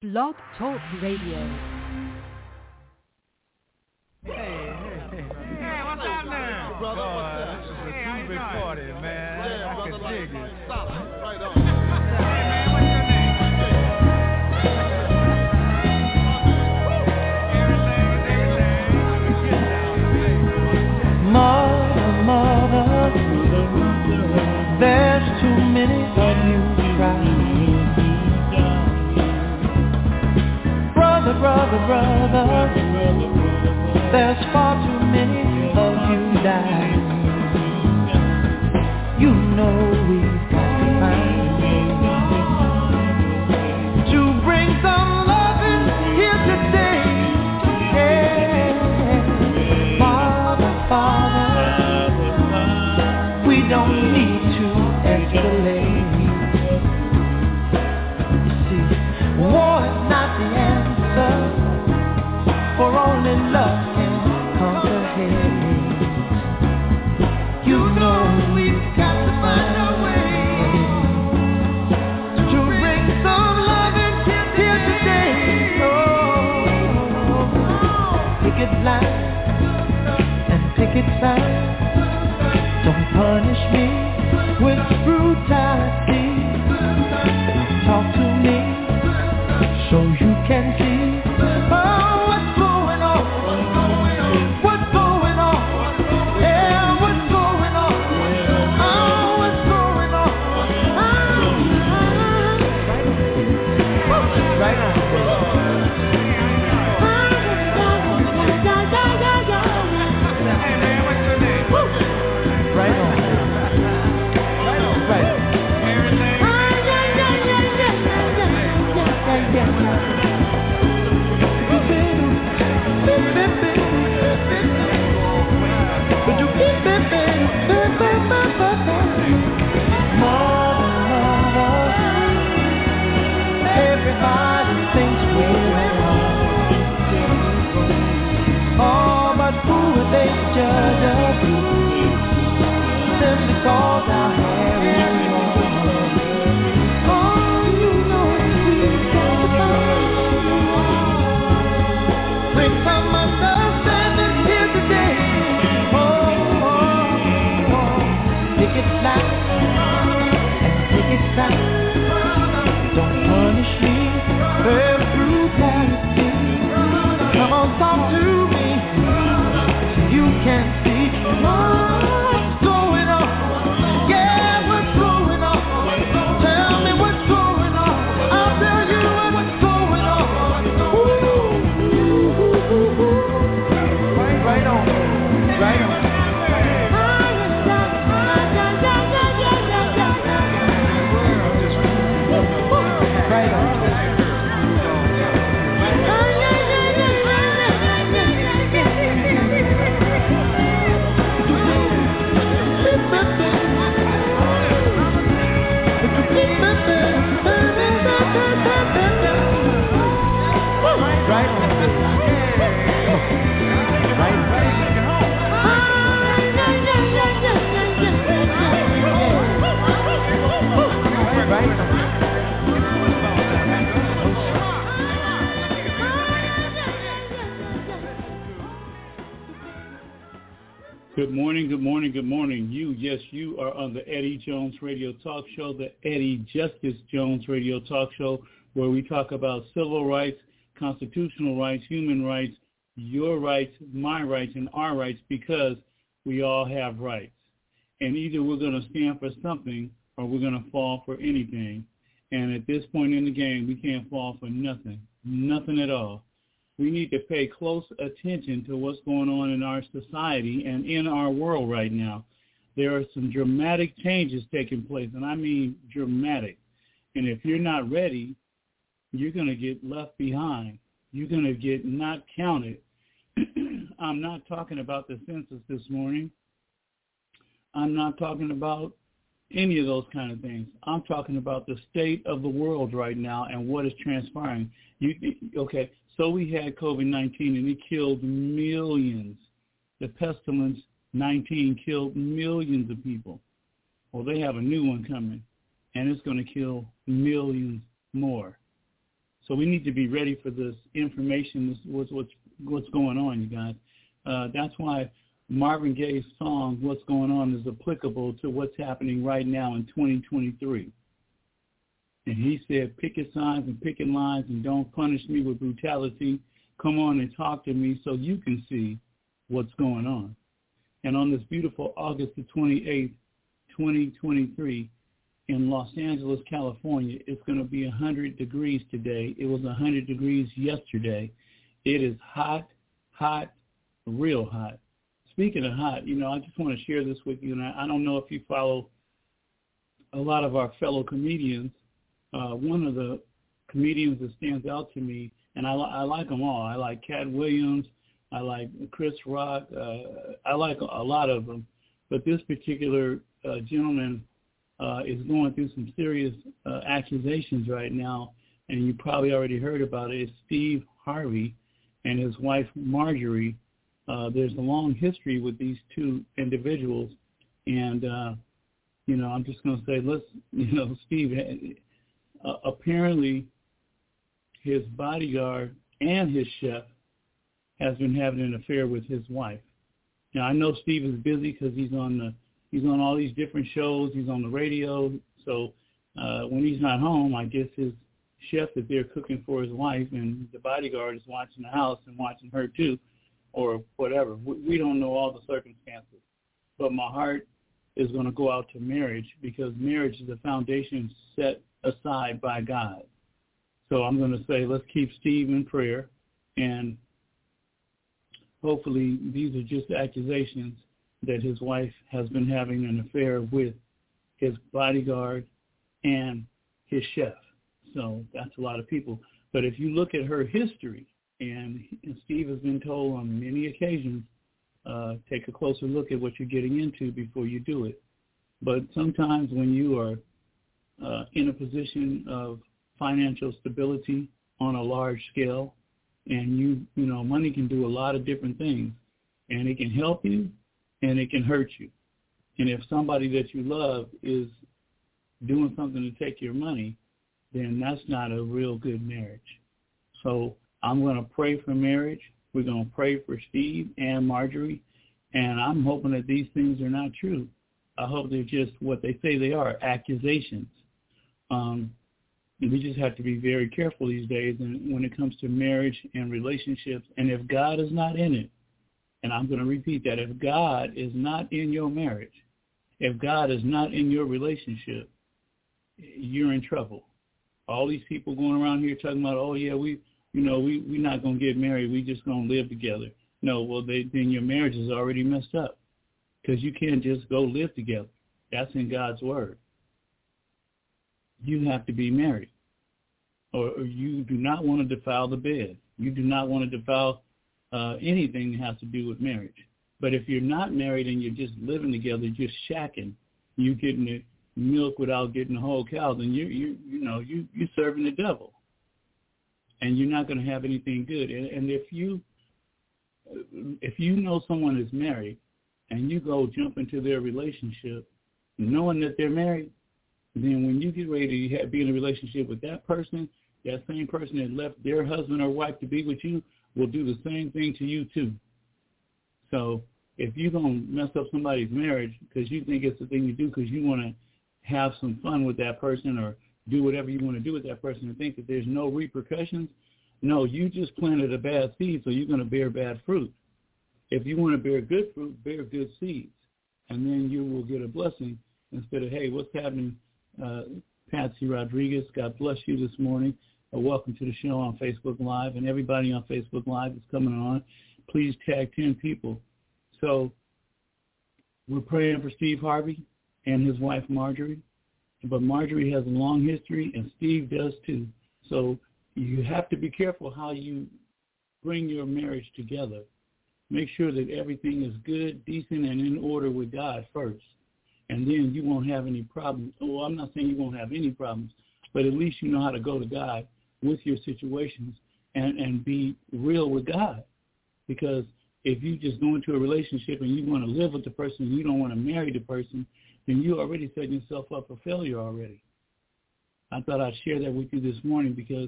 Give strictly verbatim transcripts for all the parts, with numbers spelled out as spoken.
Blog Talk Radio. Hey, hey, hey. Hey, what's happening? Brother, oh, what's up? This is a hey, two-bit party, man. Yeah, I brother, can like, dig it. Stop. Right on. Hey, man, what's your name? Mother, mother, there's too many of you crying. Brother, brother, brother, there's far too many of you dying. You know we've got to find a way to bring some loving here today. Yeah, Father, Father, we don't need to escalate. You see, war is not the answer, for only love can conquer hate. You know we've got to find a way to bring some loving here today. Oh, picket line and picket sign. Don't punish me with brutality. Talk to me so you can see. Oh, what's going on? What's going on? Yeah, what's going on? Oh, what's going on? Oh, right on. Hey, man, what's your name? Right on. Right on. Right. Everything. Everybody thinks we're wrong. Oh, but who are they to judge us? Simply cause our hair is long. Oh, you know we've got to find. Bring some understanding here today. Oh, oh, oh. Pick it flat and pick it tight. Don't punish me for brutality. Come on, talk to me so you can see what's going on. Yeah, what's going on? Tell me what's going on. I'll tell you what's going on. Ooh. Right on, right on. Right on. Right on. Good morning, good morning, good morning. You, yes, you are on the Eddie Jones Radio Talk Show, the Eddie Justice Jones Radio Talk Show, where we talk about civil rights, constitutional rights, human rights, your rights, my rights, and our rights, because we all have rights. And either we're going to stand for something or we're going to fall for anything. And at this point in the game, we can't fall for nothing, nothing at all. We need to pay close attention to what's going on in our society and in our world right now. There are some dramatic changes taking place, and I mean dramatic. And if you're not ready, you're going to get left behind. You're going to get not counted. I'm not talking about the census this morning. I'm not talking about any of those kind of things. I'm talking about the state of the world right now and what is transpiring. You, okay, so we had COVID nineteen and it killed millions. The pestilence nineteen killed millions of people. Well, they have a new one coming, and it's going to kill millions more. So we need to be ready for this information, this, what's, what's, what's going on, you guys. Uh, that's why Marvin Gaye's song, What's Going On, is applicable to what's happening right now in twenty twenty-three. And he said, picket signs and picket lines and don't punish me with brutality. Come on and talk to me so you can see what's going on. And on this beautiful August the twenty-eighth, twenty twenty-three, in Los Angeles, California, it's going to be one hundred degrees today. It was one hundred degrees yesterday. It is hot, hot, real hot. Speaking of hot, you know, I just want to share this with you, and I, I don't know if you follow a lot of our fellow comedians. Uh, one of the comedians that stands out to me, and I, I like them all. I like Cat Williams. I like Chris Rock. Uh, I like a lot of them. But this particular uh, gentleman uh, is going through some serious uh, accusations right now, and you probably already heard about it. It's Steve Harvey and his wife Marjorie. Uh, there's a long history with these two individuals, and, uh, you know, I'm just going to say, let's, you know, Steve, uh, apparently his bodyguard and his chef has been having an affair with his wife. Now, I know Steve is busy because he's on the he's on all these different shows. He's on the radio. So uh, when he's not home, I guess his chef is there cooking for his wife, and the bodyguard is watching the house and watching her too, or whatever. We, we don't know all the circumstances. But my heart is going to go out to marriage, because marriage is the foundation set aside by God. So I'm going to say, let's keep Steve in prayer, and hopefully these are just accusations that his wife has been having an affair with his bodyguard and his chef. So that's a lot of people. But if you look at her history, and Steve has been told on many occasions, uh, take a closer look at what you're getting into before you do it. But sometimes when you are uh, in a position of financial stability on a large scale, and you, you know, money can do a lot of different things, and it can help you and it can hurt you. And if somebody that you love is doing something to take your money, then that's not a real good marriage. So I'm going to pray for marriage. We're going to pray for Steve and Marjorie, and I'm hoping that these things are not true. I hope they're just what they say they are, accusations. Um, we just have to be very careful these days and when it comes to marriage and relationships. And if God is not in it, and I'm going to repeat that, if God is not in your marriage, if God is not in your relationship, you're in trouble. All these people going around here talking about, oh, yeah, we, you know, we, we're not going to get married. We just going to live together. No, well, they, then your marriage is already messed up, because you can't just go live together. That's in God's word. You have to be married, or, or you do not want to defile the bed. You do not want to defile uh, anything that has to do with marriage. But if you're not married and you're just living together, just shacking, you getting the milk without getting the whole cow, then you you you know you you're serving the devil, and you're not going to have anything good. And, and if you if you know someone is married and you go jump into their relationship knowing that they're married, then when you get ready to have, be in a relationship with that person, that same person that left their husband or wife to be with you will do the same thing to you too. So if you're going to mess up somebody's marriage because you think it's the thing to do because you want to have some fun with that person or do whatever you want to do with that person and think that there's no repercussions, no, you just planted a bad seed, so you're going to bear bad fruit. If you want to bear good fruit, bear good seeds, and then you will get a blessing instead of, hey, what's happening, uh, Patsy Rodriguez, God bless you this morning. Uh, welcome to the show on Facebook Live, and everybody on Facebook Live is coming on. Please tag ten people. So we're praying for Steve Harvey and his wife Marjorie, but Marjorie has a long history, and Steve does too. So you have to be careful how you bring your marriage together. Make sure that everything is good, decent, and in order with God first, and then you won't have any problems. Well, I'm not saying you won't have any problems, but at least you know how to go to God with your situations and, and be real with God. Because if you just go into a relationship and you want to live with the person and you don't want to marry the person, then you already setting yourself up for failure already. I thought I'd share that with you this morning because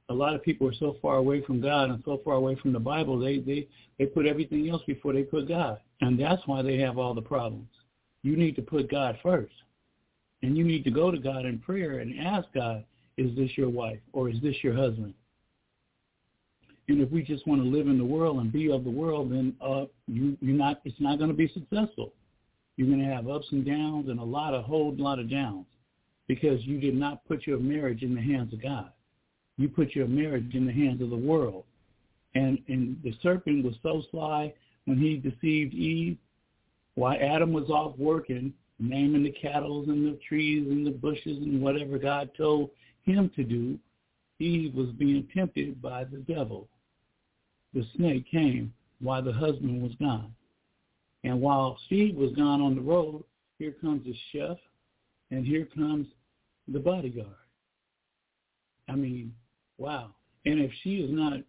a lot of people are so far away from God and so far away from the Bible, they, they, they put everything else before they put God. And that's why they have all the problems. You need to put God first. And you need to go to God in prayer and ask God, is this your wife or is this your husband? And if we just want to live in the world and be of the world, then uh, you, you're not. It's not going to be successful. You're going to have ups and downs and a lot, a whole lot of downs because you did not put your marriage in the hands of God. You put your marriage in the hands of the world. And, and the serpent was so sly when he deceived Eve while Adam was off working, naming the cattle and the trees and the bushes and whatever God told him to do. Eve was being tempted by the devil. The snake came while the husband was gone. And while Steve was gone on the road, here comes the chef, and here comes the bodyguard. I mean, wow. And if she is not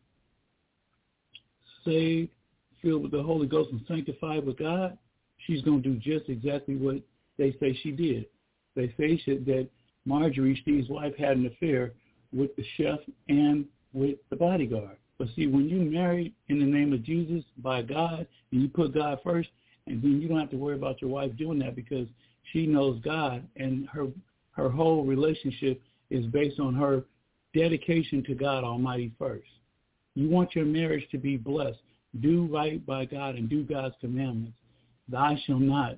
saved, filled with the Holy Ghost, and sanctified with God, she's going to do just exactly what they say she did. They say she, that Marjorie, Steve's wife, had an affair with the chef and with the bodyguard. But see, when you married in the name of Jesus by God, and you put God first, and then you don't have to worry about your wife doing that because she knows God, and her her whole relationship is based on her dedication to God Almighty first. You want your marriage to be blessed. Do right by God and do God's commandments. Thou shalt not,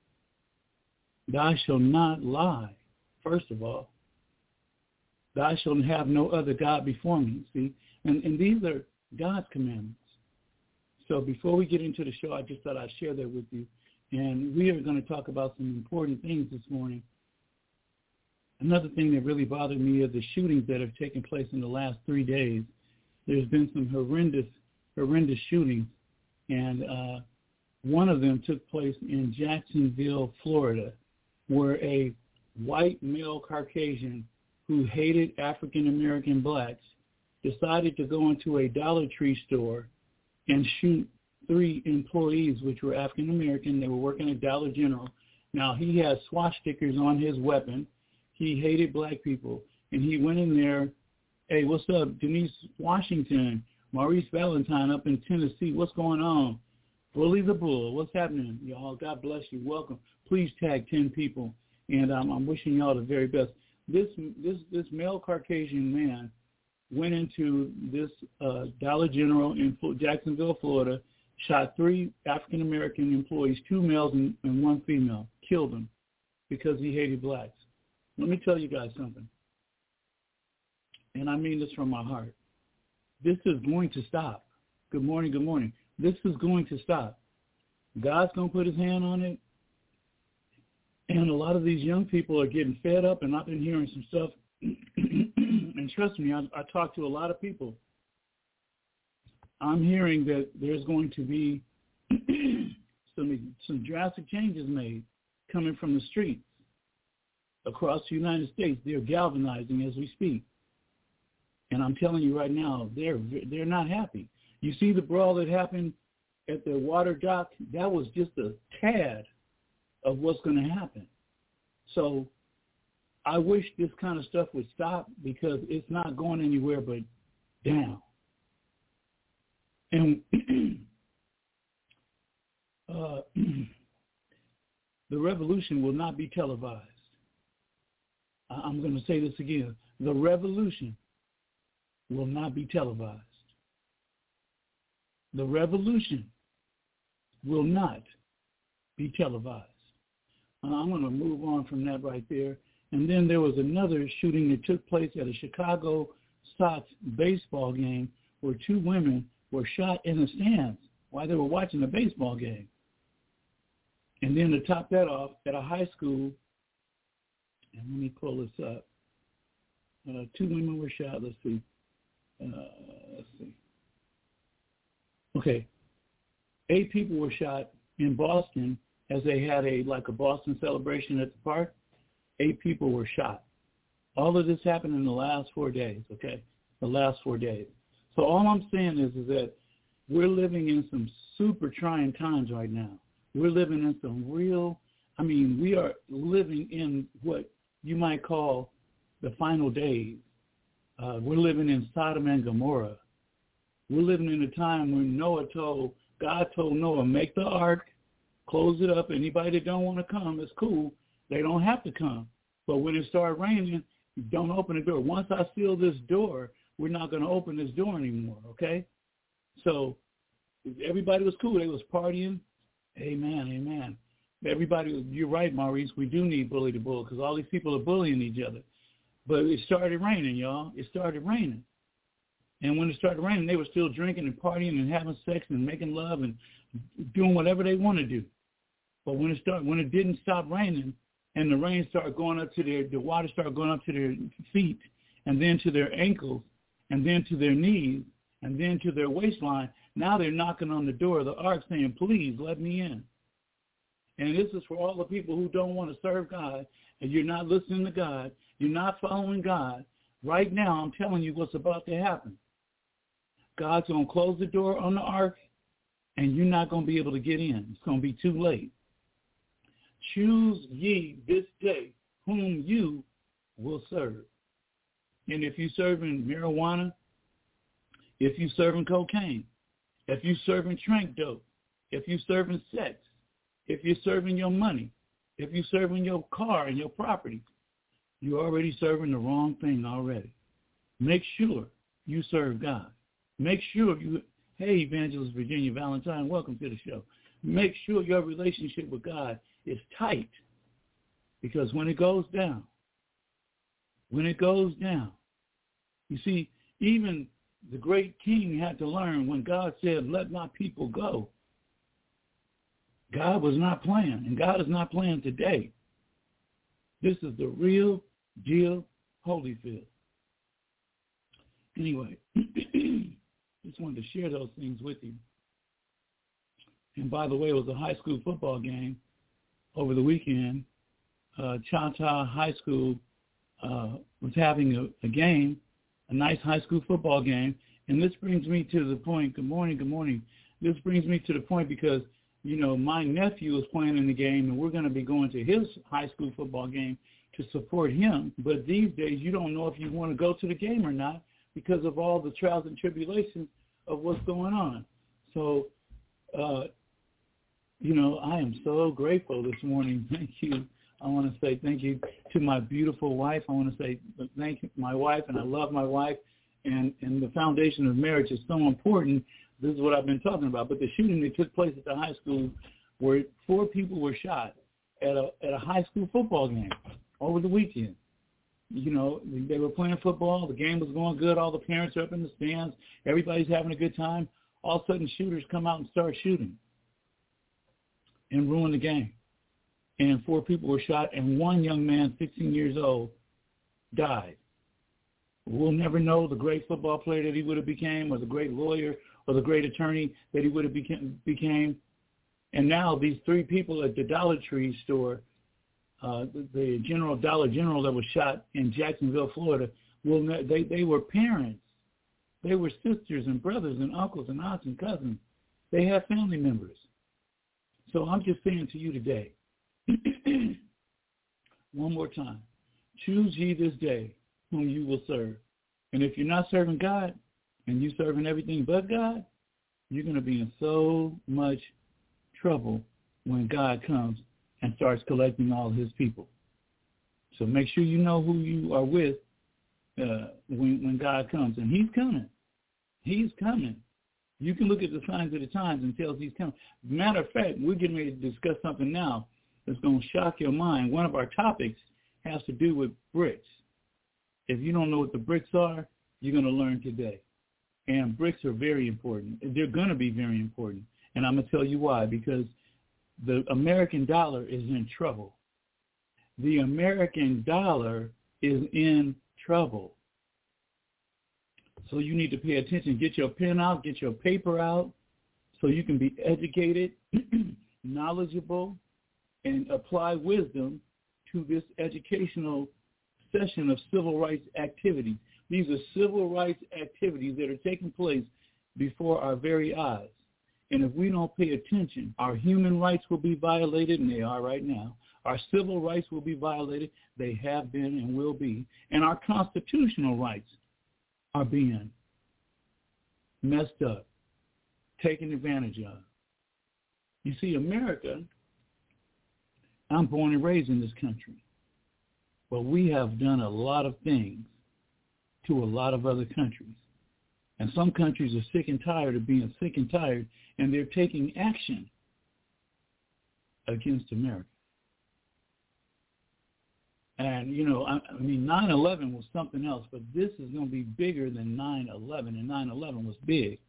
thou shalt not lie, first of all. Thou shalt have no other God before me, see? And, and these are God's commandments. So before we get into the show, I just thought I'd share that with you. And we are going to talk about some important things this morning. Another thing that really bothered me are the shootings that have taken place in the last three days. There's been some horrendous, horrendous shootings. And uh, one of them took place in Jacksonville, Florida, where a white male Caucasian who hated African-American blacks decided to go into a Dollar Tree store and shoot three employees, which were African-American. They were working at Dollar General. Now, he had swastikas on his weapon. He hated black people. And he went in there, hey, what's up, Denise Washington, Maurice Valentine up in Tennessee, what's going on? Bully the Bull, what's happening? Y'all, God bless you, welcome. Please tag ten people, and um, I'm wishing y'all the very best. This this this male Caucasian man went into this uh, Dollar General in Jacksonville, Florida, shot three African-American employees, two males and, and one female, killed them because he hated blacks. Let me tell you guys something, and I mean this from my heart. This is going to stop. Good morning, good morning. This is going to stop. God's going to put his hand on it, and a lot of these young people are getting fed up, and I've been hearing some stuff. And trust me, I, I talk to a lot of people. I'm hearing that there's going to be some some drastic changes made coming from the streets across the United States. They're galvanizing as we speak. And I'm telling you right now, they're they're not happy. You see the brawl that happened at the water dock? That was just a tad of what's going to happen. So I wish this kind of stuff would stop because it's not going anywhere but down. And uh, the revolution will not be televised. I'm going to say this again. The revolution will not be televised. The revolution will not be televised. Uh, I'm going to move on from that right there. And then there was another shooting that took place at a Chicago Sox baseball game where two women were shot in the stands while they were watching a baseball game. And then to top that off, at a high school, and let me pull this up, uh, two women were shot. Let's see. Uh, let's see. Okay. Eight people were shot in Boston as they had a like a Boston celebration at the park. Eight people were shot. All of this happened in the last four days, okay? The last four days. So all I'm saying is, is that we're living in some super trying times right now. We're living in some real, I mean, we are living in what you might call the final days. Uh, we're living in Sodom and Gomorrah. We're living in a time when Noah told, God told Noah, make the ark, close it up. Anybody that don't want to come, it's cool. They don't have to come. But when it started raining, don't open the door. Once I seal this door, we're not going to open this door anymore, okay? So everybody was cool. They was partying. Amen, amen. Everybody, you're right, Maurice. We do need bully the bull because all these people are bullying each other. But it started raining, y'all. It started raining. And when it started raining, they were still drinking and partying and having sex and making love and doing whatever they want to do. But when it started, when it didn't stop raining and the rain started going up to their, the water started going up to their feet and then to their ankles and then to their knees and then to their waistline, now they're knocking on the door of the ark saying, please let me in. And this is for all the people who don't want to serve God and you're not listening to God, you're not following God. Right now, I'm telling you what's about to happen. God's going to close the door on the ark, and you're not going to be able to get in. It's going to be too late. Choose ye this day whom you will serve. And if you're serving marijuana, if you're serving cocaine, if you're serving trank dope, if you're serving sex, if you're serving your money, if you're serving your car and your property, you're already serving the wrong thing already. Make sure you serve God. Make sure you, hey, Evangelist Virginia Valentine, welcome to the show. Make sure your relationship with God is tight because when it goes down, when it goes down, you see, even the great king had to learn when God said, let my people go. God was not playing, and God is not playing today. This is the real deal Holyfield. Anyway, just wanted to share those things with you. And by the way, it was a high school football game over the weekend. Uh, Choctaw High School uh, was having a, a game, a nice high school football game. And this brings me to the point, good morning, good morning. This brings me to the point because, you know, my nephew is playing in the game, and we're going to be going to his high school football game to support him. But these days, you don't know if you want to go to the game or not because of all the trials and tribulations of what's going on. So, uh, you know, I am so grateful this morning. Thank you. I want to say thank you to my beautiful wife. I want to say thank you to my wife, and I love my wife. And, and the foundation of marriage is so important. This is what I've been talking about. But the shooting that took place at the high school where four people were shot at a at a high school football game over the weekend. You know, they were playing football. The game was going good. All the parents are up in the stands. Everybody's having a good time. All of a sudden, shooters come out and start shooting and ruin the game. And four people were shot, and one young man, sixteen years old, died. We'll never know the great football player that he would have became, or the great lawyer, or the great attorney that he would have became. became. And now these three people at the Dollar Tree store, uh, the, the General Dollar General that was shot in Jacksonville, Florida, will ne- they they were parents. They were sisters and brothers and uncles and aunts and cousins. They had family members. So I'm just saying to you today, one more time, choose ye this day whom you will serve. And if you're not serving God and you're serving everything but God, you're going to be in so much trouble when God comes and starts collecting all his people. So make sure you know who you are with uh, when, when God comes. And he's coming. He's coming. You can look at the signs of the times and tell he's coming. Matter of fact, we're getting ready to discuss something now that's going to shock your mind. One of our topics has to do with bricks. If you don't know what the bricks are, you're going to learn today. And bricks are very important. They're going to be very important. And I'm going to tell you why. Because the American dollar is in trouble. The American dollar is in trouble. So you need to pay attention. Get your pen out. Get your paper out so you can be educated, knowledgeable, and apply wisdom to this educational session of civil rights activities. These are civil rights activities that are taking place before our very eyes. And if we don't pay attention, our human rights will be violated, and they are right now. Our civil rights will be violated. They have been and will be. And our constitutional rights are being messed up, taken advantage of. You see, America, I'm born and raised in this country, but we have done a lot of things to a lot of other countries. And some countries are sick and tired of being sick and tired, and they're taking action against America. And, you know, I, I mean, nine eleven was something else, but this is going to be bigger than nine eleven, and nine eleven was big.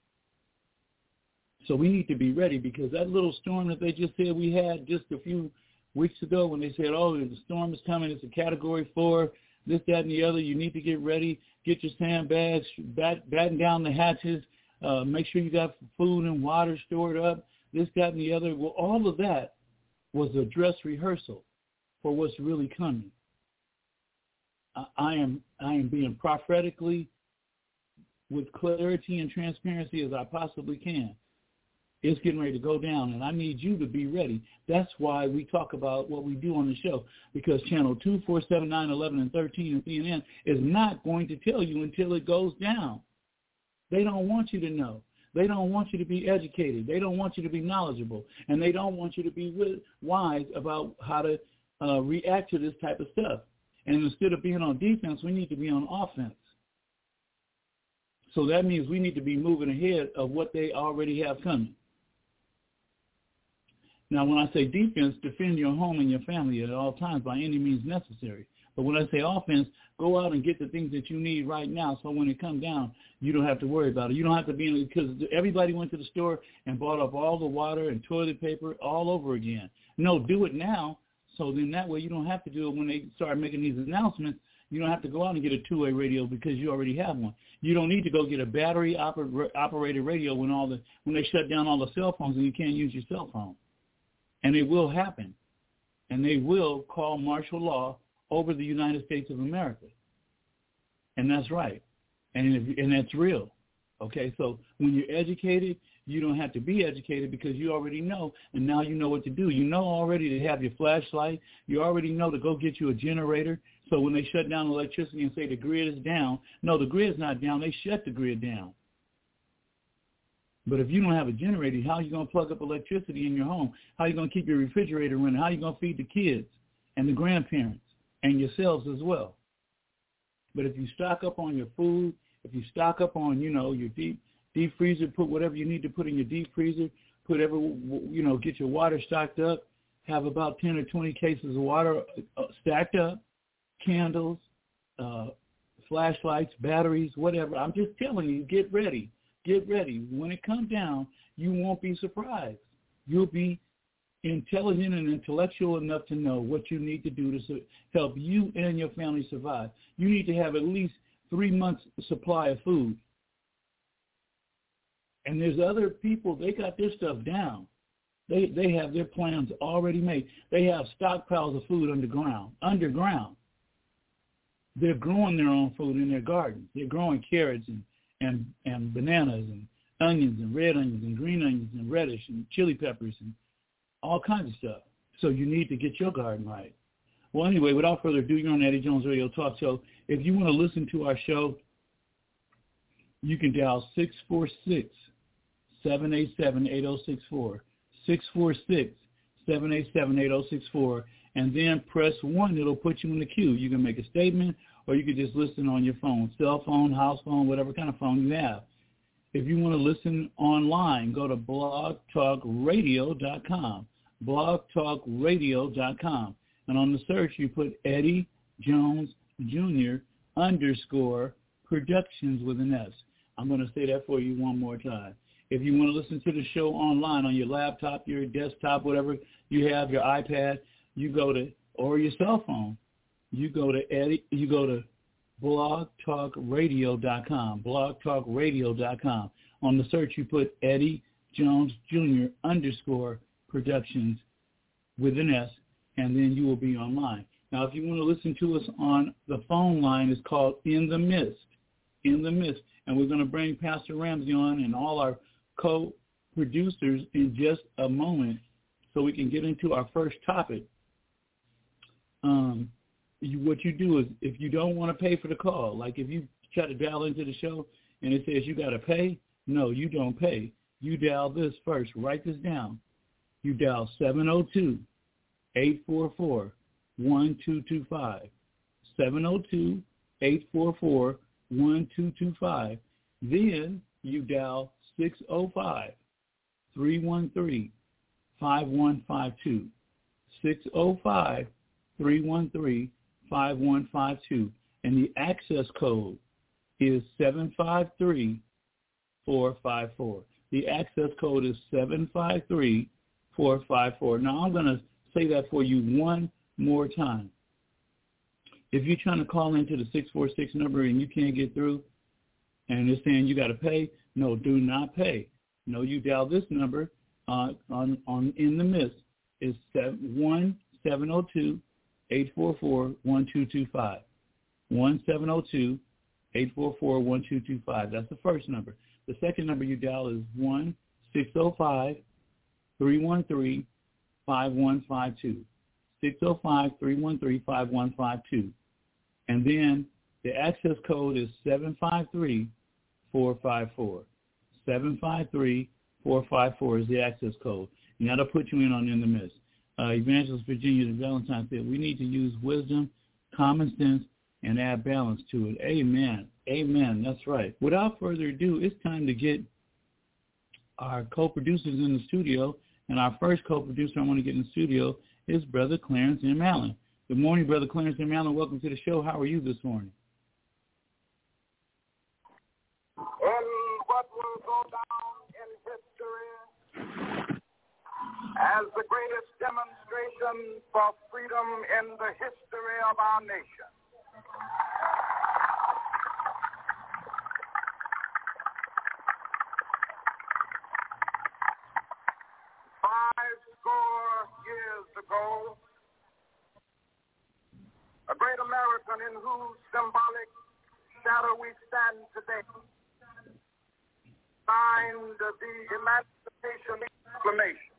So we need to be ready, because that little storm that they just said we had just a few weeks ago when they said, oh, the storm is coming, it's a category four, this, that, and the other, you need to get ready, get your sandbags, bat, batten down the hatches, uh, make sure you got food and water stored up, this, that, and the other. Well, all of that was a dress rehearsal for what's really coming. I, I am I am being prophetically, with clarity and transparency as I possibly can. It's getting ready to go down, and I need you to be ready. That's why we talk about what we do on the show, because channel two, four, seven, nine, eleven, and thirteen and C N N is not going to tell you until it goes down. They don't want you to know. They don't want you to be educated. They don't want you to be knowledgeable, and they don't want you to be wise about how to uh, react to this type of stuff. And instead of being on defense, we need to be on offense. So that means we need to be moving ahead of what they already have coming. Now, when I say defense, defend your home and your family at all times by any means necessary. But when I say offense, go out and get the things that you need right now, so when it comes down, you don't have to worry about it. You don't have to be in, because everybody went to the store and bought up all the water and toilet paper all over again. No, do it now, so then that way you don't have to do it when they start making these announcements. You don't have to go out and get a two-way radio because you already have one. You don't need to go get a battery oper- operated radio when all the when they shut down all the cell phones and you can't use your cell phone. And it will happen. And they will call martial law over the United States of America. And that's right. And if, and that's real. Okay, so when you're educated, you don't have to be educated because you already know, and now you know what to do. You know already to have your flashlight. You already know to go get you a generator. So when they shut down electricity and say the grid is down, no, the grid's not down. They shut the grid down. But if you don't have a generator, how are you going to plug up electricity in your home? How are you going to keep your refrigerator running? How are you going to feed the kids and the grandparents and yourselves as well? But if you stock up on your food, if you stock up on, you know, your deep deep freezer, put whatever you need to put in your deep freezer, put every, you know, get your water stocked up, have about ten or twenty cases of water stacked up, candles, uh, flashlights, batteries, whatever. I'm just telling you, get ready. Get ready. When it comes down, you won't be surprised. You'll be intelligent and intellectual enough to know what you need to do to su- help you and your family survive. You need to have at least three months' supply of food. And there's other people, they got their stuff down. They they have their plans already made. They have stockpiles of food underground. Underground. They're growing their own food in their gardens. They're growing carrots and And, and bananas and onions and red onions and green onions and reddish and chili peppers and all kinds of stuff. So you need to get your garden right. Well, anyway, without further ado, you're on Eddie Jones Radio Talk Show. If you want to listen to our show, you can dial six four six, seven eight seven, eight oh six four, six four six, seven eight seven, eight oh six four, and then press one. It'll put you in the queue. You can make a statement, or you could just listen on your phone, cell phone, house phone, whatever kind of phone you have. If you want to listen online, go to blog talk radio dot com, blog talk radio dot com. And on the search, you put Eddie Jones Junior underscore Productions with an S. I'm going to say that for you one more time. If you want to listen to the show online on your laptop, your desktop, whatever you have, your iPad, you go to, or your cell phone, you go to Eddie, you go to blog talk radio dot com, blog talk radio dot com. On the search, you put Eddie Jones Junior underscore Productions with an S, and then you will be online. Now, if you want to listen to us on the phone line, it's called In the Mist, In the Mist, and we're going to bring Pastor Ramsey on and all our co-producers in just a moment so we can get into our first topic. Um, You, what you do is, if you don't want to pay for the call, like if you try to dial into the show and it says you got to pay, no, you don't pay. You dial this first. Write this down. You dial seven oh two, eight four four, one two two five. seven oh two, eight four four, one two two five. Then you dial six oh five, three one three, five one five two. six oh five, three one three, five one five two. And the access code is seven five three, four five four. The access code is seven five three, four five four. Now, I'm going to say that for you one more time. If you're trying to call into the six four six number and you can't get through and it's saying you got to pay, no, do not pay. No, you dial this number uh, on, on in the mist. It's one seven oh two, eight four four, one two two five. one seven oh two, eight four four, one two two five. That's the first number. The second number you dial is one six oh five, three one three, five one five two. six oh five, three one three, five one five two. And then the access code is seven five three, four five four. seven five three, four five four is the access code. And that'll put you in on In the Mist. Uh, Evangelist Virginia Valentine said, we need to use wisdom, common sense, and add balance to it. Amen. Amen. That's right. Without further ado, it's time to get our co-producers in the studio. And our first co-producer I want to get in the studio is Brother Clarence M. Allen. Good morning, Brother Clarence M. Allen. Welcome to the show. How are you this morning? And what will go down in history as the greatest demonstration for freedom in the history of our nation. Five score years ago, a great American in whose symbolic shadow we stand today signed the Emancipation Proclamation.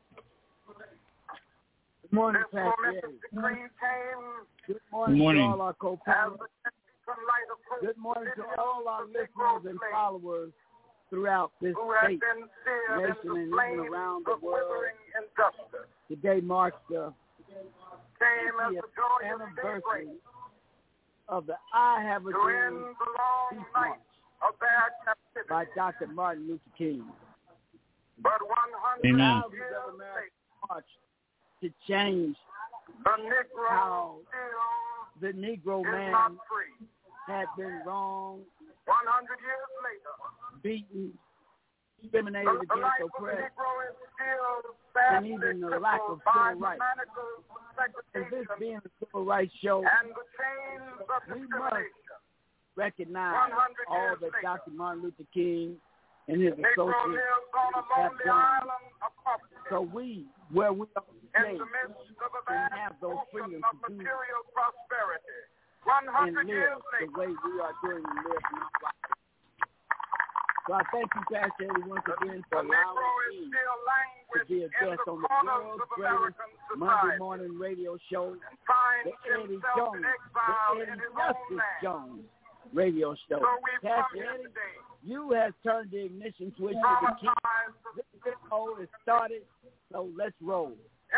Good morning, this momentous decree came Good morning, Good morning to all our co-parents. Good morning to all our listeners and followers throughout this state, nation, and even around the world. Today marks the fiftieth anniversary of the I Have a Dream Peace March by Doctor Martin Luther King. Amen. Thousands of Americans marched to change how the Negro man had been wronged, beaten, discriminated against, oppressed, and even the lack of civil rights. And this being a civil rights show, we must recognize all that Doctor Martin Luther King and his associates have done. So we, where we are today, can have those freedoms to do and live the way we are doing and live in our life. So I thank you, Pastor Eddie, once again for allowing me to be a guest on the world's greatest Monday morning radio show, the Eddie Jones, the Eddie Justice Jones radio show. Pastor Eddie, you have turned the ignition switch to the key. This show is started, so let's roll.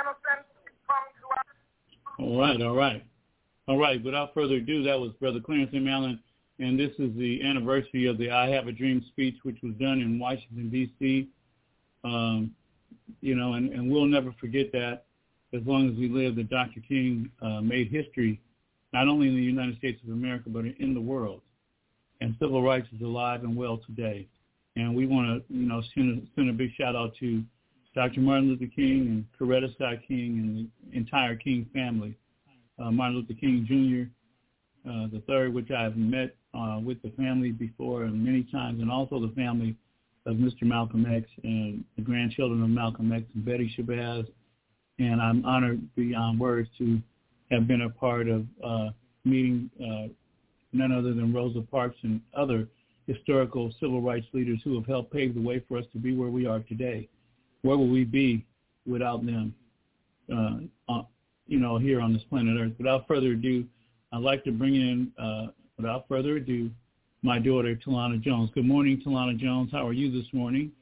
All right, all right. All right, without further ado, that was Brother Clarence M. Allen, and this is the anniversary of the I Have a Dream speech, which was done in Washington, D C Um, you know, and, and we'll never forget that as long as we live, that Doctor King uh, made history, not only in the United States of America, but in the world. And civil rights is alive and well today. And we want to, you know, send a, send a big shout-out to Doctor Martin Luther King and Coretta Scott King and the entire King family. Uh, Martin Luther King Junior, uh, the third, which I've met uh, with the family before and many times, and also the family of Mister Malcolm X and the grandchildren of Malcolm X and Betty Shabazz. And I'm honored beyond words to have been a part of uh, meeting uh, none other than Rosa Parks and other historical civil rights leaders who have helped pave the way for us to be where we are today. Where would we be without them, uh, uh, you know, here on this planet Earth? Without further ado, I'd like to bring in, uh, without further ado, my daughter, Talana Jones. Good morning, Talana Jones. How are you this morning?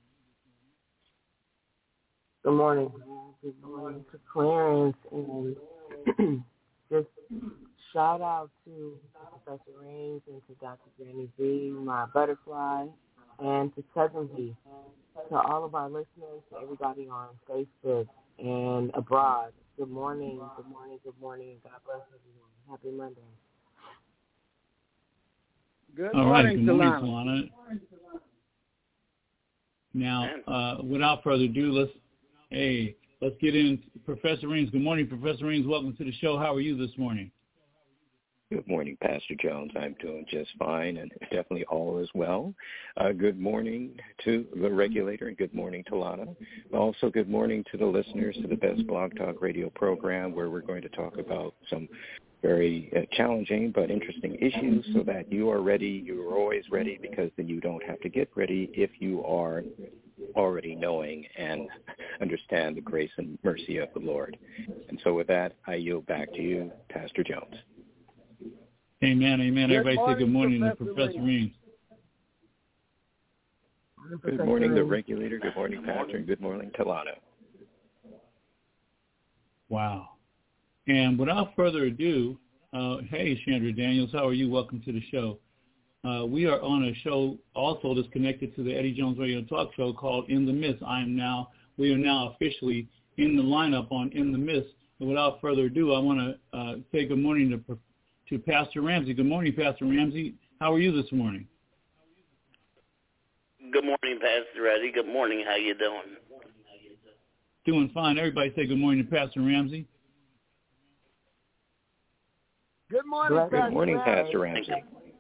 Good morning. Good morning to Clarence. And just shout out to Professor Raines and to Doctor Granny V, my butterfly, and to Cousin V. To all of our listeners, to everybody on Facebook and abroad, good morning, good morning, good morning, and God bless everyone. Happy Monday. Good All morning, right, good morning, Talana. Talana. Now, uh, without further ado, let's hey, let's get in. Professor Raines. Good morning, Professor Raines. Welcome to the show. How are you this morning? Good morning, Pastor Jones. I'm doing just fine, and definitely all is well. Uh, good morning to the regulator, and good morning to Lana. Also, good morning to the listeners to the Best Blog Talk Radio program, where we're going to talk about some very uh, challenging but interesting issues so that you are ready. You are always ready, because then you don't have to get ready if you are already knowing and understand the grace and mercy of the Lord. And so with that, I yield back to you, Pastor Jones. Amen, amen. Good Everybody morning, say good morning Professor to Professor Raines. Good morning, the regulator. Good morning, Pastor. And good morning, Talana. Wow. And without further ado, uh, hey, Chandra Daniels, how are you? Welcome to the show. Uh, we are on a show also that's connected to the Eddie Jones Radio Talk Show called In the Mist. I am now, we are now officially in the lineup on In the Mist. And without further ado, I want to uh, say good morning to to Pastor Ramsey. Good morning, Pastor Ramsey. How are you this morning? Good morning, Pastor Eddie. Good morning. How you doing? Doing fine. Everybody say good morning to Pastor Ramsey. Good morning, Good Pastor morning, Ramsey. Pastor Ramsey.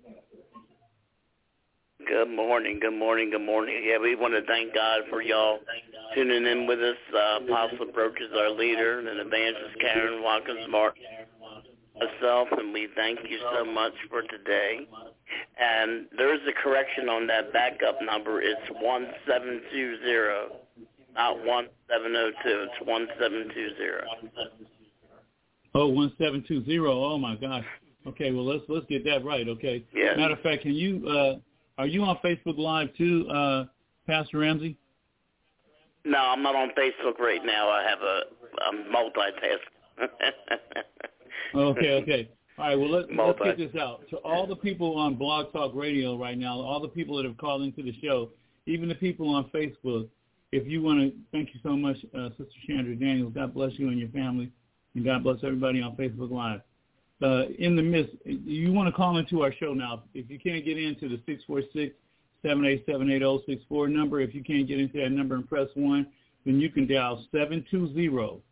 Good morning, good morning, good morning. Yeah, we want to thank God for y'all tuning in with us. Uh, Apostle Broach is our leader, and Evangelist Karen Watkins Mark, myself, and we thank you so much for today. And there is a correction on that backup number. It's one seven two zero, not one seven zero two. It's one seven two zero. Oh, one seven two zero. Oh my gosh. Okay, well let's let's get that right. Okay. Yes. Matter of fact, can you uh, are you on Facebook Live too, uh, Pastor Ramsey? No, I'm not on Facebook right now. I have a I'm multitasking. Okay, okay. All right, well, let's, let's Multi. get this out. To all the people on Blog Talk Radio right now, all the people that have called into the show, even the people on Facebook, if you want to, thank you so much, uh, Sister Chandra Daniels. God bless you and your family, and God bless everybody on Facebook Live. Uh, in the midst, you want to call into our show now. If you can't get into the six four six, seven eight seven, eight zero six four number, if you can't get into that number and press one, then you can dial seven two zero,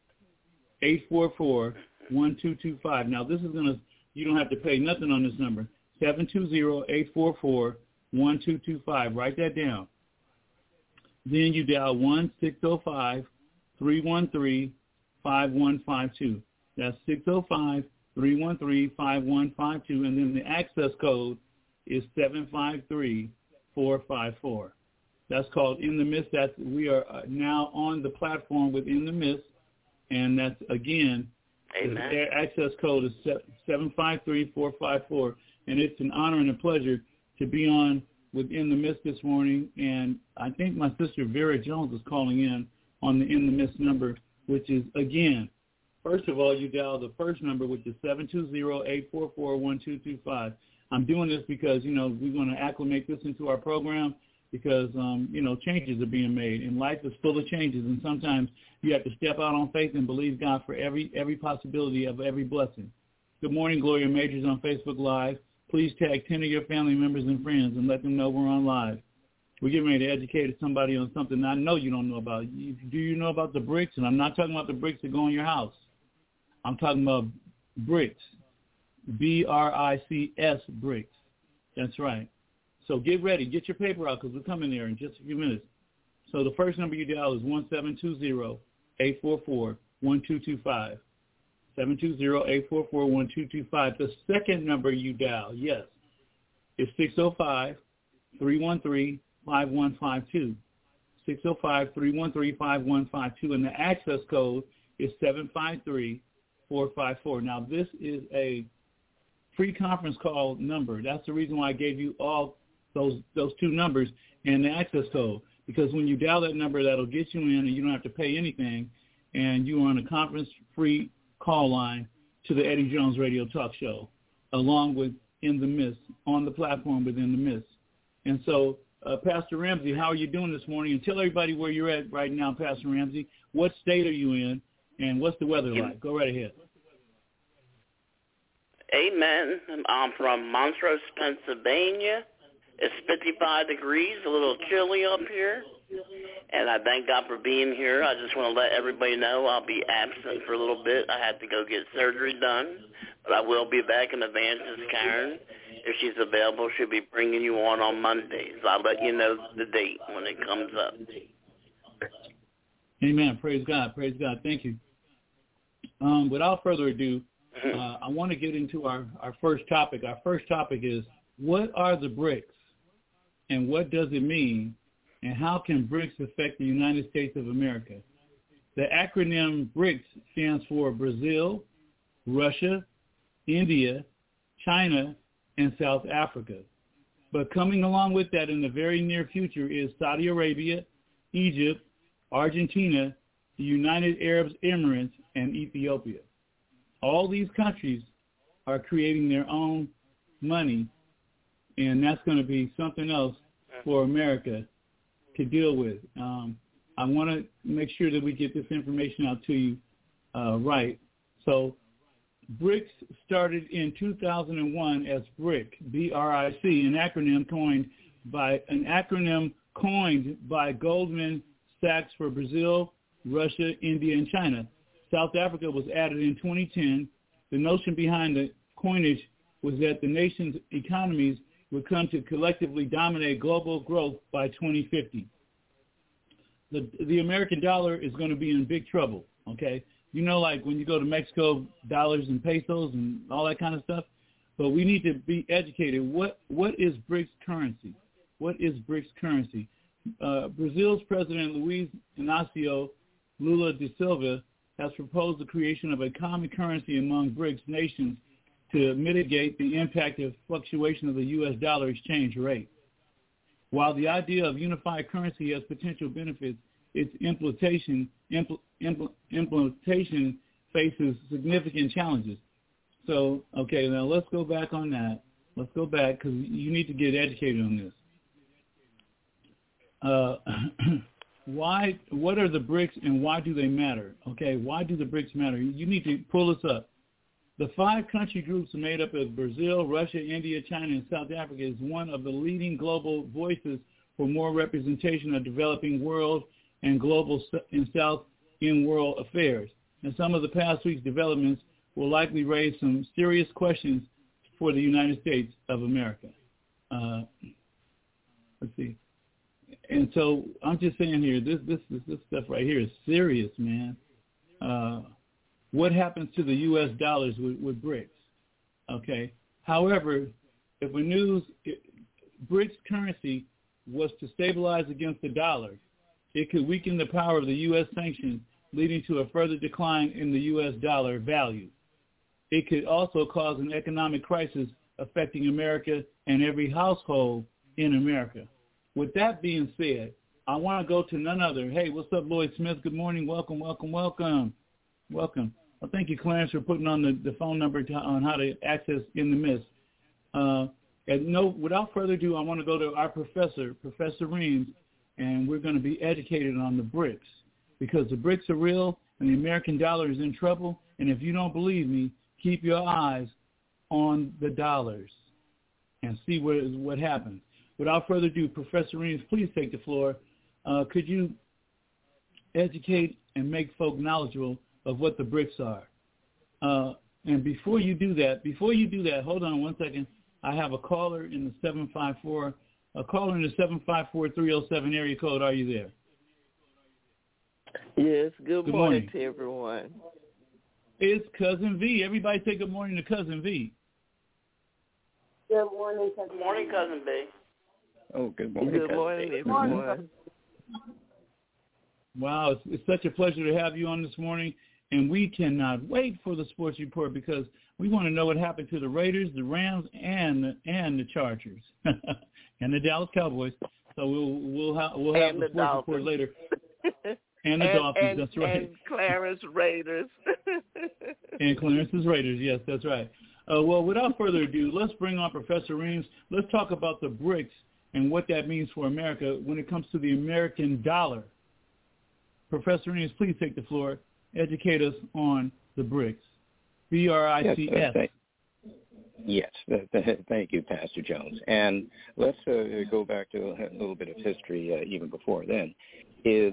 eight four four, one two two five. Now, this is going to, you don't have to pay nothing on this number, seven two zero, eight four four, one two two five. Write that down. Then you dial one six zero five, three one three, five one five two. That's six zero five, three one three, five one five two, and then the access code is seven five three, four five four. That's called In the Mist. That's, we are now on the platform with In the Mist, and that's, again, Amen. the access code is seven five three, four five four, and it's an honor and a pleasure to be on with In the Mist this morning, and I think my sister Vera Jones is calling in on the In the Mist number, which is, again, first of all, you dial the first number, which is seven two zero, eight four four, one two two five. I'm doing this because, you know, we want to acclimate this into our program because, um, you know, changes are being made, and life is full of changes, and sometimes you have to step out on faith and believe God for every every possibility of every blessing. Good morning, Gloria Majors on Facebook Live. Please tag ten of your family members and friends and let them know we're on live. We're getting ready to educate somebody on something I know you don't know about. Do you know about the bricks? And I'm not talking about the bricks that go in your house. I'm talking about bricks, B R I C S, bricks. That's right. So get ready. Get your paper out because we're coming there in just a few minutes. So the first number you dial is one seven two zero, eight four four, one two two five. seven two zero, eight four four, one two two five. The second number you dial, yes, is six zero five, three one three, five one five two. six zero five, three one three, five one five two. And the access code is seven five three, four five four. Now, this is a free conference call number. That's the reason why I gave you all those those two numbers and the access code, because when you dial that number, that'll get you in and you don't have to pay anything, and you're on a conference-free call line to the Eddie Jones Radio Talk Show, along with In the Mist, on the platform within the Mist. And so, uh, Pastor Ramsey, how are you doing this morning? And tell everybody where you're at right now, Pastor Ramsey. What state are you in, and what's the weather like? Go right ahead. Amen. I'm from Montrose, Pennsylvania. It's fifty-five degrees, a little chilly up here. And I thank God for being here. I just want to let everybody know I'll be absent for a little bit. I had to go get surgery done. But I will be back in Evangelist Karen. If she's available, she'll be bringing you on on Mondays. I'll let you know the date when it comes up. Amen. Praise God. Praise God. Thank you. Um, without further ado, uh, I want to get into our, our first topic. Our first topic is, what are the BRICS, and what does it mean, and how can BRICS affect the United States of America? The acronym BRICS stands for Brazil, Russia, India, China, and South Africa. But coming along with that in the very near future is Saudi Arabia, Egypt, Argentina, the United Arab Emirates, and Ethiopia. All these countries are creating their own money, and that's going to be something else for America to deal with. Um, I want to make sure that we get this information out to you uh, right. So BRICS started in two thousand one as BRIC, B R I C, an acronym coined by an acronym coined by Goldman Sachs for Brazil, Russia, India, and China. South Africa was added in twenty ten. The notion behind the coinage was that the nation's economies would come to collectively dominate global growth by twenty fifty. The, the American dollar is going to be in big trouble, okay? You know, like when you go to Mexico, dollars and pesos and all that kind of stuff. But we need to be educated. What What is BRICS currency? What is BRICS currency? Uh, Brazil's President Luiz Inácio Lula da Silva has proposed the creation of a common currency among BRICS nations to mitigate the impact of fluctuation of the U S dollar exchange rate. While the idea of unified currency has potential benefits, its implementation, impl, impl, implementation faces significant challenges. So, okay, now let's go back on that. Let's go back because you need to get educated on this. Uh, why? What are the BRICS and why do they matter? Okay, why do the BRICS matter? You need to pull this up. The five country groups made up of Brazil, Russia, India, China, and South Africa is one of the leading global voices for more representation of developing world and global and South in world affairs. And some of the past week's developments will likely raise some serious questions for the United States of America. Uh, let's see. And so I'm just saying here, this this this, this stuff right here is serious, man. Uh, what happens to the U S dollars with, with BRICS? Okay. However, if a news it, BRICS currency was to stabilize against the dollar, it could weaken the power of the U S sanctions, leading to a further decline in the U S dollar value. It could also cause an economic crisis affecting America and every household in America. With that being said, I want to go to none other. Hey, what's up, Lloyd Smith? Good morning. Welcome, welcome, welcome. Welcome. Well, thank you, Clarence, for putting on the, the phone number to, on how to access In the Mist. Uh, and no, without further ado, I want to go to our professor, Professor Reams, and we're going to be educated on the BRICS because the BRICS are real and the American dollar is in trouble. And if you don't believe me, keep your eyes on the dollars and see what, what happens. Without further ado, Professor Reams, please take the floor. Uh, could you educate and make folk knowledgeable of what the BRICS are? Uh, and before you do that, before you do that, hold on one second. I have a caller in the seven five four, a caller in the seven five four, three oh seven area code. Are you there? Yes, good, good morning, morning to everyone. It's Cousin V. Everybody say good morning to Cousin V. Good morning, Cousin Good morning, Cousin V. Oh, good morning. Good morning, everyone. Wow, it's, it's such a pleasure to have you on this morning, and we cannot wait for the sports report because We want to know what happened to the Raiders, the Rams, and and the Chargers, and the Dallas Cowboys. So we'll we'll have we'll have and the sports report later. And the and, Dolphins, and, that's right. And Clarence Raiders. And Clarence's Raiders, yes, that's right. Uh, well, without further ado, let's bring on Professor Reams. Let's talk about the BRICS and what that means for America when it comes to the American dollar. Professor Reams, please take the floor. Educate us on the BRICS. B R I C S. Yes, yes. Thank you, Pastor Jones. And let's uh, go back to a little bit of history uh, even before then. Is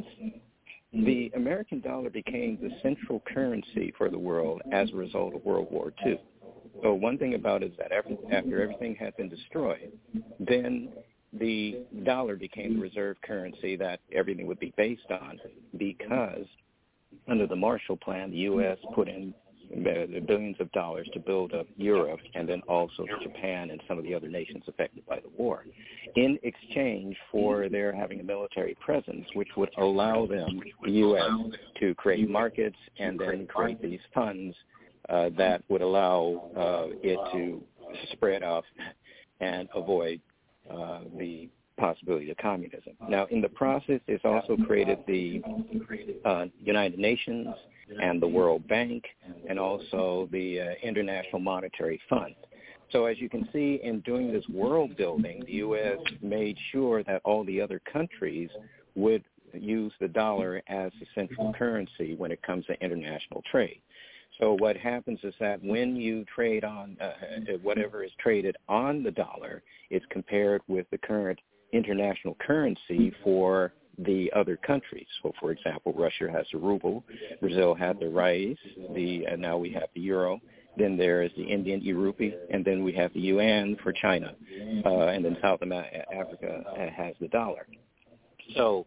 the American dollar became the central currency for the world as a result of World War Two. So one thing about it is that every, after everything had been destroyed, then the dollar became the reserve currency that everything would be based on, because under the Marshall Plan, the U S put in billions of dollars to build up Europe and then also Japan and some of the other nations affected by the war, in exchange for their having a military presence, which would allow them, the U S, to create markets and then create these funds uh, that would allow uh, it to spread out and avoid uh, the possibility of communism. Now, in the process, it's also created the uh, United Nations and the World Bank and also the uh, International Monetary Fund. So as you can see, in doing this world building, the U S made sure that all the other countries would use the dollar as the central currency when it comes to international trade. So what happens is that when you trade on uh, whatever is traded on the dollar, it's compared with the current international currency for the other countries. So, for example, Russia has the ruble, Brazil had the rice, the uh, now we have the euro, then there is the Indian rupee, and then we have the yuan for China, uh, and then South Africa has the dollar. So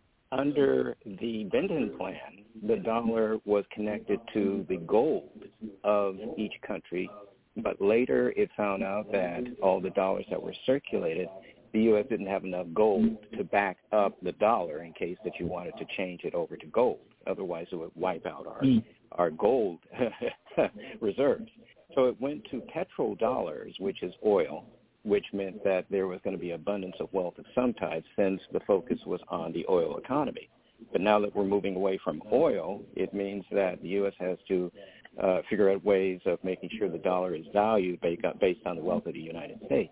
under the Benden Plan, the dollar was connected to the gold of each country, but later it found out that all the dollars that were circulated, the U S didn't have enough gold to back up the dollar in case that you wanted to change it over to gold. Otherwise, it would wipe out our, mm. our gold reserves. So it went to petrodollars, which is oil, which meant that there was going to be abundance of wealth of some type since the focus was on the oil economy. But now that we're moving away from oil, it means that the U S has to uh, figure out ways of making sure the dollar is valued based on the wealth of the United States.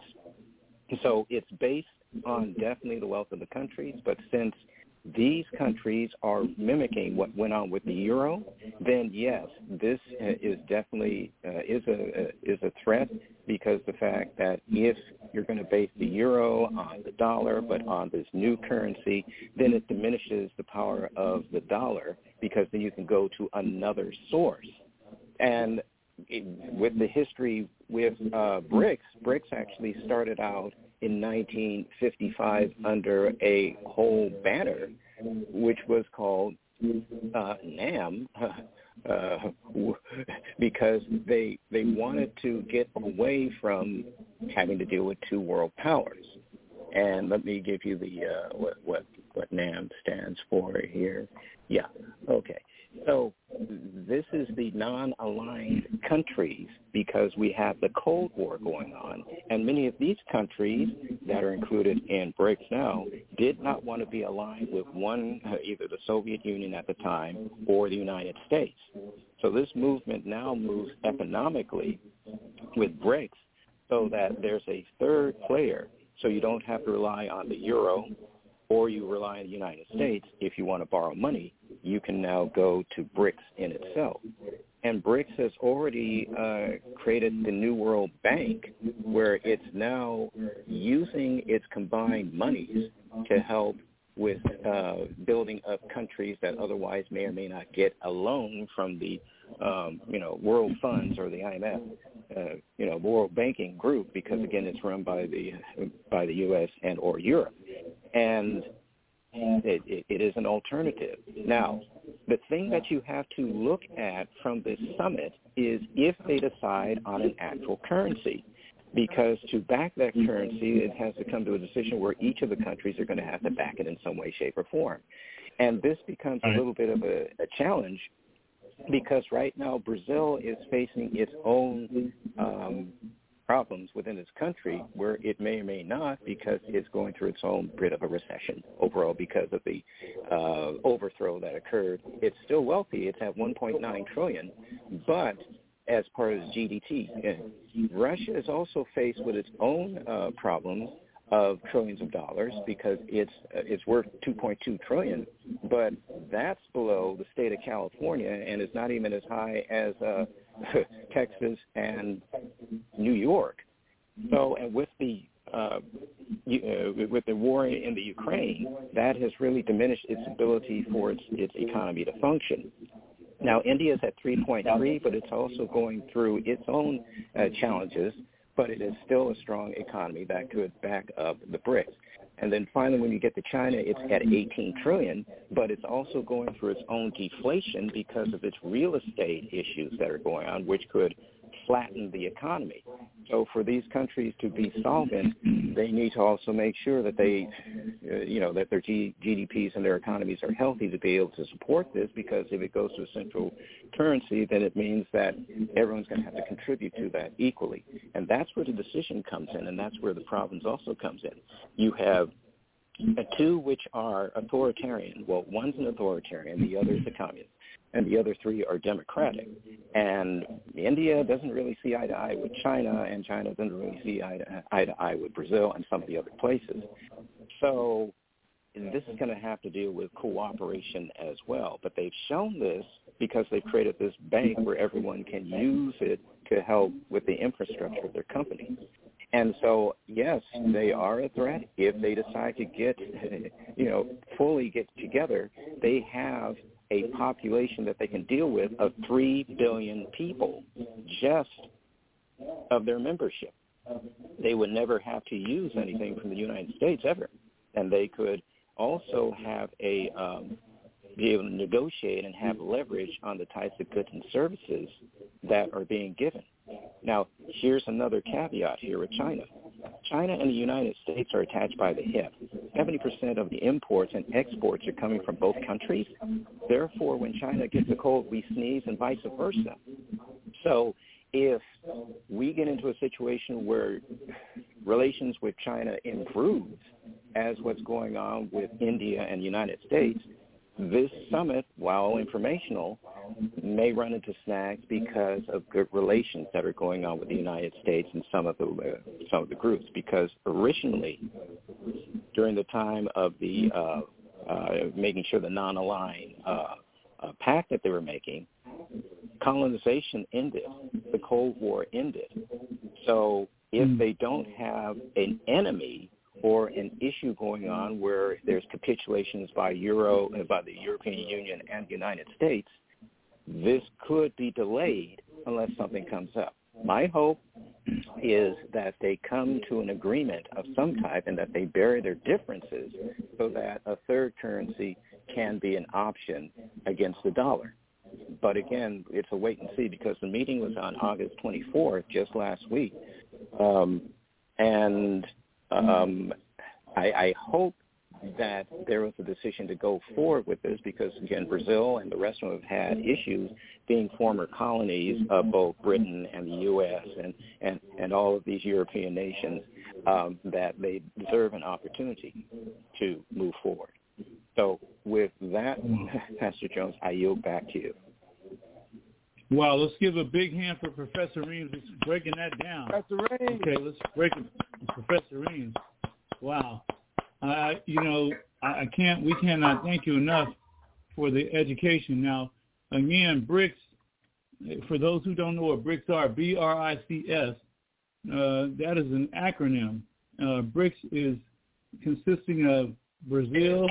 So it's based on definitely the wealth of the countries, but since these countries are mimicking what went on with the euro, then yes, this is definitely uh, is a is a threat, because the fact that if you're going to base the euro on the dollar but on this new currency, then it diminishes the power of the dollar, because then you can go to another source. And it, with the history with uh, BRICS, BRICS actually started out in nineteen fifty-five under a whole banner, which was called uh, NAM, uh, because they they wanted to get away from having to deal with two world powers. And let me give you the uh, what, what what NAM stands for here. Yeah, okay. So this is the non-aligned countries, because we have the Cold War going on, and many of these countries that are included in BRICS now did not want to be aligned with one, uh, either the Soviet Union at the time or the United States. So this movement now moves economically with BRICS so that there's a third player, so you don't have to rely on the euro or you rely on the United States. If you want to borrow money, you can now go to BRICS in itself. And BRICS has already uh, created the New World Bank, where it's now using its combined monies to help with uh, building up countries that otherwise may or may not get a loan from the, um, you know, World Funds or the I M F, uh, you know, World Banking Group, because again, it's run by the by the U S and or Europe, and it, it, it is an alternative. Now, the thing that you have to look at from this summit is if they decide on an actual currency. Because to back that currency, it has to come to a decision where each of the countries are going to have to back it in some way, shape, or form. And this becomes a little bit of a, a challenge because right now Brazil is facing its own um, problems within its country where it may or may not, because it's going through its own bit of a recession overall because of the uh, overthrow that occurred. It's still wealthy. It's at one point nine trillion dollars, but as part of its G D P. Russia is also faced with its own uh, problems of trillions of dollars because it's uh, it's worth two point two trillion dollars, but that's below the state of California and is not even as high as uh, Texas and New York. So, and with the uh, uh, with the war in the Ukraine, that has really diminished its ability for its, its economy to function. Now, India is at three point three, but it's also going through its own uh, challenges, but it is still a strong economy that could back up the BRICS. And then finally, when you get to China, it's at eighteen trillion dollars, but it's also going through its own deflation because of its real estate issues that are going on, which could flatten the economy. So for these countries to be solvent, they need to also make sure that they, uh, you know, that their G- GDPs and their economies are healthy to be able to support this, because if it goes to a central currency, then it means that everyone's going to have to contribute to that equally. And that's where the decision comes in, and that's where the problems also comes in. You have uh, two which are authoritarian. Well, one's an authoritarian, the other is a communist, and the other three are democratic. And India doesn't really see eye to eye with China, and China doesn't really see eye to eye, to eye with Brazil and some of the other places. So this is going to have to deal with cooperation as well. But they've shown this because they've created this bank where everyone can use it to help with the infrastructure of their company. And so, yes, they are a threat. If they decide to get, you know, fully get together, they have a population that they can deal with of three billion people just of their membership. They would never have to use anything from the United States ever. And they could also have a um, be able to negotiate and have leverage on the types of goods and services that are being given. Now, here's another caveat here with China. China and the United States are attached by the hip. seventy percent of the imports and exports are coming from both countries. Therefore, when China gets a cold, we sneeze, and vice versa. So if we get into a situation where relations with China improves, as what's going on with India and the United States, this summit, while informational, may run into snags because of good relations that are going on with the United States and some of the uh, some of the groups. Because originally, during the time of the uh, uh, making sure the non-aligned uh, uh, pact that they were making, colonization ended, the Cold War ended. So if they don't have an enemy or an issue going on where there's capitulations by Euro by the European Union and the United States, this could be delayed unless something comes up. My hope is that they come to an agreement of some type and that they bury their differences so that a third currency can be an option against the dollar. But again, it's a wait and see, because the meeting was on August twenty-fourth, just last week. Um, and um, I, I hope that there was a decision to go forward with this because, again, Brazil and the rest of them have had issues being former colonies of both Britain and the U S and, and, and all of these European nations, um, that they deserve an opportunity to move forward. So with that, Pastor Jones, I yield back to you. Wow, let's give a big hand for Professor Reams breaking that down. Professor Reams. Okay, let's break it. Professor Reams. Wow. I, you know, I can't, we cannot thank you enough for the education. Now, again, BRICS, for those who don't know what BRICS are, B R I C S, uh, that is an acronym. Uh, BRICS is consisting of Brazil,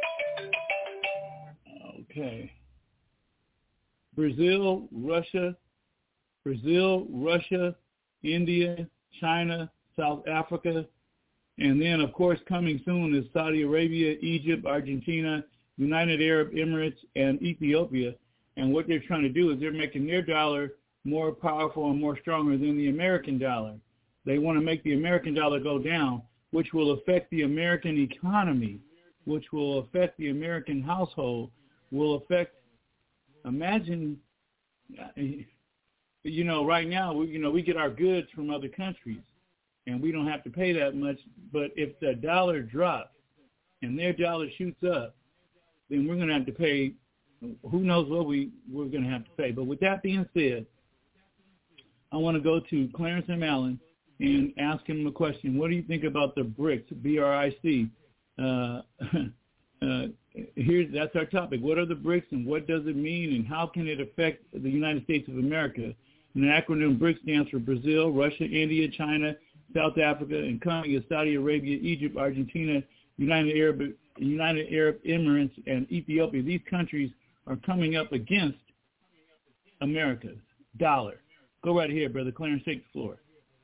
okay, Brazil, Russia, Brazil, Russia, India, China, South Africa, and then, of course, coming soon is Saudi Arabia, Egypt, Argentina, United Arab Emirates, and Ethiopia. And what they're trying to do is they're making their dollar more powerful and more stronger than the American dollar. They want to make the American dollar go down, which will affect the American economy, which will affect the American household, will affect, imagine you know, right now, we, you know, we get our goods from other countries, and we don't have to pay that much. But if the dollar drops and their dollar shoots up, then we're going to have to pay. Who knows what we we're going to have to pay? But with that being said, I want to go to Clarence M. Allen and ask him a question. What do you think about the BRICS, B R I C? Uh, uh, here's that's our topic. What are the BRICS, and what does it mean, and how can it affect the United States of America? And the acronym BRICS stands for Brazil, Russia, India, China, South Africa, and coming is Saudi Arabia, Egypt, Argentina, United Arab United Arab Emirates, and Ethiopia. These countries are coming up against America's dollar. Go right here, Brother Clarence, take the floor.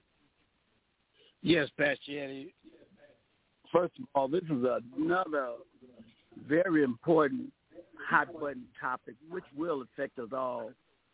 Yes, Pastor Eddie. First of all, this is another very important hot-button topic, which will affect us all,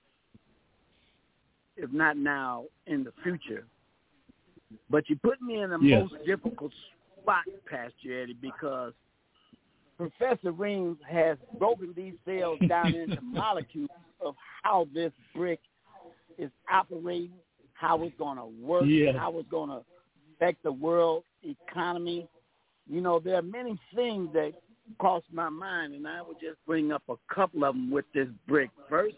if not now, in the future. But you put me in the yes. most difficult spot, Pastor Eddie, because Professor Reams has broken these cells down into molecules of how this brick is operating, how it's going to work, yes. how it's going to affect the world economy. You know, there are many things that cross my mind, and I would just bring up a couple of them with this brick. First,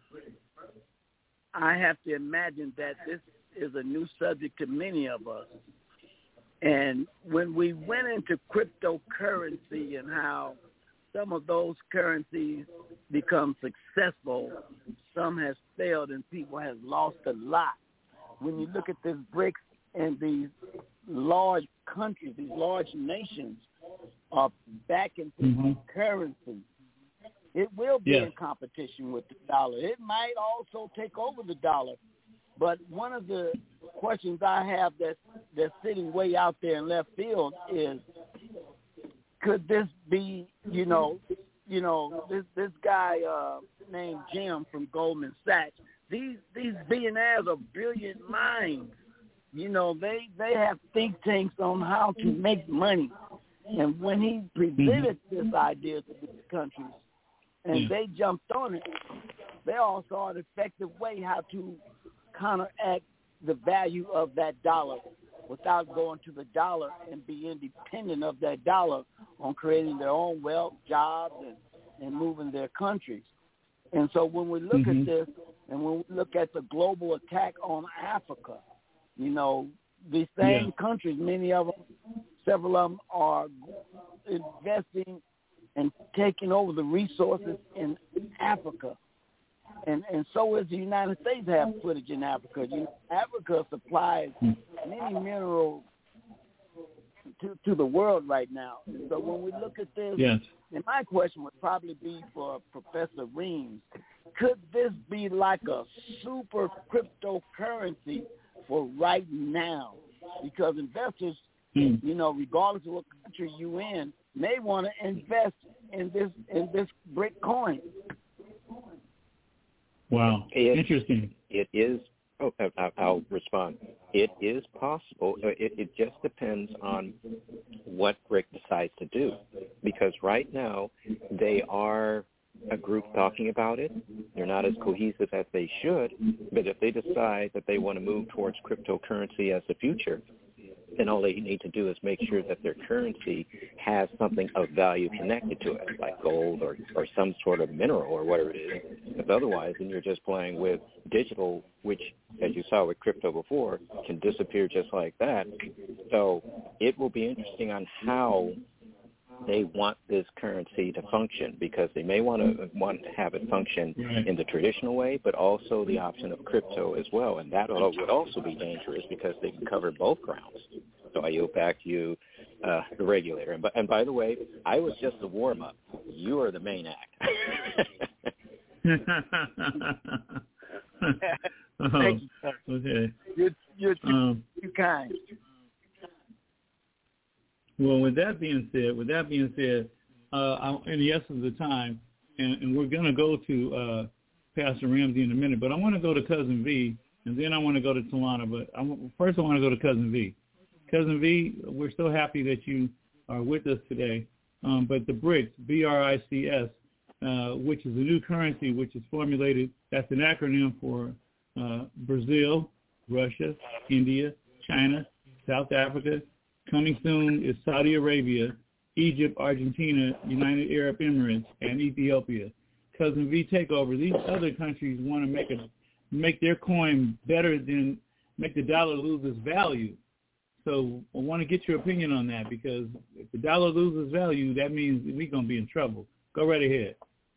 I have to imagine that this is a new subject to many of us. And when we went into cryptocurrency and how some of those currencies become successful, some has failed, and people have lost a lot. When you look at this BRICS and these large countries, these large nations are back into mm-hmm. currency, it will be yes. in competition with the dollar. It might also take over the dollar. But one of the questions I have that's, that's sitting way out there in left field is, could this be, you know, you know, this this guy uh, named Jim from Goldman Sachs, these these billionaires are brilliant minds. You know, they, they have think tanks on how to make money. And when he presented this idea to these countries and yeah. they jumped on it, they all saw an effective way how to counteract the value of that dollar without going to the dollar and be independent of that dollar on creating their own wealth, jobs, and, and moving their countries. And so when we look mm-hmm. at this and when we look at the global attack on Africa, you know, these same yeah. countries, many of them, several of them are investing and taking over the resources in Africa. And and so is the United States have footage in Africa. You know, Africa supplies many minerals to, to the world right now. So when we look at this, yes. and my question would probably be for Professor Reams, could this be like a super cryptocurrency for right now? Because investors, mm. you know, regardless of what country you in, may want to invest in this in this brick coin. Wow, it, interesting. It is. Oh, I'll respond. It is possible. It, it just depends on what BRIC decides to do, because right now they are a group talking about it. They're not as cohesive as they should, but if they decide that they want to move towards cryptocurrency as the future, then all they need to do is make sure that their currency has something of value connected to it, like gold or, or some sort of mineral or whatever it is. Because otherwise, then you're just playing with digital, which, as you saw with crypto before, can disappear just like that. So it will be interesting on how they want this currency to function, because they may want to want to have it function right. in the traditional way, but also the option of crypto as well. And that would also be dangerous because they can cover both grounds. So I yield back to you, uh, the regulator. And, and by the way, I was just the warm-up. You are the main act. oh, Thank you, sir. Okay. You're, you're too, um, too kind. Well, with that being said, with that being said, uh, I, in the essence of the time, and, and we're going to go to uh, Pastor Ramsey in a minute, but I want to go to Cousin V, and then I want to go to Talana. But I, first I want to go to Cousin V. Cousin V, we're so happy that you are with us today. Um, but the BRICS, B R I C S, uh, which is a new currency which is formulated. That's an acronym for uh, Brazil, Russia, India, China, South Africa. Coming soon is Saudi Arabia, Egypt, Argentina, United Arab Emirates, and Ethiopia. Cousin V Takeover, these other countries want to make a make their coin better than make the dollar lose its value. So I want to get your opinion on that, because if the dollar loses value, that means we're going to be in trouble. Go right ahead.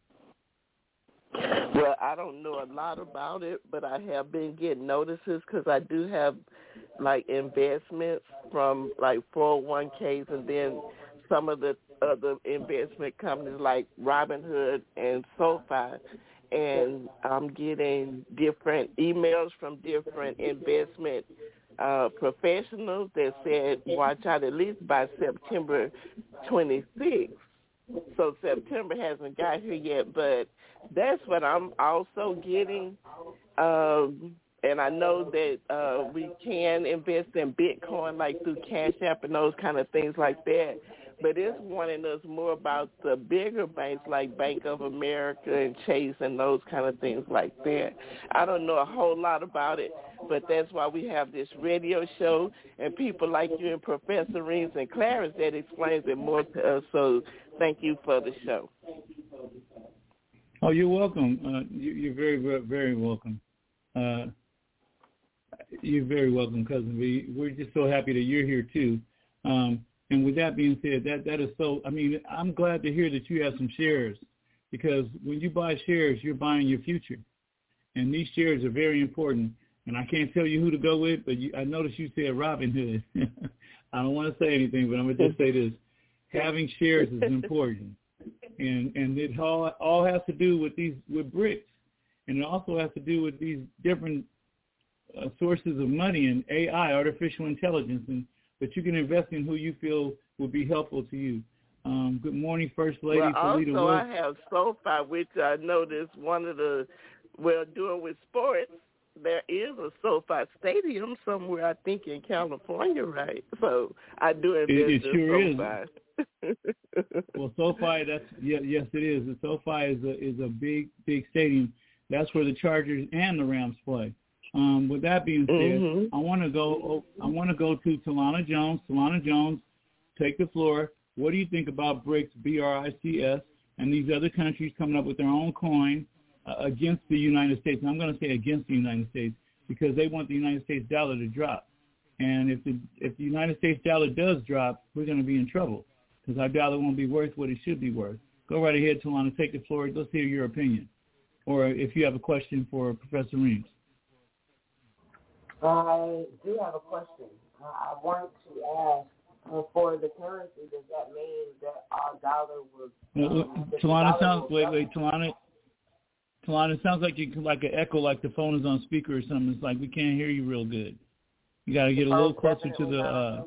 Well, I don't know a lot about it, but I have been getting notices because I do have, like, investments from, like, four oh one k's, and then some of the other investment companies like Robinhood and SoFi. And I'm getting different emails from different investment uh, professionals that said watch out at least by September twenty-sixth. So September hasn't got here yet, but that's what I'm also getting. Um, and I know that uh, we can invest in Bitcoin, like through Cash App and those kind of things like that. But it's warning us more about the bigger banks like Bank of America and Chase and those kind of things like that. I don't know a whole lot about it, but that's why we have this radio show and people like you and Professor Reams and Clarence that explains it more to us. So thank you for the show. Oh, you're welcome. Uh, you, you're very, very welcome. Uh, you're very welcome, Cousin V. We're just so happy that you're here, too. Um, And with that being said, that, that is so, I mean, I'm glad to hear that you have some shares, because when you buy shares, you're buying your future. And these shares are very important. And I can't tell you who to go with, but you, I noticed you said Robinhood. I don't want to say anything, but I'm going to just say this. Having shares is important. And and it all, all has to do with these, with bricks. And it also has to do with these different uh, sources of money and A I, artificial intelligence, and but you can invest in who you feel will be helpful to you. Um, good morning, First Lady. Well, Talita also Wilson. I have SoFi, which I noticed one of the, well, doing with sports, there is a SoFi Stadium somewhere, I think, in California, right? So I do invest it, it in sure SoFi. Is. Well, SoFi, that's yeah, yes, it is. The SoFi is a is a big, big stadium. That's where the Chargers and the Rams play. Um, with that being said, mm-hmm. I want to go. I want to go to Talana Jones. Talana Jones, take the floor. What do you think about BRICS, B R I C S, and these other countries coming up with their own coin uh, against the United States? And I'm going to say against the United States because they want the United States dollar to drop. And if the if the United States dollar does drop, we're going to be in trouble because our dollar won't be worth what it should be worth. Go right ahead, Talana. Take the floor. Let's hear your opinion, or if you have a question for Professor Reams. I do have a question. Uh, I want to ask, uh, for the currency, does that mean that our dollar will... Um, uh, Talana sounds... Wait, wait, Talana. Talana, it sounds like you like an echo, like the phone is on speaker or something. It's like we can't hear you real good. You got to get a little oh, closer to the... Uh...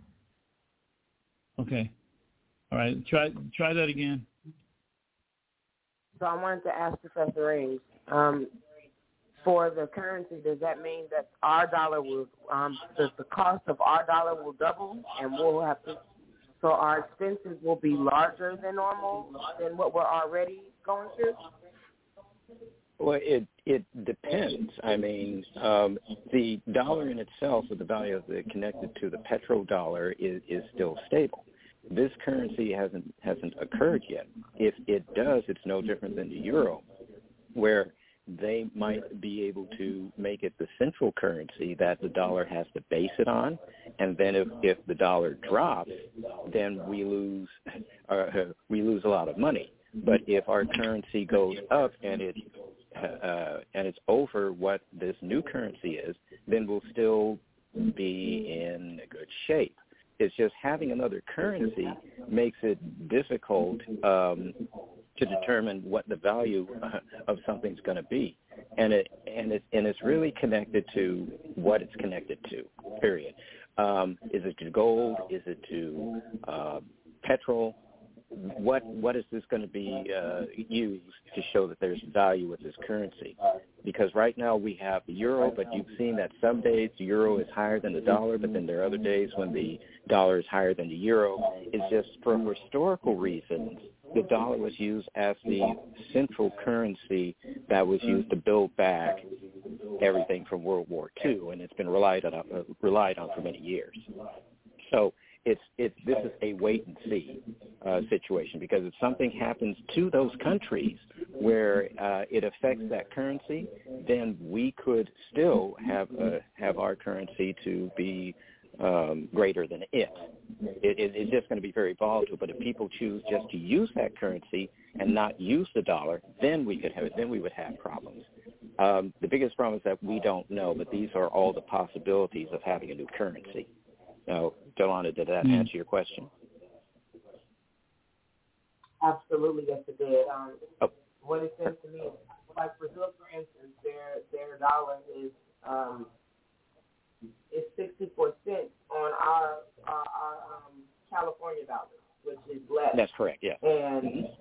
Okay. All right. Try try that again. So I wanted to ask Professor Reams, um, for the currency, does that mean that our dollar will, um, the, the cost of our dollar will double, and we'll have to, so our expenses will be larger than normal, than what we're already going through? Well, it it depends. I mean, um, the dollar in itself, with the value of the connected to the petrodollar, is, is still stable. This currency hasn't hasn't occurred yet. If it does, it's no different than the euro, where they might be able to make it the central currency that the dollar has to base it on, and then if, if the dollar drops, then we lose uh, we lose a lot of money. But if our currency goes up and it uh, and it's over what this new currency is, then we'll still be in good shape. It's just having another currency makes it difficult um, to determine what the value of something's going to be, and it and it and it's really connected to what it's connected to. Period. Um, is it to gold? Is it to uh, petrol? what what is this going to be uh, used to show that there's value with this currency? Because right now we have the euro, but you've seen that some days the euro is higher than the dollar, but then there are other days when the dollar is higher than the euro. It's just for historical reasons, the dollar was used as the central currency that was used to build back everything from World War Two, and it's been relied on, uh, relied on for many years. So it's it's this is a wait and see uh, situation, because if something happens to those countries where uh, it affects that currency, then we could still have uh, have our currency to be um, greater than it. It, it. It's just going to be very volatile. But if people choose just to use that currency and not use the dollar, then we could have it. Then we would have problems. Um, the biggest problem is that we don't know, but these are all the possibilities of having a new currency. Now, Delana, did that mm-hmm. answer your question? Absolutely, yes, it did. Um, oh. What it says to me, like Brazil, for instance, their their dollar is um, is sixty-four cents on our our, our um, California dollar, which is less. That's correct. Yeah. And mm-hmm.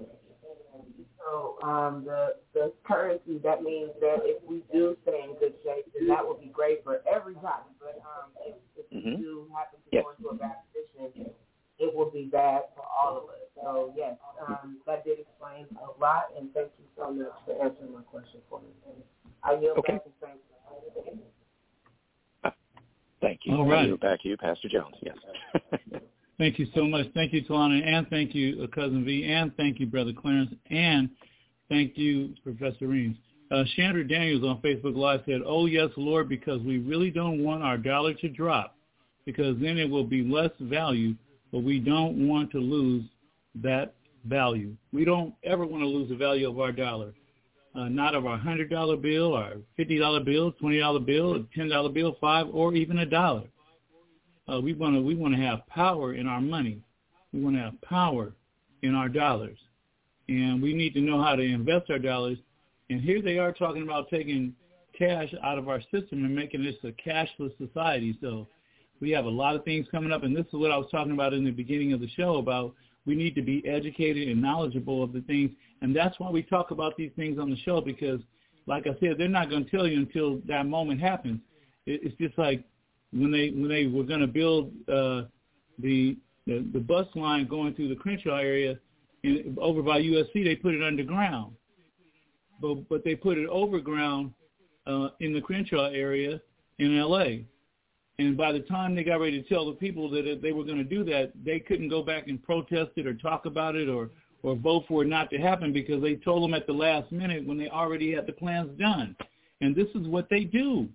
so um, the the currency, that means that if we do stay in good shape, then that would be great for everybody. But um, if, if mm-hmm. we do happen to yes. go into a bad position, it will be bad for all of us. So, yes, um, that did explain a lot, and thank you so much for answering my question for me. I yield okay. back and thank you. Uh, thank you. All right. I yield back to you, Pastor Jones. Yes. Thank you so much. Thank you, Talana, and thank you, uh, Cousin V, and thank you, Brother Clarence, and thank you, Professor Reams. Uh, Chandra Daniels on Facebook Live said, oh, yes, Lord, because we really don't want our dollar to drop, because then it will be less value, but we don't want to lose that value. We don't ever want to lose the value of our dollar, uh, not of our one hundred dollar bill, our fifty dollar bill, twenty dollar bill, ten dollar bill, five, or even a dollar. Uh, we want to we want to have power in our money. We want to have power in our dollars, and we need to know how to invest our dollars. And here they are talking about taking cash out of our system and making this a cashless society. So we have a lot of things coming up, and this is what I was talking about in the beginning of the show about we need to be educated and knowledgeable of the things, and that's why we talk about these things on the show, because, like I said, they're not going to tell you until that moment happens. It's just like when they when they were going to build uh, the, the the bus line going through the Crenshaw area in, over by U S C, they put it underground, but but they put it overground uh, in the Crenshaw area in L A And by the time they got ready to tell the people that they were going to do that, they couldn't go back and protest it or talk about it or, or vote for it not to happen, because they told them at the last minute when they already had the plans done. And this is what they do.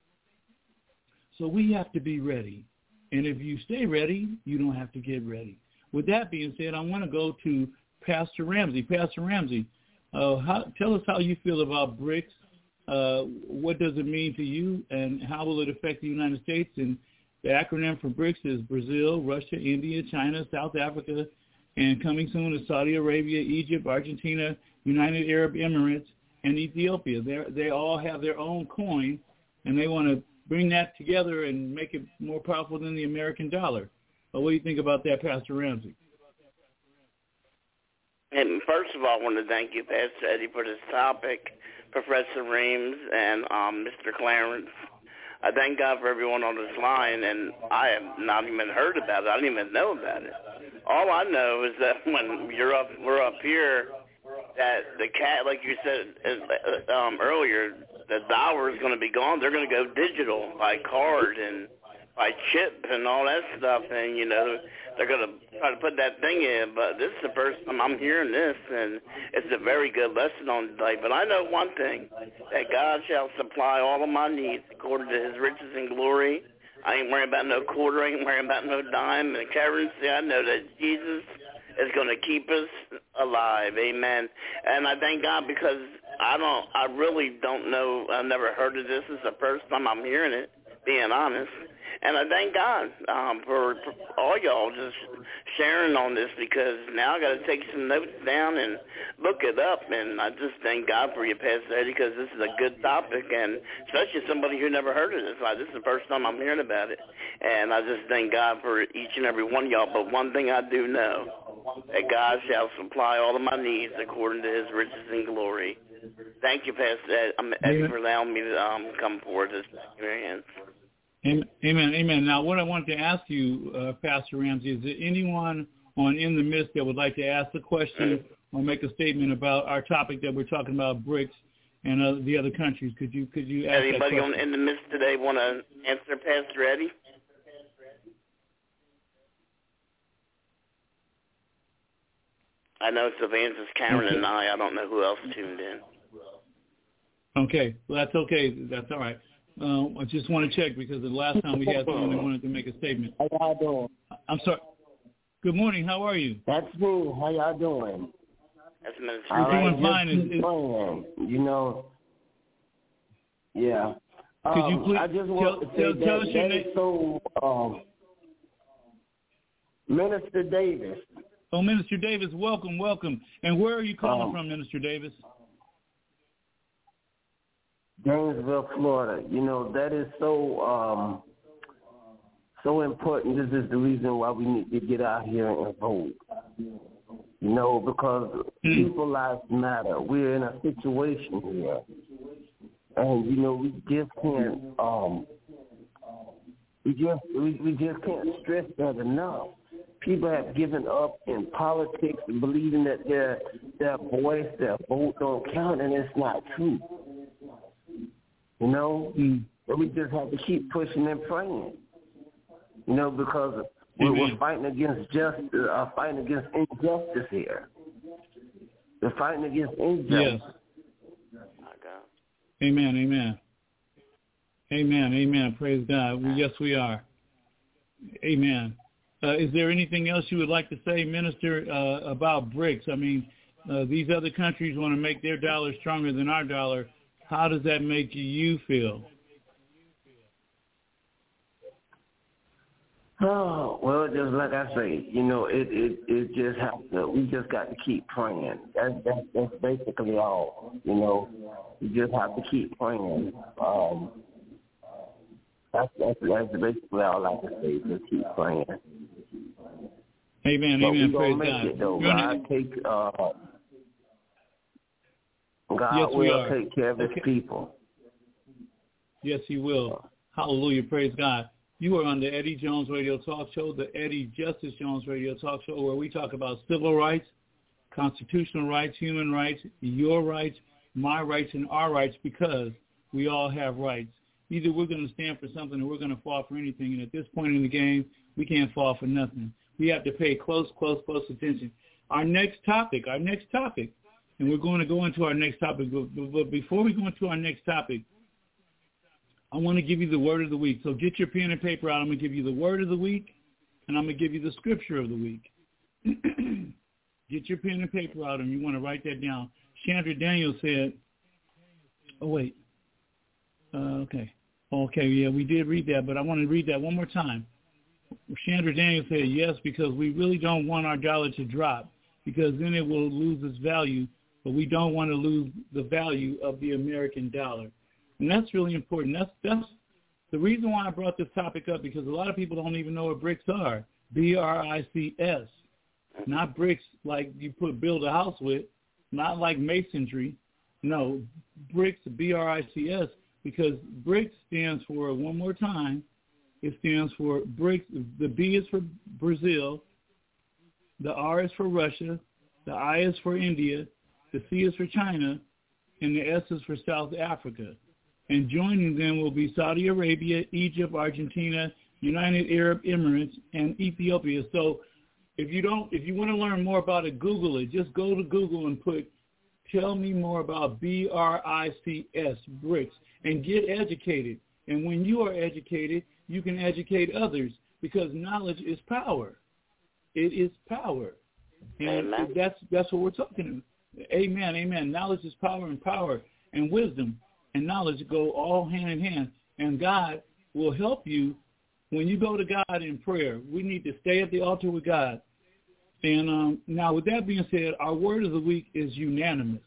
So we have to be ready. And if you stay ready, you don't have to get ready. With that being said, I want to go to Pastor Ramsey. Pastor Ramsey, uh, how, tell us how you feel about BRICS. Uh, what does it mean to you, and how will it affect the United States? And the acronym for BRICS is Brazil, Russia, India, China, South Africa, and coming soon is Saudi Arabia, Egypt, Argentina, United Arab Emirates, and Ethiopia. They they all have their own coin, and they want to bring that together and make it more powerful than the American dollar. But what do you think about that, Pastor Ramsey? And first of all, I want to thank you, Pastor Eddie, for this topic, Professor Reams and um, Mister Clarence. I thank God for everyone on this line, and I have not even heard about it. I didn't even know about it. All I know is that when you're up, we're up here, that the cat, like you said um, earlier, the dollar is going to be gone. They're going to go digital by card and by chip and all that stuff, and, you know, they're going to try to put that thing in. But this is the first time I'm hearing this, and it's a very good lesson on today. But I know one thing, that God shall supply all of my needs according to his riches and glory. I ain't worrying about no quarter, I ain't worrying about no dime and currency. I know that Jesus is going to keep us alive, amen. And I thank God, because I don't, I really don't know, I've never heard of this. This is the first time I'm hearing it, being honest. And I thank God um, for, for all y'all just sharing on this, because now I got to take some notes down and look it up. And I just thank God for you, Pastor Eddie, because this is a good topic, and especially somebody who never heard of this. Like, this is the first time I'm hearing about it. And I just thank God for each and every one of y'all. But one thing I do know, that God shall supply all of my needs according to his riches and glory. Thank you, Pastor Eddie, for allowing me to um, come forward this experience. Amen, amen. Now, what I wanted to ask you, uh, Pastor Ramsey, is there anyone on In the Midst that would like to ask a question or make a statement about our topic that we're talking about, BRICS and uh, the other countries? Could you could you ask Anybody that on In the Midst today want to answer, Pastor Eddie? I know it's Evangelist Karen okay. and I. I don't know who else tuned in. Okay, well, that's okay. That's all right. Uh, I just want to check because the last time we had someone that wanted to make a statement. How y'all doing? I'm sorry. Good morning. How are you? That's me. How y'all doing? That's Minister. We're doing right, fine. Just keep playing. You know, yeah. Could um, you please I just tell, want to say tell, that, tell us your that name? is so, um, Minister Davis. Oh, Minister Davis, welcome, welcome. And where are you calling um, from, Minister Davis? Gainesville, Florida. You know, that is so um, so important. This is the reason why we need to get out here and vote. You know, because mm. people's lives matter. We're in a situation here. And, you know, we just can't, um, we just, we, we just can't stress that enough. People have given up in politics and believing that their, their voice, their vote don't count, and it's not true. You know, mm. but we just have to keep pushing and praying. You know, because we're, we're fighting against just, uh, fighting against injustice here. We're fighting against injustice. Yes. Amen, amen. Amen, amen. Praise God. We, yes, we are. Amen. Uh, is there anything else you would like to say, Minister, uh, about BRICS? I mean, uh, these other countries want to make their dollar stronger than our dollar. How does that make you feel? Oh, well, just like I say, you know, it it, it just has to, we just got to keep praying. That's, that's, that's basically all, you know. You just have to keep praying. Um, that's, that's, that's basically all I can say, just keep praying. Amen, but amen, we praise make God. It, though. God gonna... take, uh, God yes, will take care of his okay. people. Yes, he will. Hallelujah, praise God. You are on the Eddie Jones Radio Talk Show, the Eddie Justice Jones Radio Talk Show, where we talk about civil rights, constitutional rights, human rights, your rights, my rights, and our rights, because we all have rights. Either we're going to stand for something or we're going to fall for anything. And at this point in the game, we can't fall for nothing. We have to pay close, close, close attention. Our next topic, our next topic, and we're going to go into our next topic. But, but before we go into our next topic, I want to give you the word of the week. So get your pen and paper out. I'm going to give you the word of the week, and I'm going to give you the scripture of the week. Get your pen and paper out, and you want to write that down. Chandra Daniels said, oh, wait. Uh, okay. Okay, yeah, we did read that, but I want to read that one more time. Chandra Daniels said, yes, because we really don't want our dollar to drop, because then it will lose its value, but we don't want to lose the value of the American dollar. And that's really important. That's that's the reason why I brought this topic up, because a lot of people don't even know what BRICS are. B R I C S. Not bricks like you put build a house with, not like masonry. No, BRICS, B R I C S, because BRICS stands for, one more time, it stands for BRICS. The B is for Brazil, the R is for Russia, the I is for India, the C is for China, and the S is for South Africa. And joining them will be Saudi Arabia, Egypt, Argentina, United Arab Emirates, and Ethiopia. So if you don't, if you want to learn more about it, Google it. Just go to Google and put, tell me more about B R I C S, BRICS, and get educated. And when you are educated, you can educate others, because knowledge is power. It is power. And amen. that's that's what we're talking about. Amen, amen. Knowledge is power, and power and wisdom and knowledge go all hand in hand. And God will help you when you go to God in prayer. We need to stay at the altar with God. And um, now, with that being said, our word of the week is unanimous.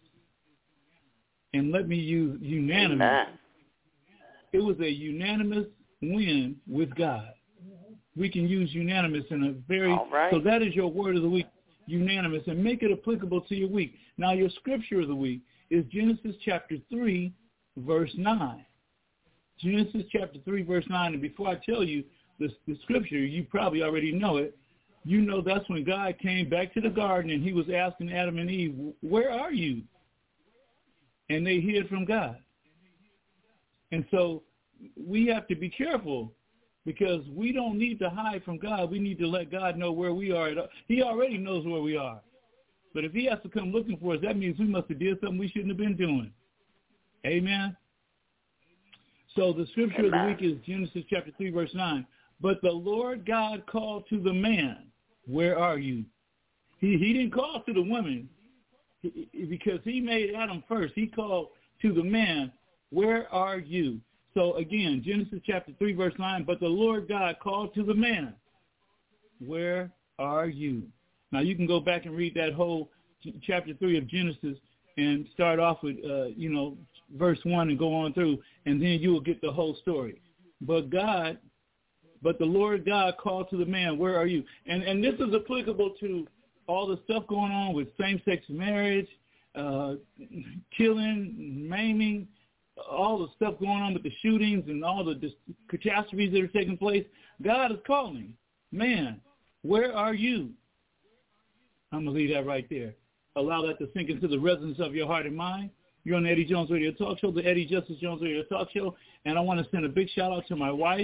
And let me use unanimous. Amen. It was a unanimous win with God. We can use unanimous in a very, all right. so that is your word of the week. unanimous, and make it applicable to your week. Now, your scripture of the week is Genesis chapter three, verse nine. Genesis chapter three, verse nine. And before I tell you the, the scripture, you probably already know it. You know that's when God came back to the garden and he was asking Adam and Eve, where are you? And they hid from God. And so we have to be careful because we don't need to hide from God. We need to let God know where we are. He already knows where we are. But if he has to come looking for us, that means we must have did something we shouldn't have been doing. Amen? So the scripture Amen. Of the week is Genesis chapter three, verse nine. But the Lord God called to the man, where are you? He he didn't call to the woman he, because he made Adam first. He called to the man, where are you? So again, Genesis chapter three, verse nine, but the Lord God called to the man, where are you? Now you can go back and read that whole chapter three of Genesis and start off with, uh, you know, verse one and go on through, and then you will get the whole story. But God, but the Lord God called to the man, where are you? And and this is applicable to all the stuff going on with same-sex marriage, uh, killing, maiming, all the stuff going on with the shootings and all the dis- catastrophes that are taking place. God is calling, man, where are you? I'm going to leave that right there. Allow that to sink into the resonance of your heart and mind. You're on the Eddie Jones Radio Talk Show, the Eddie Justice Jones Radio Talk Show, and I want to send a big shout-out to my wife,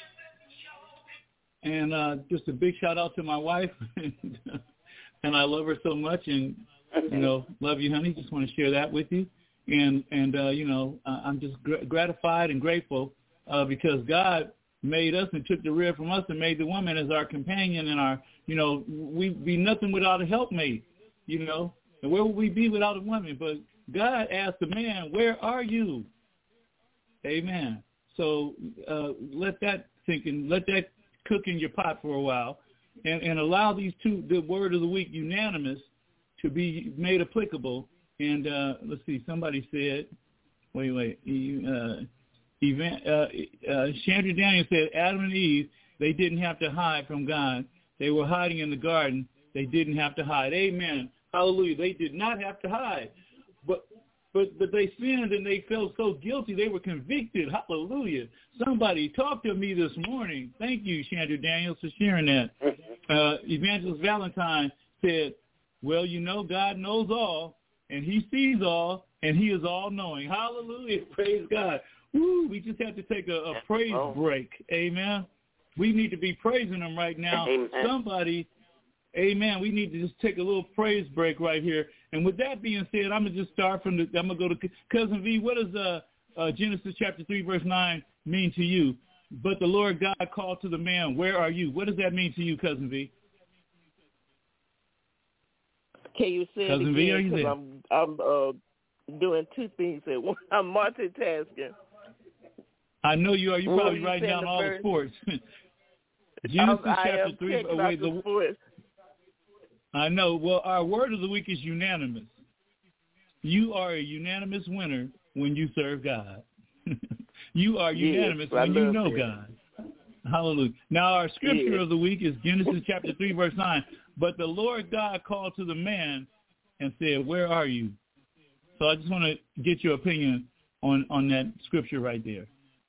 and uh, just a big shout-out to my wife, and I love her so much, and, you know, love you, honey. Just want to share that with you, and, and uh, you know, I'm just gr- gratified and grateful uh, because God made us and took the rib from us and made the woman as our companion and our, you know, we'd be nothing without a helpmate, you know, and where would we be without a woman? But God asked the man, where are you? Amen. So uh, let that sink in, let that cook in your pot for a while, and, and allow these two, the word of the week, unanimous, to be made applicable. And uh, let's see, somebody said, wait, wait, uh, event, uh, uh, Chandra Daniel said, Adam and Eve, they didn't have to hide from God. They were hiding in the garden. They didn't have to hide. Amen. Hallelujah. They did not have to hide. But but but they sinned and they felt so guilty. They were convicted. Hallelujah. Somebody talked to me this morning. Thank you, Chandra Daniels, for sharing that. Uh, Evangelist Valentine said, well, you know, God knows all, and he sees all, and he is all-knowing. Hallelujah. Praise God. Woo, we just have to take a, a praise break. Amen. We need to be praising him right now. Amen. Somebody, amen, we need to just take a little praise break right here. And with that being said, I'm going to just start from the, I'm going to go to Cousin V. What does uh, uh, Genesis chapter three, verse nine mean to you? But the Lord God called to the man, where are you? What does that mean to you, Cousin V? Can you say Cousin it V, are again? you there? I'm, I'm uh, doing two things at once. I'm multitasking. I know you are. You're What probably you writing down the all first? the sports. Genesis I chapter am three. checking Oh, wait, out the the, sports. I know. Well, our word of the week is unanimous. You are a unanimous winner when you serve God. You are unanimous yes, when you know it. God. Hallelujah. Now, our scripture yes. of the week is Genesis chapter three, verse nine. But the Lord God called to the man and said, where are you? So I just want to get your opinion on, on that scripture right there.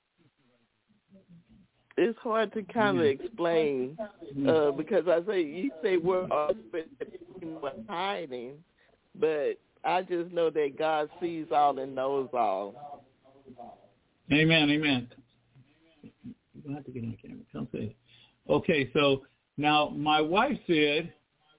It's hard to kind of mm-hmm. explain uh, because I say you say we're all hiding, but I just know that God sees all and knows all. Amen, amen. You don't have to get on the camera. Don't say it. Okay, so now my wife said,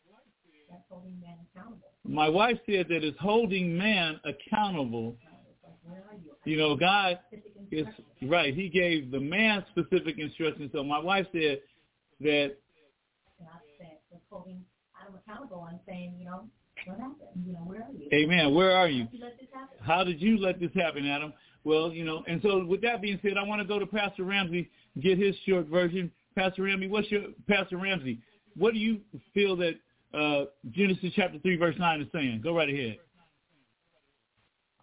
my wife said that it's holding man accountable. You know, God is right. He gave the man specific instructions. So my wife said that holding Adam accountable and saying, you know, what happened? You know, where are you? Amen. Where are you? How did you let this happen? How did you let this happen, Adam? Well, you know, and so with that being said, I want to go to Pastor Ramsey, get his short version. Pastor Ramsey, what's your Pastor Ramsey? What do you feel that uh, Genesis chapter three, verse nine is saying? Go right ahead.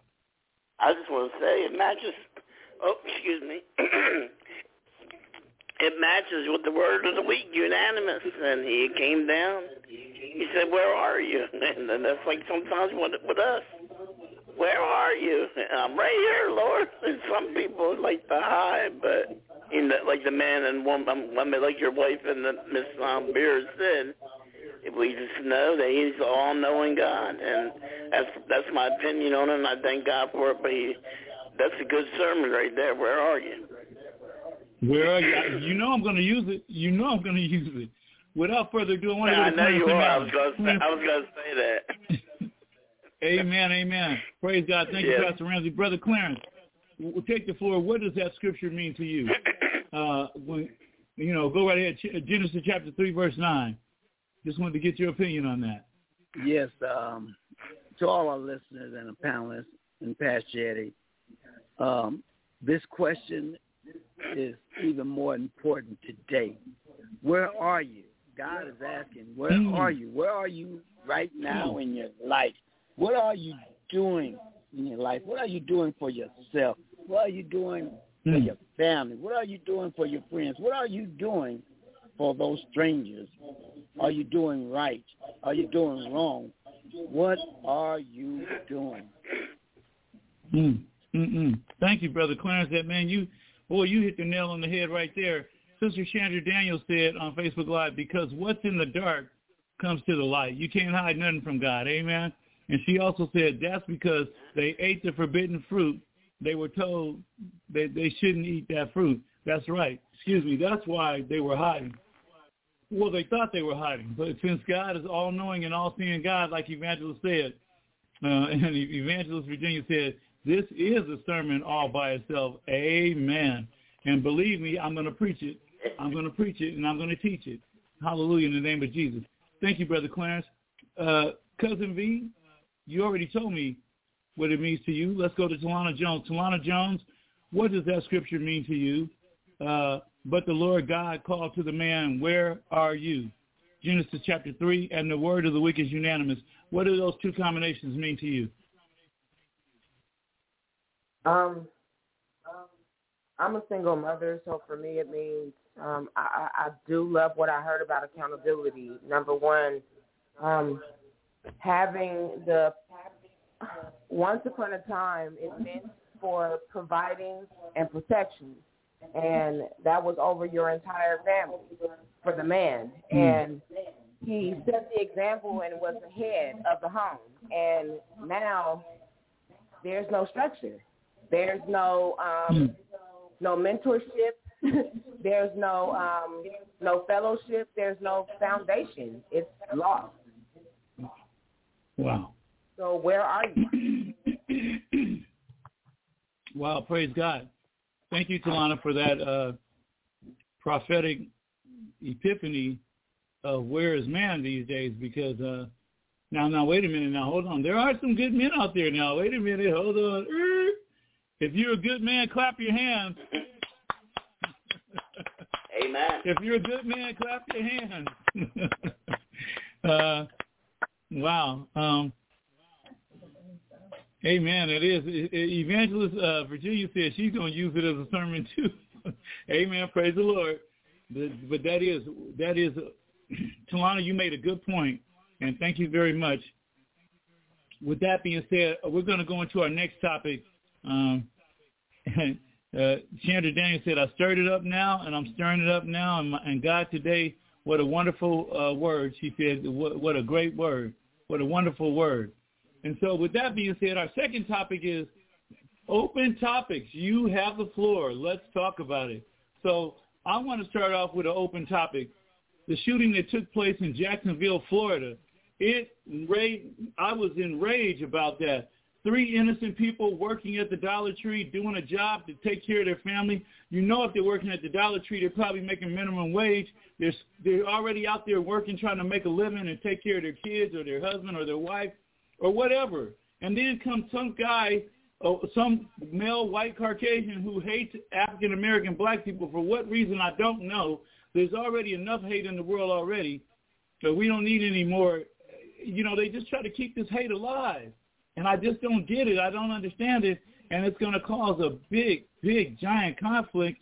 I just want to say it matches, oh, excuse me, it matches with the word of the week, unanimous. And he came down. He said, where are you? And then that's like sometimes with, with us. Where are you? I'm right here, Lord. And some people like to hide, but you know, like the man and woman, like your wife and the Miss um, Beard said, we just know that he's all-knowing God, and that's that's my opinion on it, and I thank God for it. But he, that's a good sermon right there. Where are you? Where are you? You know I'm going to use it. You know I'm going to use it. Without further ado, I want to yeah, go to I know you are. I was going to say, I was going to say that. Amen, amen. Praise God. Thank yes. you, Pastor Ramsey. Brother Clarence, we'll take the floor. What does that scripture mean to you? Uh, when, you know, go right ahead. Genesis chapter three, verse nine. Just wanted to get your opinion on that. Yes, um, to all our listeners and the panelists and Pastor Eddie, um, this question is even more important today. Where are you? God is asking, where mm. are you? Where are you right now in your life? What are you doing in your life? What are you doing for yourself? What are you doing for mm. your family? What are you doing for your friends? What are you doing for those strangers? Are you doing right? Are you doing wrong? What are you doing? Mm. Mm-mm. Thank you, Brother Clarence. That man, you, boy, you hit the nail on the head right there. Sister Chandra Daniels said on Facebook Live, because what's in the dark comes to the light. You can't hide nothing from God. Amen. And she also said that's because they ate the forbidden fruit. They were told that they shouldn't eat that fruit. That's right. Excuse me. That's why they were hiding. Well, they thought they were hiding. But since God is all-knowing and all-seeing God, like Evangelist said, uh, and Evangelist Virginia said, this is a sermon all by itself. Amen. And believe me, I'm going to preach it. I'm going to preach it, and I'm going to teach it. Hallelujah, in the name of Jesus. Thank you, Brother Clarence. Uh, Cousin V, you already told me what it means to you. Let's go to Talana Jones. Talana Jones, what does that scripture mean to you? Uh, but the Lord God called to the man, where are you? Genesis chapter three, and the word of the week is unanimous. What do those two combinations mean to you? Um, I'm a single mother, so for me it means um, I, I do love what I heard about accountability. Number one, um, having the once upon a time it meant for providing and protection, and that was over your entire family for the man. Mm. And he set the example and was the head of the home. And now there's no structure. There's no um, mm. no mentorship. There's no um, no fellowship. There's no foundation. It's lost. Wow. So where are you? Wow, praise God. Thank you, Talana, for that uh, prophetic epiphany of where is man these days, because uh, now, now, wait a minute, now, hold on. There are some good men out there now. Wait a minute, hold on. If you're a good man, clap your hands. Amen. If you're a good man, clap your hands. uh, wow. Um, amen. It is. Evangelist uh, Virginia said she's going to use it as a sermon too. Amen. Praise the Lord. But, but that is, that is, uh, Talana, you made a good point, and thank you very much. With that being said, we're going to go into our next topic. Um, uh, Chandra Daniel said, I stirred it up now, and I'm stirring it up now. And, my, and God, today, what a wonderful uh, word. She said, what, what a great word. What a wonderful word. And so with that being said, our second topic is open topics. You have the floor. Let's talk about it. So I want to start off with an open topic. The shooting that took place in Jacksonville, Florida, it I was enraged about that. Three innocent people working at the Dollar Tree doing a job to take care of their family. You know, if they're working at the Dollar Tree, they're probably making minimum wage. They're, they're already out there working, trying to make a living and take care of their kids or their husband or their wife or whatever. And then comes some guy, oh, some male white Caucasian who hates African-American black people for what reason I don't know. There's already enough hate in the world already, so we don't need any more. You know, they just try to keep this hate alive. And I just don't get it. I don't understand it. And it's going to cause a big, big, giant conflict.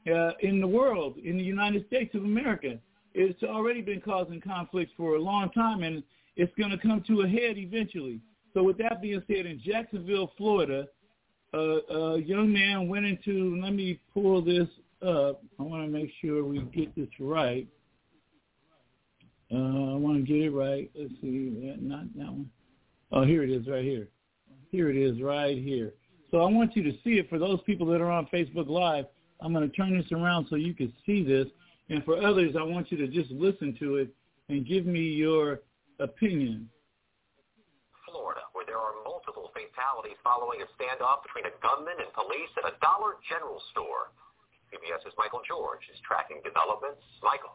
uh, in the world, in the United States of America. It's already been causing conflicts for a long time, and it's going to come to a head eventually. So with that being said, in Jacksonville, Florida, uh, a young man went into, let me pull this up. I want to make sure we get this right. Uh, I want to get it right. Let's see, not that one. Oh, here it is right here. Here it is right here. So I want you to see it. For those people that are on Facebook Live, I'm going to turn this around so you can see this. And for others, I want you to just listen to it and give me your opinion. Florida, where there are multiple fatalities following a standoff between a gunman and police at a Dollar General store. PBS's Michael George is tracking developments. Michael.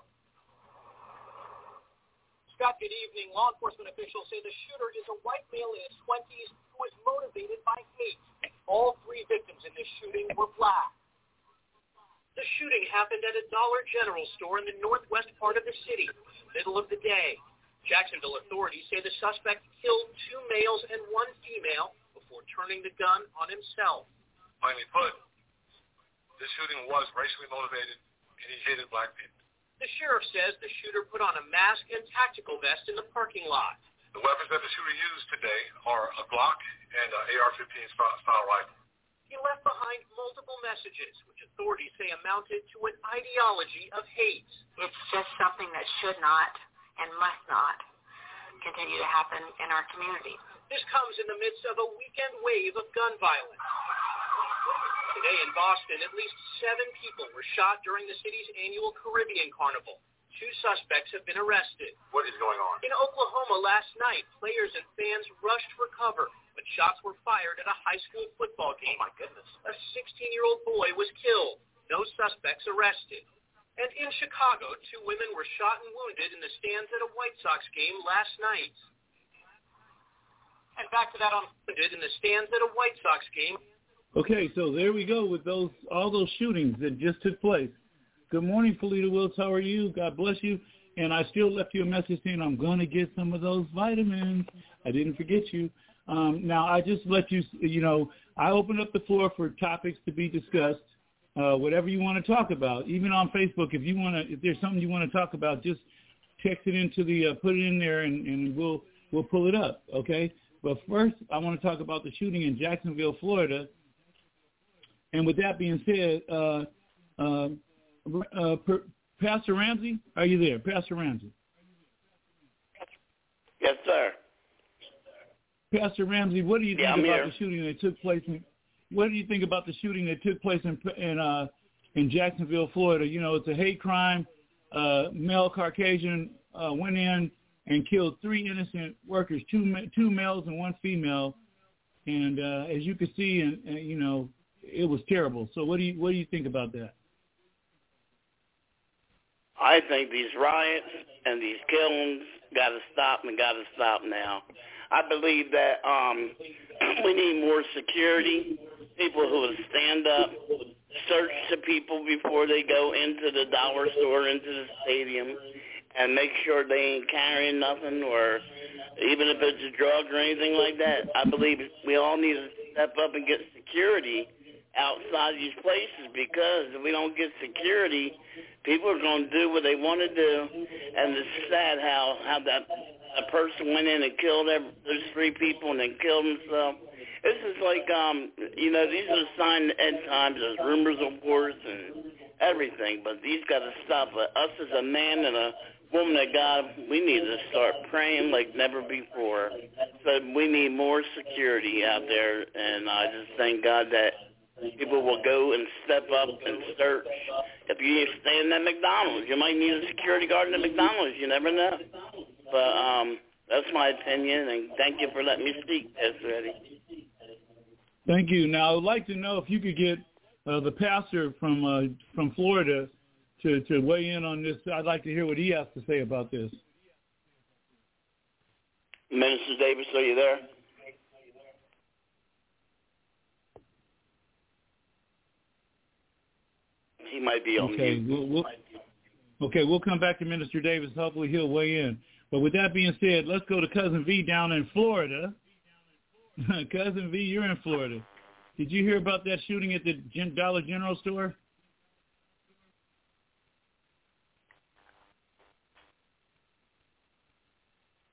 Scott, good evening. Law enforcement officials say the shooter is a white male in his twenties who is motivated by hate. All three victims in this shooting were black. The shooting happened at a Dollar General store in the northwest part of the city, middle of the day. Jacksonville authorities say the suspect killed two males and one female before turning the gun on himself. Finally put, this shooting was racially motivated, and he hated black people. The sheriff says the shooter put on a mask and tactical vest in the parking lot. The weapons that the shooter used today are a Glock and an A R fifteen style rifle. He left behind multiple messages, which authorities say amounted to an ideology of hate. It's just something that should not and must not continue to happen in our community. This comes in the midst of a weekend wave of gun violence. Today in Boston, at least seven people were shot during the city's annual Caribbean Carnival. Two suspects have been arrested. What is going on? In Oklahoma last night, players and fans rushed for cover, but shots were fired at a high school football game. Oh, my goodness. A sixteen-year-old boy was killed. No suspects arrested. And in Chicago, two women were shot and wounded in the stands at a White Sox game last night. And back to that on in the stands at a White Sox game. Okay, so there we go with those all those shootings that just took place. Good morning, Felita Wills. How are you? God bless you. And I still left you a message saying I'm going to get some of those vitamins. I didn't forget you. Um, now, I just let you, you know, I opened up the floor for topics to be discussed, uh, whatever you want to talk about. Even on Facebook, if you want to, if there's something you want to talk about, just text it into the, uh, put it in there, and, and we'll we'll pull it up, okay? But first, I want to talk about the shooting in Jacksonville, Florida. And with that being said, uh, uh, uh, per, Pastor Ramsey, are you there? Pastor Ramsey. Yes, sir. Pastor Ramsey, what do you think yeah, about here. the shooting that took place? In, what do you think about the shooting that took place in in, uh, in Jacksonville, Florida? You know, it's a hate crime. Uh, male Caucasian uh, went in and killed three innocent workers, two two males and one female. And uh, as you can see, and, and you know, it was terrible. So what do you what do you think about that? I think these riots and these killings got to stop and got to stop now. I believe that um, we need more security, people who will stand up, search the people before they go into the dollar store, into the stadium, and make sure they ain't carrying nothing, or even if it's a drug or anything like that. I believe we all need to step up and get security outside these places, because if we don't get security, people are going to do what they want to do. And it's sad how, how that a person went in and killed every, those three people and then killed himself. This is like, um, you know, these are signs at times. There's rumors of wars and everything, but these got to stop. But us as a man and a woman of God, we need to start praying like never before. So we need more security out there, and I just thank God that people will go and step up and search. If you stay in that McDonald's, you might need a security guard in the McDonald's. You never know. But um, that's my opinion, and thank you for letting me speak, Pastor Eddie. Thank you. Now, I would like to know if you could get uh, the pastor from uh, from Florida to, to weigh in on this. I'd like to hear what he has to say about this. Minister Davis, are you there? He might be on okay, mute. We'll, we'll, okay, we'll come back to Minister Davis. Hopefully he'll weigh in. But with that being said, let's go to Cousin V down in Florida. Cousin V, you're in Florida. Did you hear about that shooting at the Dollar General store?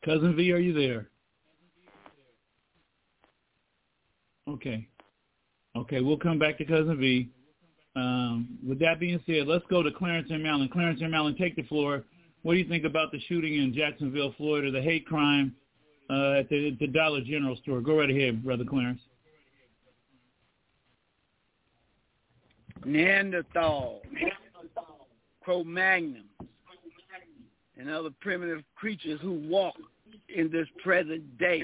Cousin V, are you there? Okay. Okay, we'll come back to Cousin V. Um, with that being said, let's go to Clarence and Maryland. Clarence and Maryland, take the floor. What do you think about the shooting in Jacksonville, Florida, the hate crime uh, at the, the Dollar General store? Go right ahead, Brother Clarence. Neanderthal, Cro-Magnons, and other primitive creatures who walk in this present day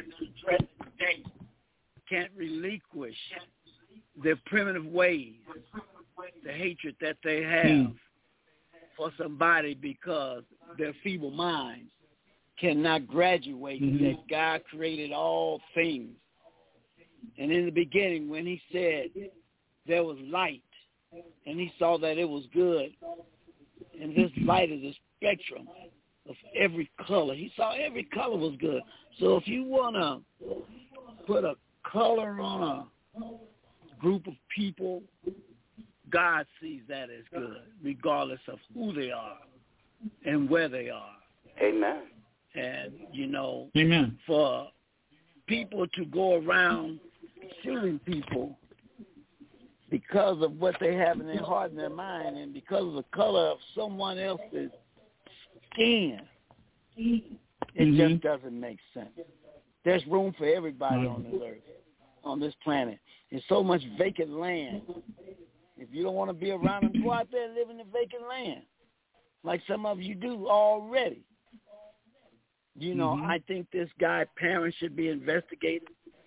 can't relinquish their primitive ways, the hatred that they have mm. for somebody because their feeble minds cannot graduate mm-hmm. that God created all things. And in the beginning, when he said there was light, and he saw that it was good, and this light is a spectrum of every color. He saw every color was good. So if you want to put a color on a group of people, God sees that as good, regardless of who they are and where they are. Amen. And, you know, Amen. For people to go around shooting people because of what they have in their heart and their mind and because of the color of someone else's skin, it mm-hmm. just doesn't make sense. There's room for everybody mm-hmm. on this earth, on this planet. There's so much vacant land. If you don't want to be around them, go out there and live in the vacant land, like some of you do already. You know, mm-hmm. I think this guy, parents should be investigated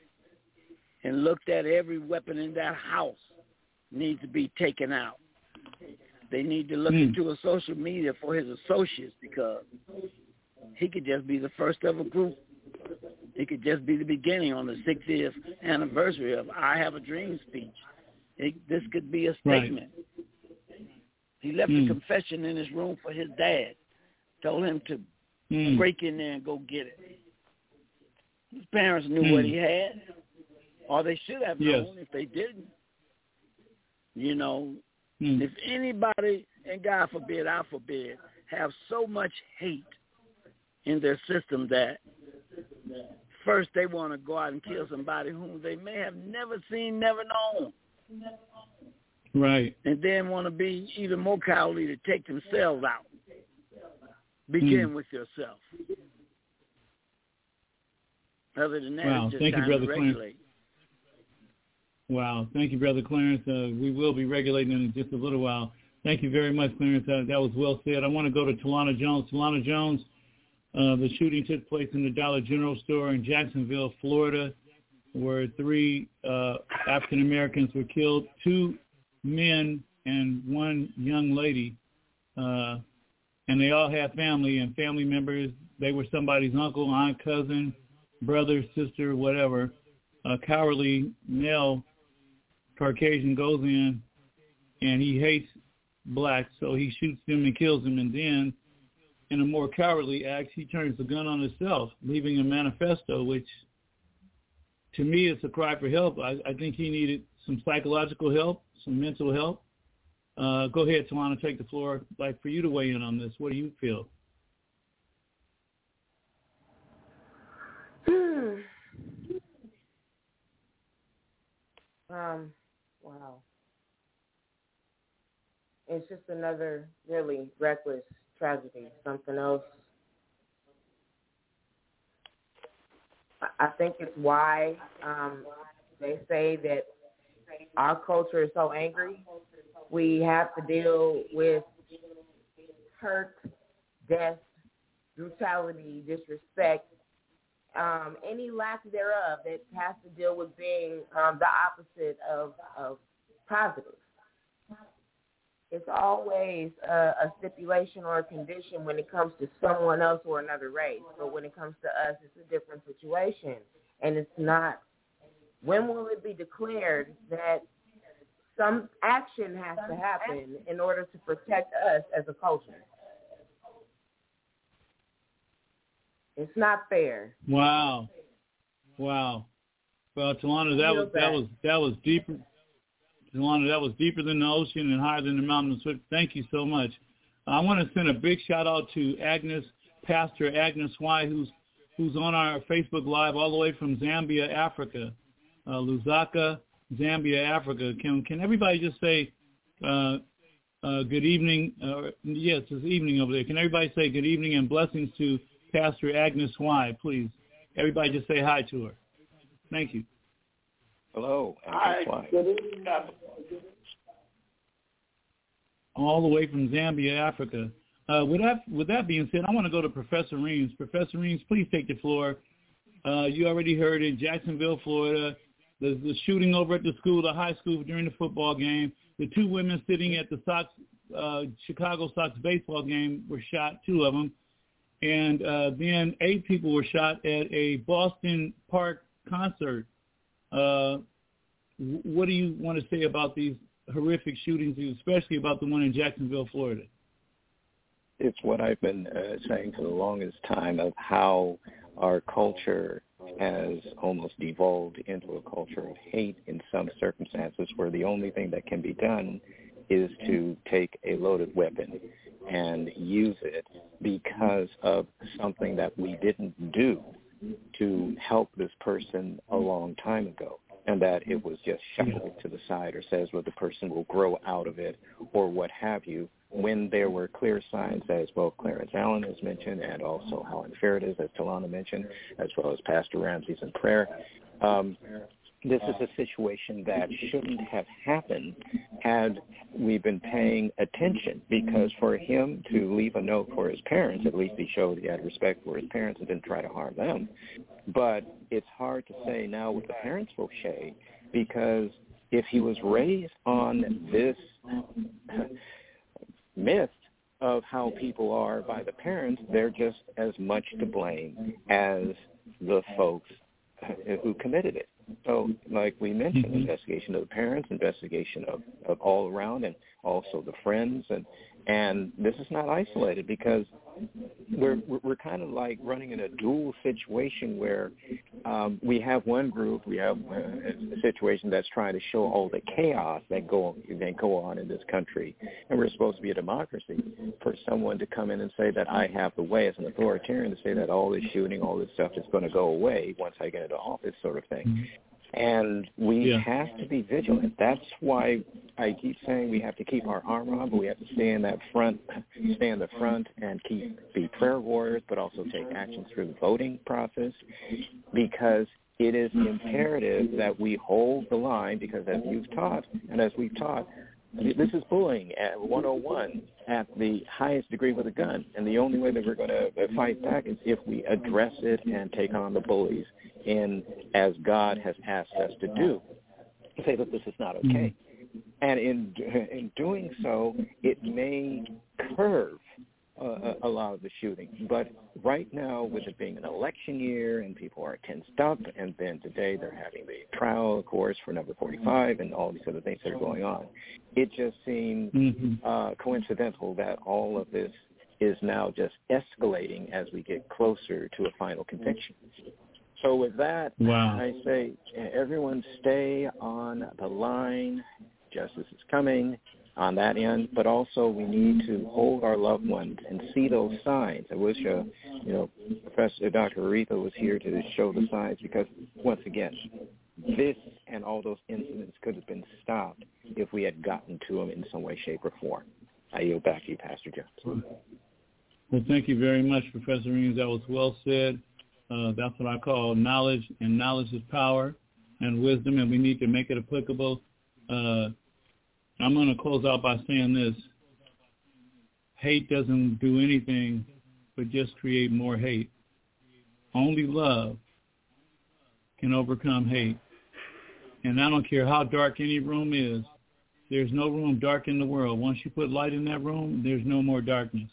and looked at. Every weapon in that house needs to be taken out. They need to look mm. into a social media for his associates because he could just be the first of a group. It could just be the beginning on the sixtieth anniversary of I Have a Dream speech. It, this could be a statement. Right. He left mm. a confession in his room for his dad. Told him to mm. break in there and go get it. His parents knew mm. what he had, or they should have known yes. if they didn't. You know, mm. if anybody, and God forbid, I forbid, have so much hate in their system that first they want to go out and kill somebody whom they may have never seen, never known. Right. And then want to be even more cowardly to take themselves out. Begin mm. with yourself. Other than that, wow. it's just Thank time you, Brother to regulate. Clarence. Wow. Thank you, Brother Clarence. Uh, we will be regulating in just a little while. Thank you very much, Clarence. Uh, that was well said. I want to go to Talana Jones. Talana Jones, uh, the shooting took place in the Dollar General store in Jacksonville, Florida, where three uh, African Americans were killed, two men and one young lady, uh, and they all had family and family members. They were somebody's uncle, aunt, cousin, brother, sister, whatever. A cowardly male Caucasian goes in and he hates blacks, so he shoots them and kills them, and then in a more cowardly act, he turns the gun on himself, leaving a manifesto, which to me is a cry for help. I, I think he needed some psychological help, some mental help. Uh, go ahead, Talana, take the floor. I'd like for you to weigh in on this. What do you feel? um, wow. It's just another really reckless tragedy, something else. I think it's why um, they say that our culture is so angry. We have to deal with hurt, death, brutality, disrespect, um, any lack thereof that has to deal with being um, the opposite of, of positive. It's always a, a stipulation or a condition when it comes to someone else or another race. But when it comes to us, it's a different situation. And it's not, when will it be declared that some action has to happen in order to protect us as a culture? It's not fair. Wow. Wow. Well, Talana, that was, that was, that was deeper. Talana, that was deeper than the ocean and higher than the mountains. Thank you so much. I want to send a big shout out to Agnes, Pastor Agnes White, who's who's on our Facebook Live all the way from Zambia, Africa. Uh, Lusaka, Zambia, Africa. Can can everybody just say uh, uh, good evening? Uh, yes, it's evening over there. Can everybody say good evening and blessings to Pastor Agnes Y, please? Everybody just say hi to her. Thank you. Hello, Agnes Y. All the way from Zambia, Africa. Uh, with that, with that being said, I want to go to Professor Reams. Professor Reams, please take the floor. Uh, you already heard it, Jacksonville, Florida. The, the shooting over at the school, the high school during the football game. The two women sitting at the Sox, uh, Chicago Sox baseball game were shot, two of them. And uh, then eight people were shot at a Boston Park concert. Uh, what do you want to say about these horrific shootings, especially about the one in Jacksonville, Florida? It's what I've been uh, saying for the longest time of how our culture has almost devolved into a culture of hate in some circumstances where the only thing that can be done is to take a loaded weapon and use it because of something that we didn't do to help this person a long time ago, and that it was just shuffled to the side or says, well, the person will grow out of it or what have you, when there were clear signs, as both Clarence Allen has mentioned and also how unfair it is, as Talana mentioned, as well as Pastor Ramsey's in prayer. Um, this is a situation that shouldn't have happened had we been paying attention, because for him to leave a note for his parents, at least he showed he had respect for his parents and didn't try to harm them. But it's hard to say now what the parents will say, because if he was raised on this myth of how people are by the parents, they're just as much to blame as the folks who committed it. So, like we mentioned, mm-hmm. investigation of the parents, investigation of, of all around, and also the friends, and and this is not isolated, because we're we're kind of like running in a dual situation where um, we have one group, we have a situation that's trying to show all the chaos that go that go on in this country, and we're supposed to be a democracy. For someone to come in and say that I have the way as an authoritarian to say that all this shooting, all this stuff is going to go away once I get into office, sort of thing. Mm-hmm. And we yeah. have to be vigilant. That's why I keep saying we have to keep our armor on, but we have to stay in that front, stay in the front and keep be prayer warriors, but also take action through the voting process, because it is imperative that we hold the line, because as you've taught and as we've taught, this is bullying at one oh one at the highest degree with a gun. And the only way that we're going to fight back is if we address it and take on the bullies in as God has asked us to do. To say that this is not okay. And in in doing so, it may curve uh, a lot of the shooting. But right now, with it being an election year and people are tensed up, and then today they're having the trial, of course, for number forty-five and all these other things that are going on, it just seems mm-hmm. uh, coincidental that all of this is now just escalating as we get closer to a final conviction. So with that, wow. I say everyone stay on the line. Justice is coming on that end, but also we need to hold our loved ones and see those signs. I wish, uh, you know, Professor Doctor Aretha was here to show the signs, because, once again, this and all those incidents could have been stopped if we had gotten to them in some way, shape, or form. I yield back to you, Pastor Jones. Well, thank you very much, Professor Reams. That was well said. Uh, that's what I call knowledge, and knowledge is power and wisdom, and we need to make it applicable. Uh, I'm going to close out by saying this. Hate doesn't do anything but just create more hate. Only love can overcome hate. And I don't care how dark any room is, there's no room dark in the world. Once you put light in that room, there's no more darkness.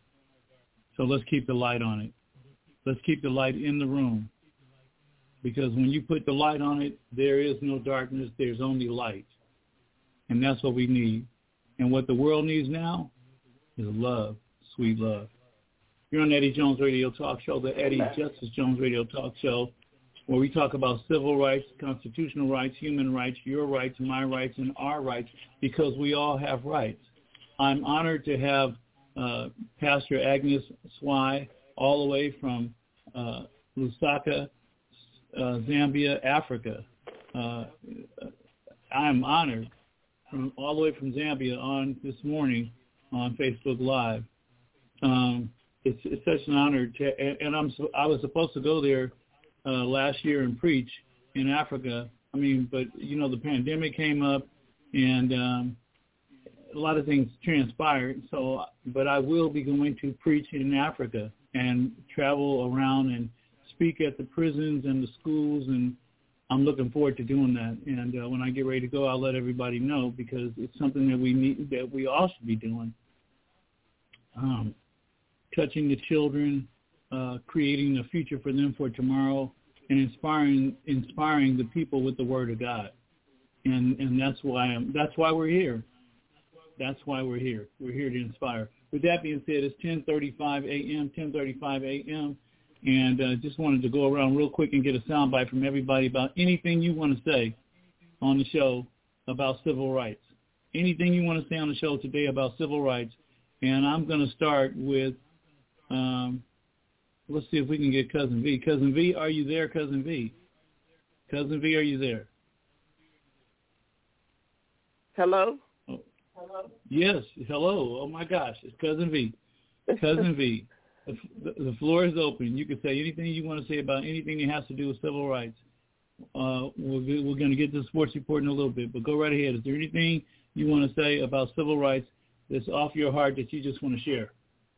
So let's keep the light on it. Let's keep the light in the room, because when you put the light on it, there is no darkness. There's only light, and that's what we need. And what the world needs now is love, sweet love. You're on Eddie Jones Radio Talk Show, the Eddie Justice Jones Radio Talk Show, where we talk about civil rights, constitutional rights, human rights, your rights, my rights, and our rights, because we all have rights. I'm honored to have uh, Pastor Agnes Swy, all the way from uh, Lusaka, uh, Zambia, Africa. Uh, I'm honored from all the way from Zambia on this morning on Facebook Live. Um, it's, it's such an honor to, and, and I'm I was supposed to go there uh, last year and preach in Africa. I mean, but you know the pandemic came up, and um, a lot of things transpired. So, but I will be going to preach in Africa and travel around and speak at the prisons and the schools, and I'm looking forward to doing that. And uh, when I get ready to go, I'll let everybody know because it's something that we need, that we all should be doing. Um, touching the children, uh, creating a future for them for tomorrow, and inspiring inspiring the people with the Word of God. And and that's why I'm, that's why we're here. That's why we're here. We're here to inspire. With that being said, it's ten thirty-five a.m., ten thirty-five a.m., and uh, just wanted to go around real quick and get a soundbite from everybody about anything you want to say on the show about civil rights. Anything you want to say on the show today about civil rights. And I'm going to start with, um, let's see if we can get Cousin V. Cousin V, are you there, Cousin V? Cousin V, are you there? Hello? Oh. Hello? Yes, hello. Oh, my gosh, it's Cousin V. Cousin V, the, the floor is open. You can say anything you want to say about anything that has to do with civil rights. Uh, we're we're going to get to the sports report in a little bit, but go right ahead. Is there anything you want to say about civil rights that's off your heart that you just want to share?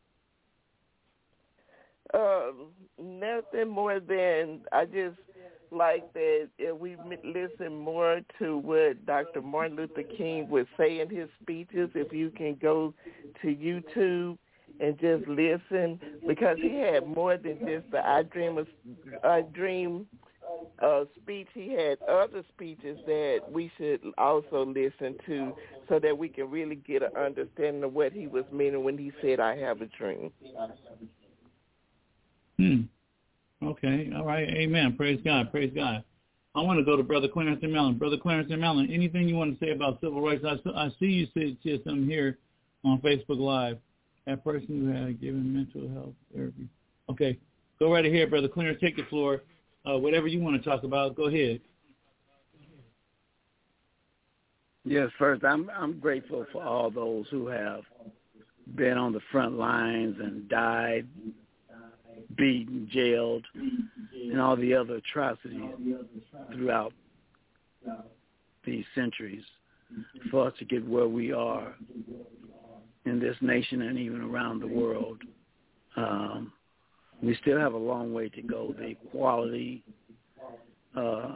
Um, nothing more than I just like that if we listen more to what Doctor Martin Luther King would say in his speeches. If you can go to YouTube and just listen, because he had more than just the I Dream of, I Dream uh, speech. He had other speeches that we should also listen to so that we can really get an understanding of what he was meaning when he said, I have a dream. Hmm. Okay. All right. Amen. Praise God. Praise God. I want to go to Brother Clarence and Mellon. Brother Clarence and Mellon, anything you want to say about civil rights? I, I see you said, said something here on Facebook Live. That person who had given mental health therapy. Okay. Go right ahead, Brother Clarence. Take the floor. Uh, whatever you want to talk about, go ahead. Yes, first, I'm I'm grateful for all those who have been on the front lines and died, beaten, jailed, and all the other atrocities throughout these centuries for us to get where we are in this nation and even around the world. Um, we still have a long way to go. The equality uh,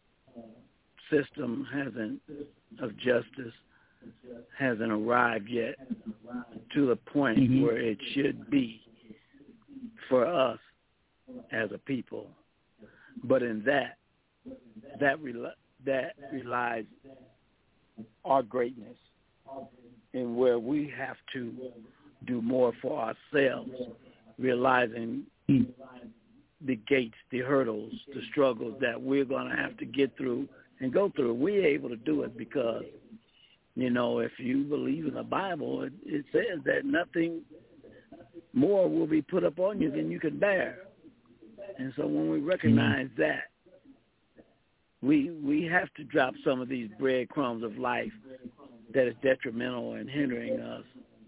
system hasn't, of justice hasn't arrived yet to the point mm-hmm. where it should be for us as a people. But in that, that rel- that relies our greatness and where we have to do more for ourselves, realizing mm. the gates, the hurdles, the struggles that we're going to have to get through and go through. We're able to do it because, you know, if you believe in the Bible, it, it says that nothing more will be put upon you than you can bear. And so when we recognize mm-hmm. that, we we have to drop some of these breadcrumbs of life that is detrimental and hindering us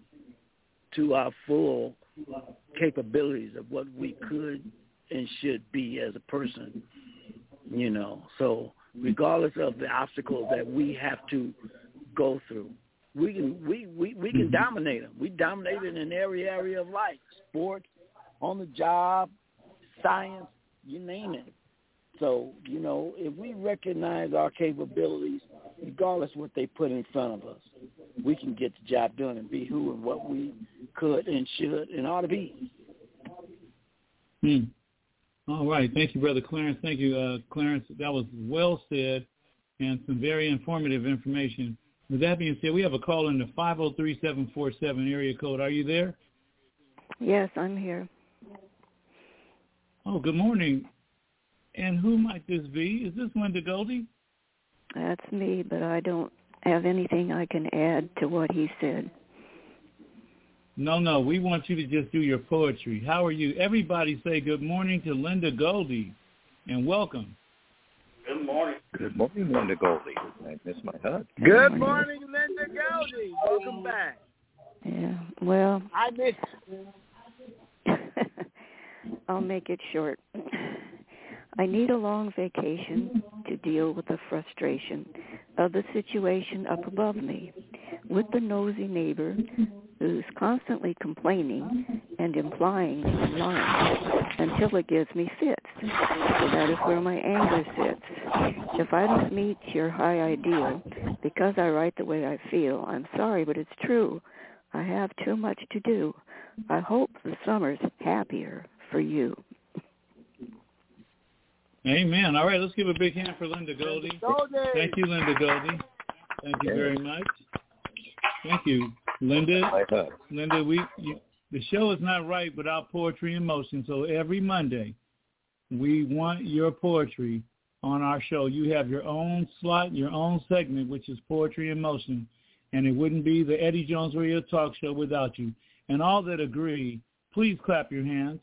to our full capabilities of what we could and should be as a person, you know. So regardless of the obstacles that we have to go through, we can we, we, we can mm-hmm. dominate them. We dominate it in every area of life, sports, on the job, science, you name it. So, you know, if we recognize our capabilities, regardless of what they put in front of us, we can get the job done and be who and what we could and should and ought to be. Hmm. All right. Thank you, Brother Clarence. Thank you, uh, Clarence. That was well said and some very informative information. With that being said, we have a call in the five oh three, seven four seven area code. Are you there? Yes, I'm here. Oh, good morning. And who might this be? Is this Linda Goldie? That's me, but I don't have anything I can add to what he said. No, no, we want you to just do your poetry. How are you? Everybody say good morning to Linda Goldie, and welcome. Good morning. Good morning, Linda Goldie. I missed my hug. Good morning, Linda Goldie. Welcome back. Yeah, well, I missed you. I'll make it short. I need a long vacation to deal with the frustration of the situation up above me, with the nosy neighbor who's constantly complaining and implying that I'm lying until it gives me fits. So that is where my anger sits. If I don't meet your high ideal because I write the way I feel, I'm sorry, but it's true. I have too much to do. I hope the summer's happier for you. Amen. All right, let's give a big hand for Linda Goldie. Goldie. Thank you, Linda Goldie. Thank you very much. Thank you, Linda. Linda, we you, the show is not right without poetry in motion. So every Monday, we want your poetry on our show. You have your own slot, your own segment, which is Poetry in Motion, and it wouldn't be the Eddie Jones Radio Talk Show without you. And all that agree, please clap your hands.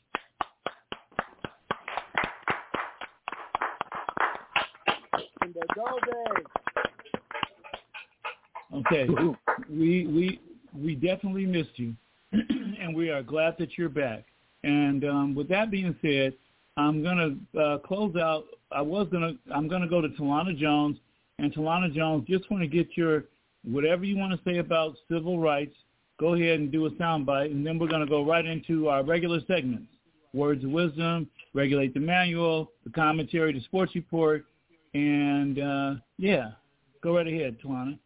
Okay, we we we definitely missed you, and we are glad that you're back. And um, with that being said, I'm gonna uh, close out. I was gonna I'm gonna go to Talana Jones, and Talana Jones, just want to get your whatever you want to say about civil rights. Go ahead and do a soundbite, and then we're gonna go right into our regular segments: Words of Wisdom, Regulate the Manual, the commentary, the sports report, and uh, yeah, go right ahead, Talana.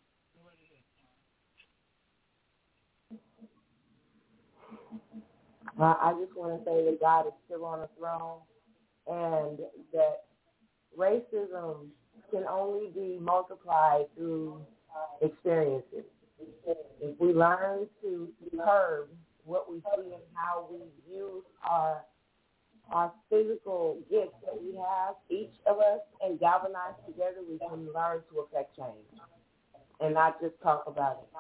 Uh, I just want to say that God is still on the throne and that racism can only be multiplied through experiences. If we learn to curb what we see and how we use our our physical gifts that we have, each of us, and galvanize together, we can learn to affect change and not just talk about it.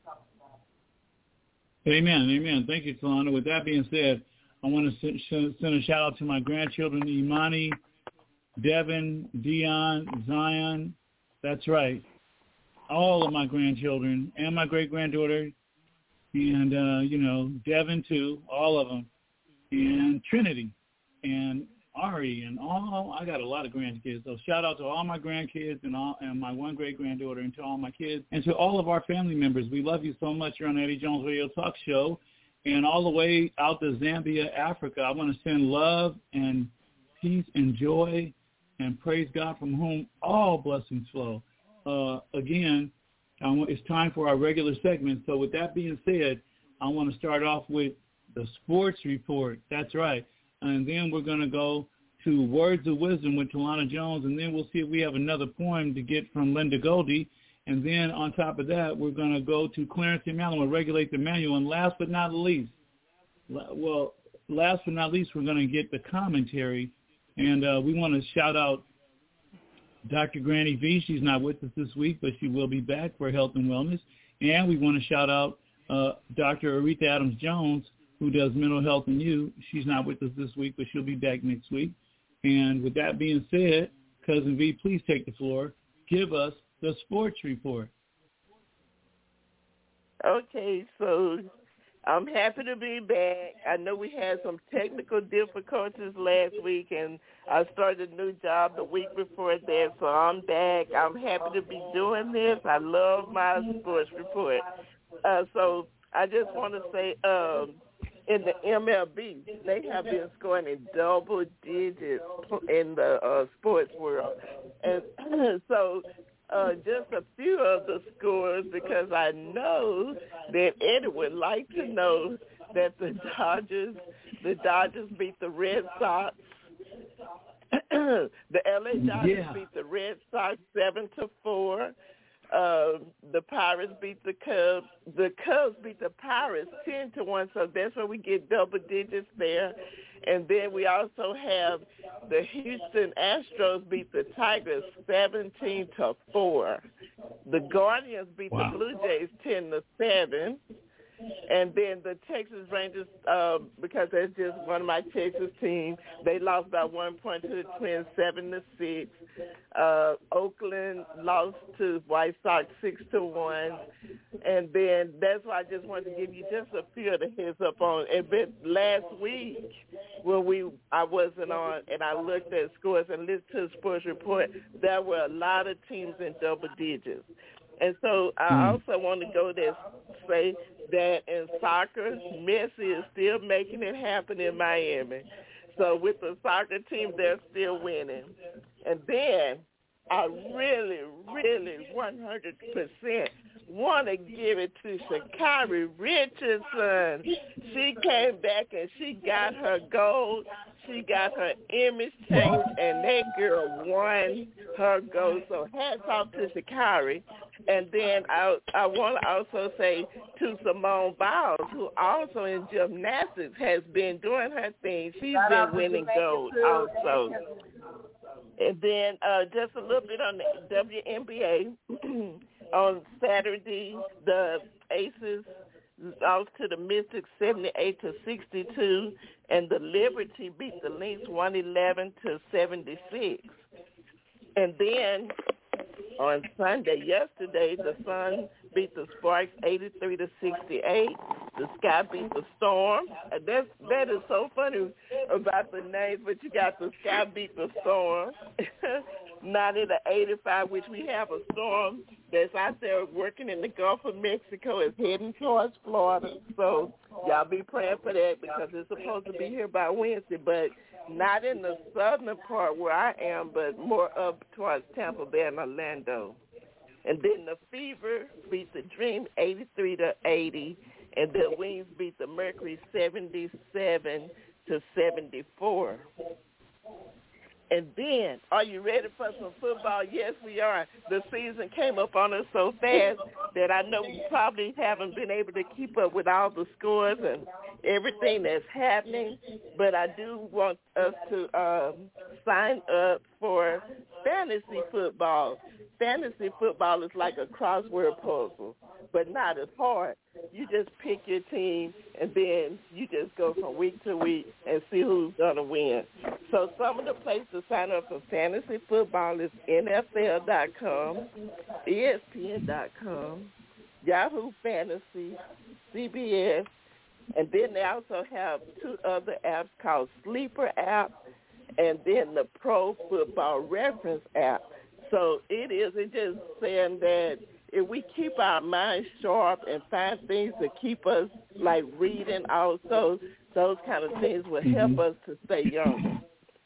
Amen, amen. Thank you, Talana. With that being said, I want to send a shout-out to my grandchildren, Imani, Devin, Dion, Zion. That's right. All of my grandchildren and my great-granddaughter, and, uh, you know, Devin, too, all of them, and Trinity, and Ari, and all. I got a lot of grandkids. So shout out to all my grandkids and all, and my one great granddaughter, and to all my kids, and to all of our family members. We love you so much. You're on the Eddie Jones Radio Talk Show, and all the way out to Zambia, Africa. I want to send love and peace and joy, and praise God, from whom all blessings flow. Uh, again, I want, it's time for our regular segment. So with that being said, I want to start off with the sports report. That's right. And then we're going to go to Words of Wisdom with Talana Jones, and then we'll see if we have another poem to get from Linda Goldie. And then on top of that, we're going to go to Clarence Emmanuel and Regulate the Manual. And last but not least, well, last but not least, we're going to get the commentary. And uh, we want to shout out Doctor Granny V. She's not with us this week, but she will be back for health and wellness. And we want to shout out uh, Doctor Aretha Adams-Jones, who does mental health and you. She's not with us this week, but she'll be back next week. And with that being said, Cousin V, please take the floor. Give us the sports report. Okay, so I'm happy to be back. I know we had some technical difficulties last week, and I started a new job the week before that, so I'm back. I'm happy to be doing this. I love my sports report. Uh, so I just want to say, um, in the M L B, they have been scoring in double digits in the uh, sports world. And so uh, just a few of the scores, because I know that Eddie would like to know that the Dodgers, the Dodgers beat the Red Sox. The L A Dodgers yeah. beat the Red Sox seven to four. Uh, the Pirates beat the Cubs. The Cubs beat the Pirates ten to one, so that's where we get double digits there. And then we also have the Houston Astros beat the Tigers seventeen to four. The Guardians beat wow. the Blue Jays ten to seven. And then the Texas Rangers, uh, because that's just one of my Texas teams, they lost by one point to the Twins, seven to six. Uh, Oakland lost to White Sox six to one. And then that's why I just wanted to give you just a few of the heads up on. And then last week when we I wasn't on and I looked at scores and listened to the sports report, there were a lot of teams in double digits. And so I also want to go there and say that in soccer, Messi is still making it happen in Miami. So with the soccer team, they're still winning. And then I really, really one hundred percent want to give it to Sha'Carri Richardson. She came back and she got her gold. She got her image changed, and that girl won her gold. So hats off to Sha'Carri. And then I I want to also say to Simone Biles, who also in gymnastics has been doing her thing. She's been winning gold also. And then uh, just a little bit on the W N B A. On Saturday, the Aces lost to the Mystics seventy-eight to sixty-two, and the Liberty beat the Lynx one eleven to seventy-six. And then on Sunday, yesterday, the Sun beat the Sparks eighty-three to sixty-eight. The Sky beat the Storm. And that's, that is so funny about the names, but you got the Sky beat the Storm. ninety to eighty-five, which we have a storm that's out there working in the Gulf of Mexico. Is heading towards Florida. So y'all be praying for that because it's supposed to be here by Wednesday, but not in the southern part where I am, but more up towards Tampa Bay and Orlando. And then the Fever beat the Dream eighty-three to eighty, and the Wings beat the Mercury seventy-seven to seventy-four. And then, are you ready for some football? Yes, we are. The season came up on us so fast that I know we probably haven't been able to keep up with all the scores and everything that's happening, but I do want us to um, sign up for fantasy football. Fantasy football is like a crossword puzzle, but not as hard. You just pick your team, and then you just go from week to week and see who's going to win. So some of the places to sign up for fantasy football is N F L dot com, E S P N dot com, Yahoo Fantasy, C B S, and then they also have two other apps called Sleeper app and then the Pro Football Reference app. So it is, it's just saying that if we keep our minds sharp and find things to keep us, like reading also, those kind of things will help mm-hmm. us to stay young.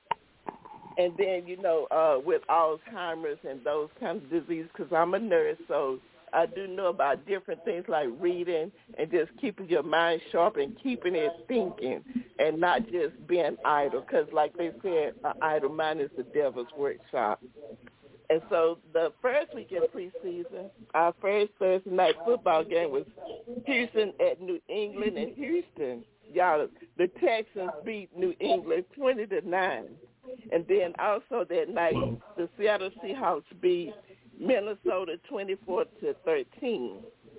And then, you know, uh, with Alzheimer's and those kinds of diseases, because I'm a nurse, so I do know about different things like reading and just keeping your mind sharp and keeping it thinking and not just being idle, because like they said, an idle mind is the devil's workshop. And so the first week in preseason, our first Thursday night football game was Houston at New England and Houston. Y'all, the Texans beat New England twenty to nine. And then also that night, the Seattle Seahawks beat Minnesota twenty-four to thirteen.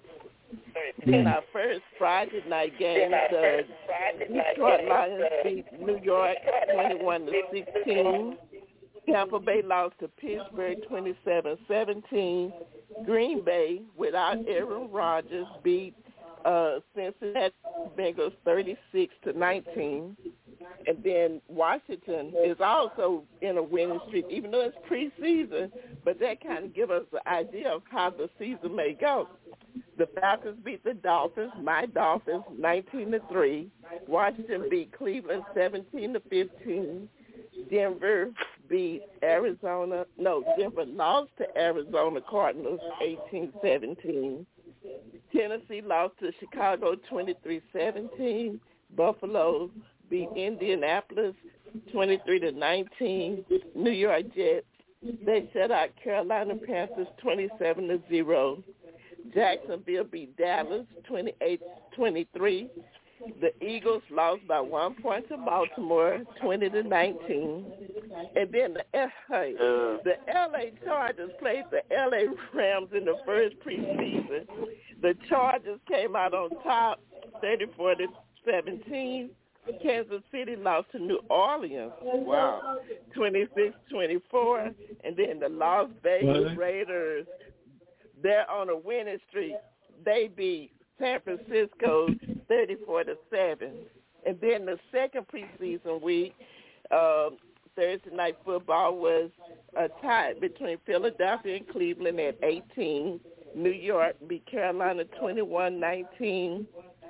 Then our first Friday night game, the Detroit Lions beat New York twenty-one to sixteen. Tampa Bay lost to Pittsburgh twenty-seven seventeen. Green Bay, without Aaron Rodgers, beat uh, Cincinnati Bengals thirty-six to nineteen. And then Washington is also in a winning streak, even though it's preseason, but that kind of gives us an idea of how the season may go. The Falcons beat the Dolphins, my Dolphins, nineteen to three. Washington beat Cleveland seventeen to fifteen. Denver beat Arizona. No, Denver lost to Arizona Cardinals eighteen seventeen. Tennessee lost to Chicago twenty-three seventeen. Buffalo beat Indianapolis twenty-three to nineteen. New York Jets, they shut out Carolina Panthers twenty-seven to zero. Jacksonville beat Dallas twenty-eight twenty-three. The Eagles lost by one point to Baltimore, twenty to nineteen. And then the, hey, the L A Chargers played the L A Rams in the first preseason. The Chargers came out on top, thirty-four to seventeen. Kansas City lost to New Orleans, wow, twenty-six twenty-four. And then the Las Vegas Raiders, they're on a winning streak. They beat San Francisco thirty-four to seven. And then the second preseason week, uh, Thursday night football was a tie between Philadelphia and Cleveland at eighteen. New York beat Carolina twenty-one nineteen.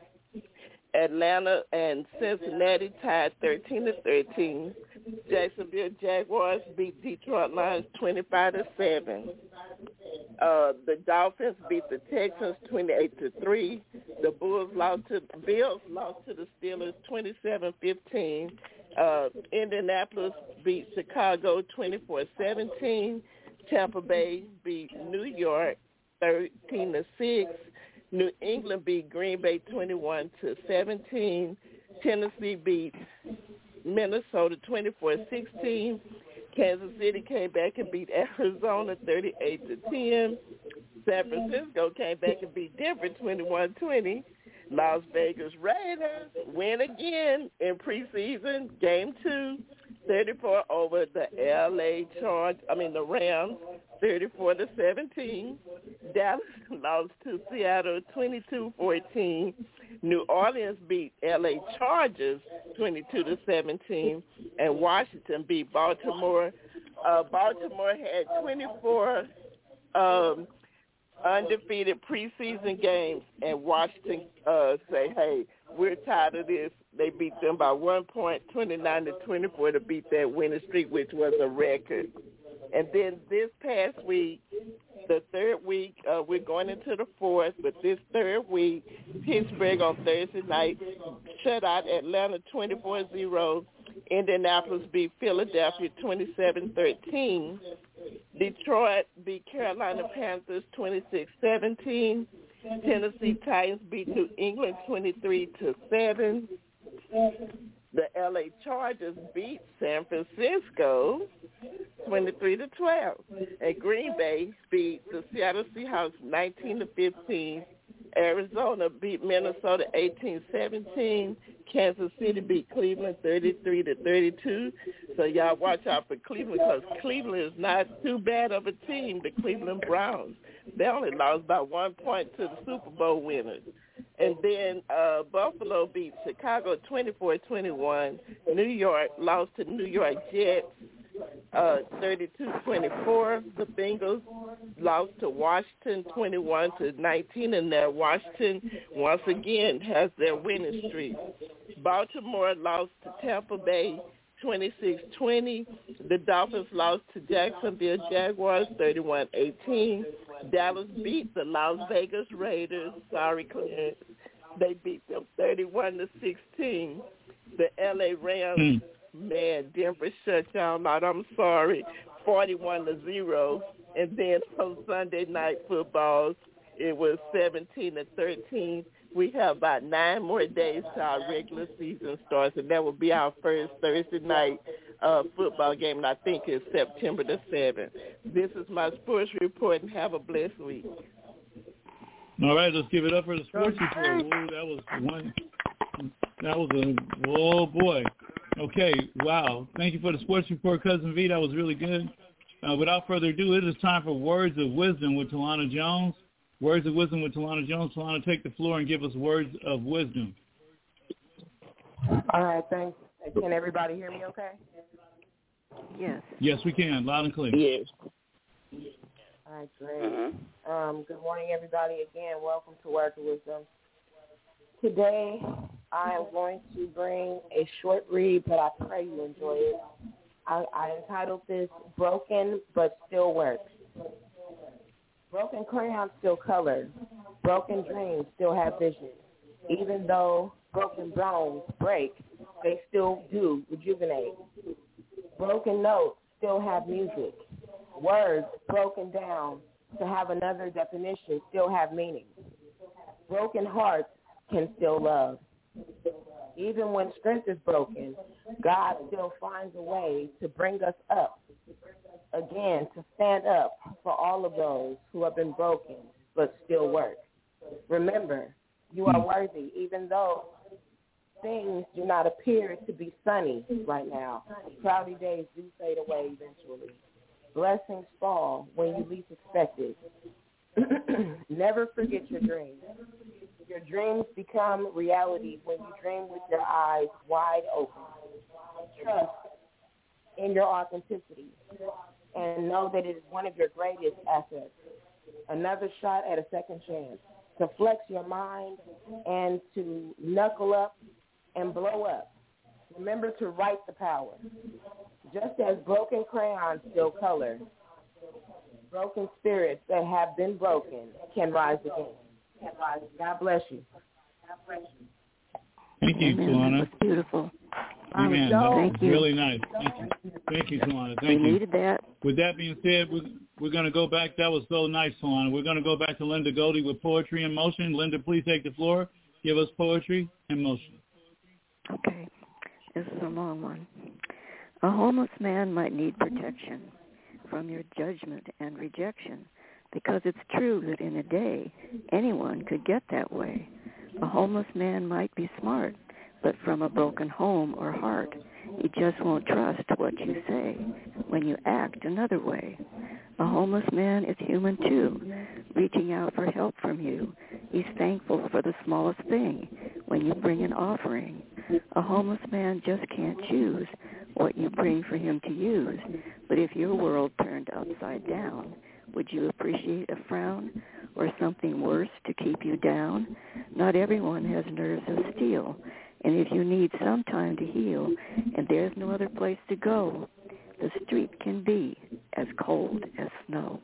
Atlanta and Cincinnati tied thirteen to thirteen. Jacksonville Jaguars beat Detroit Lions twenty-five to seven. Uh, the Dolphins beat the Texans twenty-eight to three. The Bulls lost to the Bills lost to the Steelers twenty-seven fifteen. Uh, Indianapolis beat Chicago twenty-four seventeen. Tampa Bay beat New York thirteen to six. New England beat Green Bay twenty-one to seventeen. Tennessee beat Minnesota twenty-four sixteen. Kansas City came back and beat Arizona thirty-eight to ten. San Francisco came back and beat Denver twenty-one twenty. Las Vegas Raiders win again in preseason game two, thirty-four over the L A Charge. I mean the Rams, thirty-four to seventeen. Dallas lost to Seattle twenty-two fourteen. New Orleans beat L A Chargers twenty-two to seventeen, and Washington beat Baltimore. Uh, Baltimore had twenty-four um, undefeated preseason games, and Washington uh, say, hey, we're tired of this. They beat them by one point, twenty-nine to twenty-four, to beat that winning streak, which was a record. And then this past week, the third week, uh, we're going into the fourth, but this third week, Pittsburgh on Thursday night shut out Atlanta twenty-four zero. Indianapolis beat Philadelphia twenty-seven thirteen. Detroit beat Carolina Panthers twenty-six seventeen. Tennessee Titans beat New England twenty-three to seven. The L A Chargers beat San Francisco twenty-three to twelve. And Green Bay beat the Seattle Seahawks nineteen to fifteen. Arizona beat Minnesota eighteen seventeen. Kansas City beat Cleveland thirty-three to thirty-two. So y'all watch out for Cleveland, because Cleveland is not too bad of a team, the Cleveland Browns. They only lost by one point to the Super Bowl winners. And then uh, Buffalo beat Chicago twenty-four twenty-one. New York lost to New York Jets uh, thirty-two twenty-four. The Bengals lost to Washington twenty-one to nineteen, and now Washington once again has their winning streak. Baltimore lost to Tampa Bay twenty-six twenty. The Dolphins lost to Jacksonville Jaguars thirty-one eighteen. Dallas beat the Las Vegas Raiders. Sorry, Clarence. They beat them thirty-one to sixteen. The L A Rams, mm. man, Denver shut y'all out. I'm sorry, forty-one to zero. And then on Sunday night footballs, it was seventeen to thirteen. We have about nine more days to our regular season starts, and that will be our first Thursday night uh, football game, and I think it's September the seventh. This is my sports report, and have a blessed week. All right, let's give it up for the sports report. Whoa, that was one. That was a, whoa, boy. Okay, wow. Thank you for the sports report, Cousin V. That was really good. Uh, without further ado, it is time for Words of Wisdom with Talana Jones. Words of Wisdom with Talana Jones. Talana, take the floor and give us words of wisdom. All right, thanks. Can everybody hear me okay? Yes. Yes, we can. Loud and clear. Yes. All right, great. Mm-hmm. Um, good morning, everybody. Again, welcome to Words of Wisdom. Today, I am going to bring a short read, but I pray you enjoy it. I, I entitled this, Broken But Still Works. Broken crayons still color. Broken dreams still have vision. Even though broken bones break, they still do rejuvenate. Broken notes still have music. Words broken down to have another definition still have meaning. Broken hearts can still love. Even when strength is broken, God still finds a way to bring us up again, to stand up for all of those who have been broken but still work. Remember, you are worthy, even though things do not appear to be sunny right now. Cloudy days do fade away eventually. Blessings fall when you least expect it. Never forget your dreams. Your dreams become reality when you dream with your eyes wide open. Trust in your authenticity and know that it is one of your greatest assets. Another shot at a second chance to flex your mind and to knuckle up and blow up. Remember to write the power. Just as broken crayons still color, broken spirits that have been broken can rise again. God bless you. God bless you. Thank you, Tawana. That's beautiful. Amen. That Thank was you. really nice. Thank you. Thank you, Tawana. Thank we you. needed that. With that being said, we're, we're going to go back. That was so nice, Tawana. We're going to go back to Linda Goldie with Poetry in Motion. Linda, please take the floor. Give us Poetry in Motion. Okay. This is a long one. A homeless man might need protection from your judgment and rejection, because it's true that in a day, anyone could get that way. A homeless man might be smart, but from a broken home or heart, he just won't trust what you say when you act another way. A homeless man is human too, reaching out for help from you. He's thankful for the smallest thing when you bring an offering. A homeless man just can't choose what you bring for him to use, but if your world turned upside down, would you appreciate a frown or something worse to keep you down? Not everyone has nerves of steel, and if you need some time to heal and there's no other place to go, the street can be as cold as snow.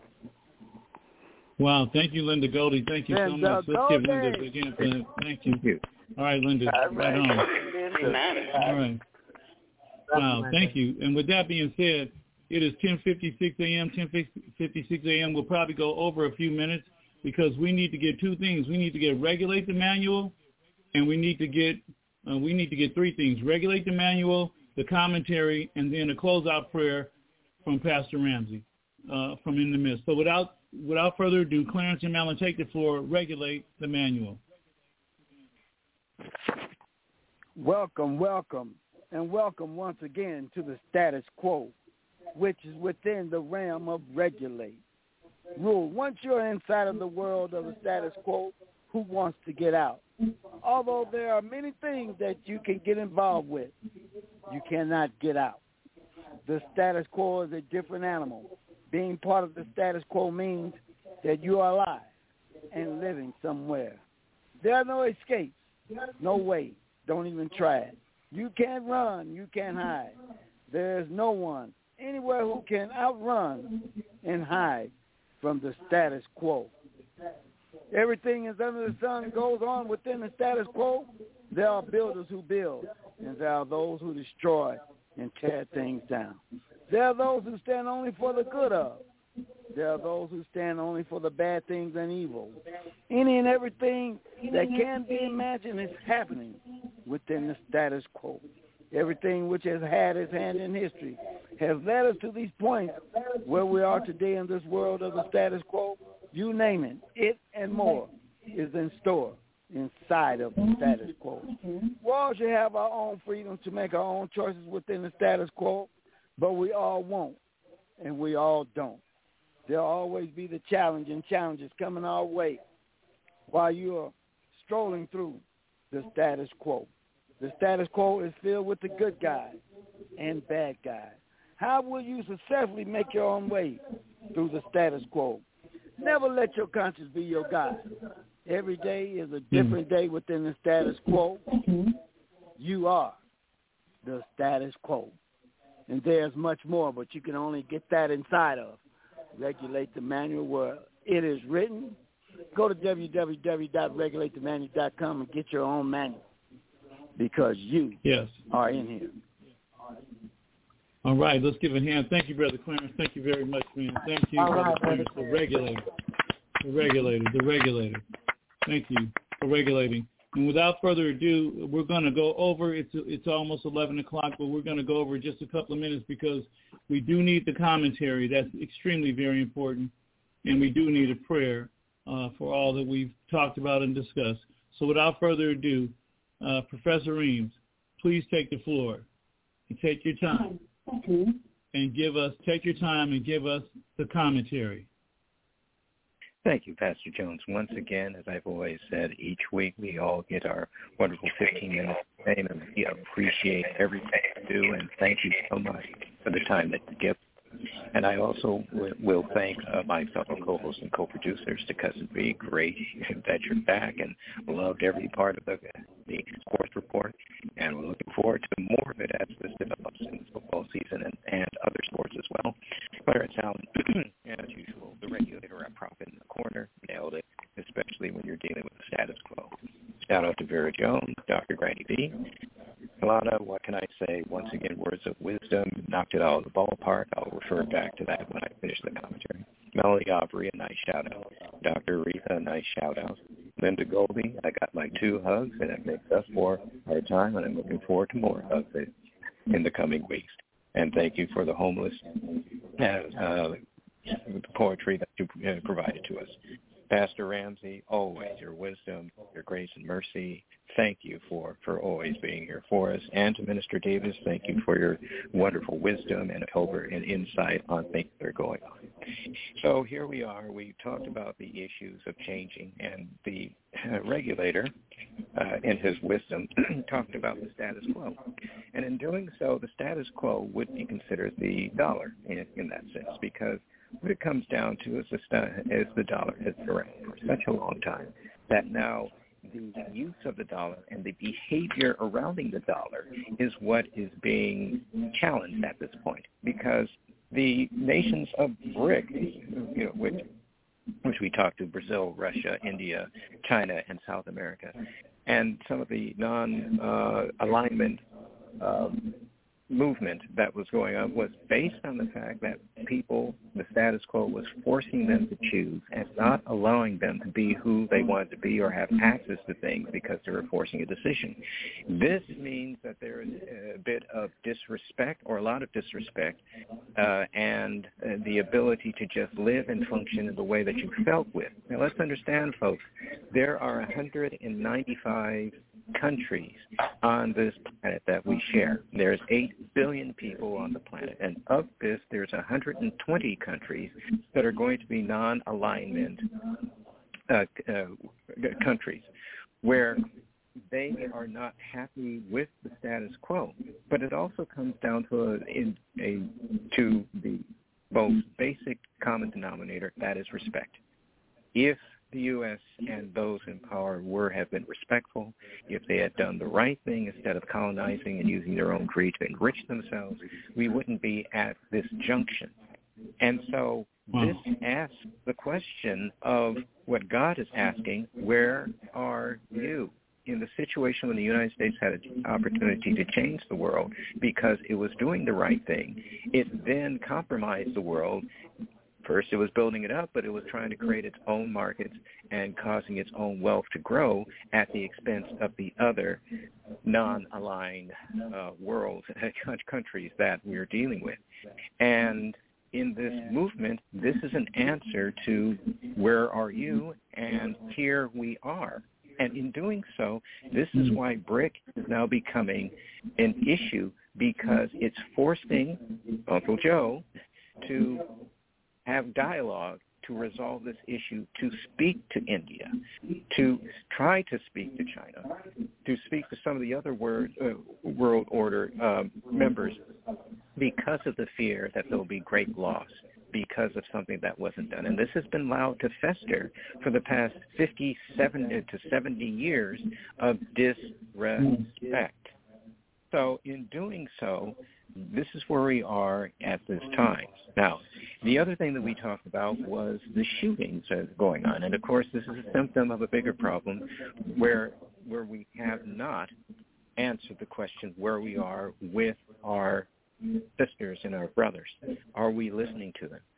Wow, thank you, Linda Goldie. Thank you so Linda much. Let's give Goldie. Linda again for that. Thank you. All right, Linda, All right right. on. Linda. All right. Wow, thank you. And with that being said, it is ten fifty-six a.m., ten fifty-six a.m. We'll probably go over a few minutes because we need to get two things. We need to get Regulate the Manual, and we need to get uh, we need to get three things. Regulate the Manual, the commentary, and then a closeout prayer from Pastor Ramsey uh, from In the Midst. So without without further ado, Clarence and Malin, take the floor. Regulate the Manual. Welcome, welcome, and welcome once again to the status quo, which is within the realm of regulate. Rule, once you're inside of the world of the status quo, who wants to get out? Although there are many things that you can get involved with, you cannot get out. The status quo is a different animal. Being part of the status quo means that you are alive and living somewhere. There are no escapes, no way. Don't even try it. You can't run. You can't hide. There is no one anywhere who can outrun and hide from the status quo. Everything is under the sun goes on within the status quo. There are builders who build, and there are those who destroy and tear things down. There are those who stand only for the good of. There are those who stand only for the bad things and evil. Any and everything that can be imagined is happening within the status quo. Everything which has had its hand in history has led us to these points where we are today in this world of the status quo. You name it, it and more is in store inside of the status quo. We all should have our own freedom to make our own choices within the status quo, but we all won't, and we all don't. There'll always be the challenge and challenges coming our way while you're strolling through the status quo. The status quo is filled with the good guys and bad guys. How will you successfully make your own way through the status quo? Never let your conscience be your guide. Every day is a different day within the status quo. You are the status quo. And there's much more, but you can only get that inside of Regulate the Manual, where it is written. Go to w w w dot regulate the manual dot com and get your own manual, because you yes. are in here. All right, let's give a hand. Thank you, Brother Clarence. Thank you very much, man. Thank you, All Brother right, Clarence, the regulator. The regulator, the regulator. Thank you for regulating. And without further ado, we're going to go over, it's it's almost eleven o'clock, but we're going to go over just a couple of minutes because we do need the commentary. That's extremely very important, and we do need a prayer uh, for all that we've talked about and discussed. So without further ado, uh, Professor Reams, please take the floor and take your time and give us, take your time and give us the commentary. Thank you, Pastor Jones. Once again, as I've always said, each week we all get our wonderful fifteen minutes of fame, and we appreciate everything you do, and thank you so much for the time that you give. And I also w- will thank uh, my fellow co-hosts and co-producers, to Cousin B. Great that you're back, and loved every part of the, the sports report. And we're looking forward to more of it as this develops in the football season and, and other sports as well. Claire Allen, as usual, the regulator at Prop in the corner, nailed it, especially when you're dealing with the status quo. Shout out to Vera Jones, Doctor Granny B. Alana, what can I say? Once again, words of wisdom, knocked it out of the ballpark. I'll refer back to that when I finish the commentary. Melody Aubrey, a nice shout-out. Doctor Aretha, a nice shout-out. Linda Goldie, I got my two hugs, and it makes us for our time, and I'm looking forward to more hugs in the coming weeks. And thank you for the homeless uh, uh, poetry that you uh, provided to us. Pastor Ramsey, always your wisdom, your grace and mercy. Thank you for, for always being here for us. And to Minister Davis, thank you for your wonderful wisdom and over and insight on things that are going on. So here we are. We talked about the issues of changing, and the uh, regulator, uh, in his wisdom, talked about the status quo. And in doing so, the status quo would be considered the dollar in, in that sense, because what it comes down to is the, st- is the dollar has been around for such a long time that now the use of the dollar and the behavior surrounding the dollar is what is being challenged at this point, because the nations of BRIC, you know, which, which we talked to, Brazil, Russia, India, China, and South America, and some of the non-alignment uh, um, movement that was going on was based on the fact that people, the status quo, was forcing them to choose and not allowing them to be who they wanted to be or have access to things because they were forcing a decision. This means that there is a bit of disrespect, or a lot of disrespect, uh, and uh, the ability to just live and function in the way that you felt with. Now, let's understand, folks, there are one hundred ninety-five countries on this planet that we share. There's eight billion people on the planet, and of this, there's one hundred twenty countries that are going to be non-alignment uh, uh, countries, where they are not happy with the status quo. But it also comes down to a, in a to the most basic common denominator, that is respect. If the U S and those in power were have been respectful, if they had done the right thing instead of colonizing and using their own greed to enrich themselves, we wouldn't be at this junction. And so this asks the question of what God is asking: where are you? In the situation when the United States had an opportunity to change the world because it was doing the right thing, it then compromised the world. First, it was building it up, but it was trying to create its own markets and causing its own wealth to grow at the expense of the other non-aligned uh, worlds, countries that we're dealing with. And in this movement, this is an answer to where are you, and here we are. And in doing so, this is why BRIC is now becoming an issue, because it's forcing Uncle Joe to have dialogue to resolve this issue, to speak to India, to try to speak to China, to speak to some of the other word, uh, world order um, members, because of the fear that there will be great loss because of something that wasn't done. And this has been allowed to fester for the past fifty-seven to seventy years of disrespect. So in doing so, this is where we are at this time. Now, the other thing that we talked about was the shootings that are going on. And, of course, this is a symptom of a bigger problem where where we have not answered the question where we are with our sisters and our brothers. Are we listening to them?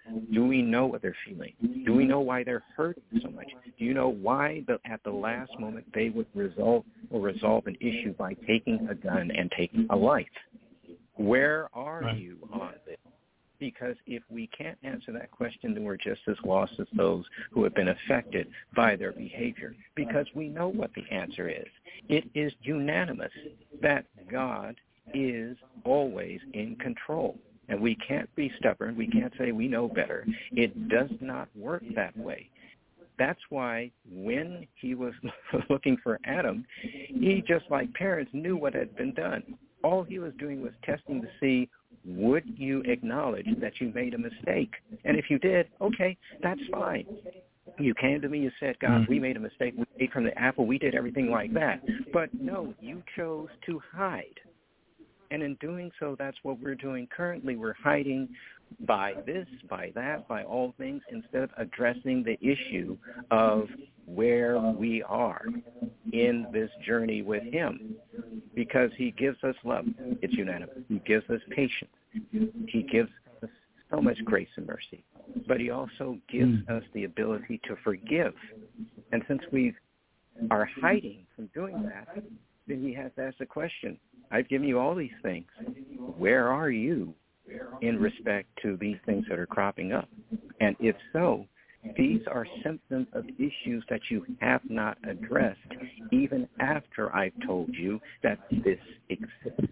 Do we know what they're feeling? Do we know why they're hurting so much? Do you know why the, at the last moment they would resolve or resolve an issue by taking a gun and taking a life? Where are right. you on this? Because if we can't answer that question, then we're just as lost as those who have been affected by their behavior, because we know what the answer is. It is unanimous that God is always in control, and we can't be stubborn. We can't say we know better. It does not work that way. That's why when he was looking for Adam, he, just like parents, knew what had been done. All he was doing was testing to see, would you acknowledge that you made a mistake? And if you did, okay, that's fine. You came to me, you said, God, mm-hmm. we made a mistake. We ate from the apple. We did everything like that. But no, you chose to hide. And in doing so, that's what we're doing currently. We're hiding by this, by that, by all things, instead of addressing the issue of where we are in this journey with him, because he gives us love. It's unanimous. He gives us patience. He gives us so much grace and mercy, but he also gives mm. us the ability to forgive. And since we are hiding from doing that, then he has to ask the question, I've given you all these things. Where are you in respect to these things that are cropping up? And if so, these are symptoms of issues that you have not addressed, even after I've told you that this exists.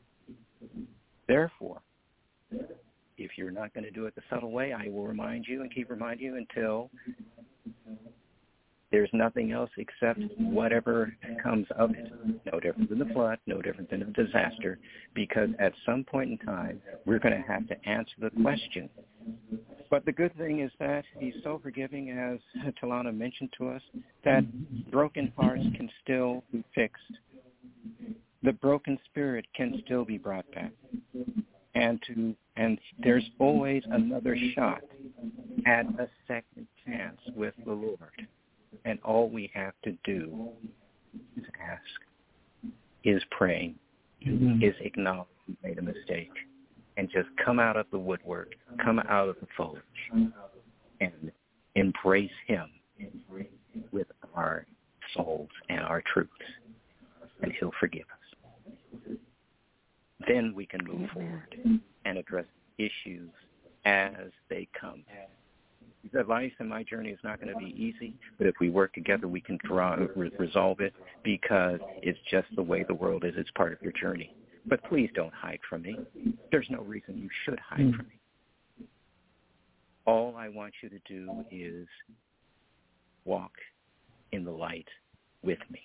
Therefore, if you're not going to do it the subtle way, I will remind you and keep reminding you until there's nothing else except whatever comes of it. No different than the flood, no different than a disaster, because at some point in time, we're going to have to answer the question. But the good thing is that he's so forgiving, as Talana mentioned to us, that broken hearts can still be fixed. The broken spirit can still be brought back. And to and there's always another shot at a second chance with the Lord. And all we have to do is ask, is praying, mm-hmm. is acknowledge we made a mistake, and just come out of the woodwork, come out of the foliage, and embrace him with our souls and our truths, and he'll forgive us. Then we can move forward and address issues as they come. The life and my journey is not going to be easy, but if we work together, we can draw, re- resolve it, because it's just the way the world is. It's part of your journey. But please don't hide from me. There's no reason you should hide mm. from me. All I want you to do is walk in the light with me.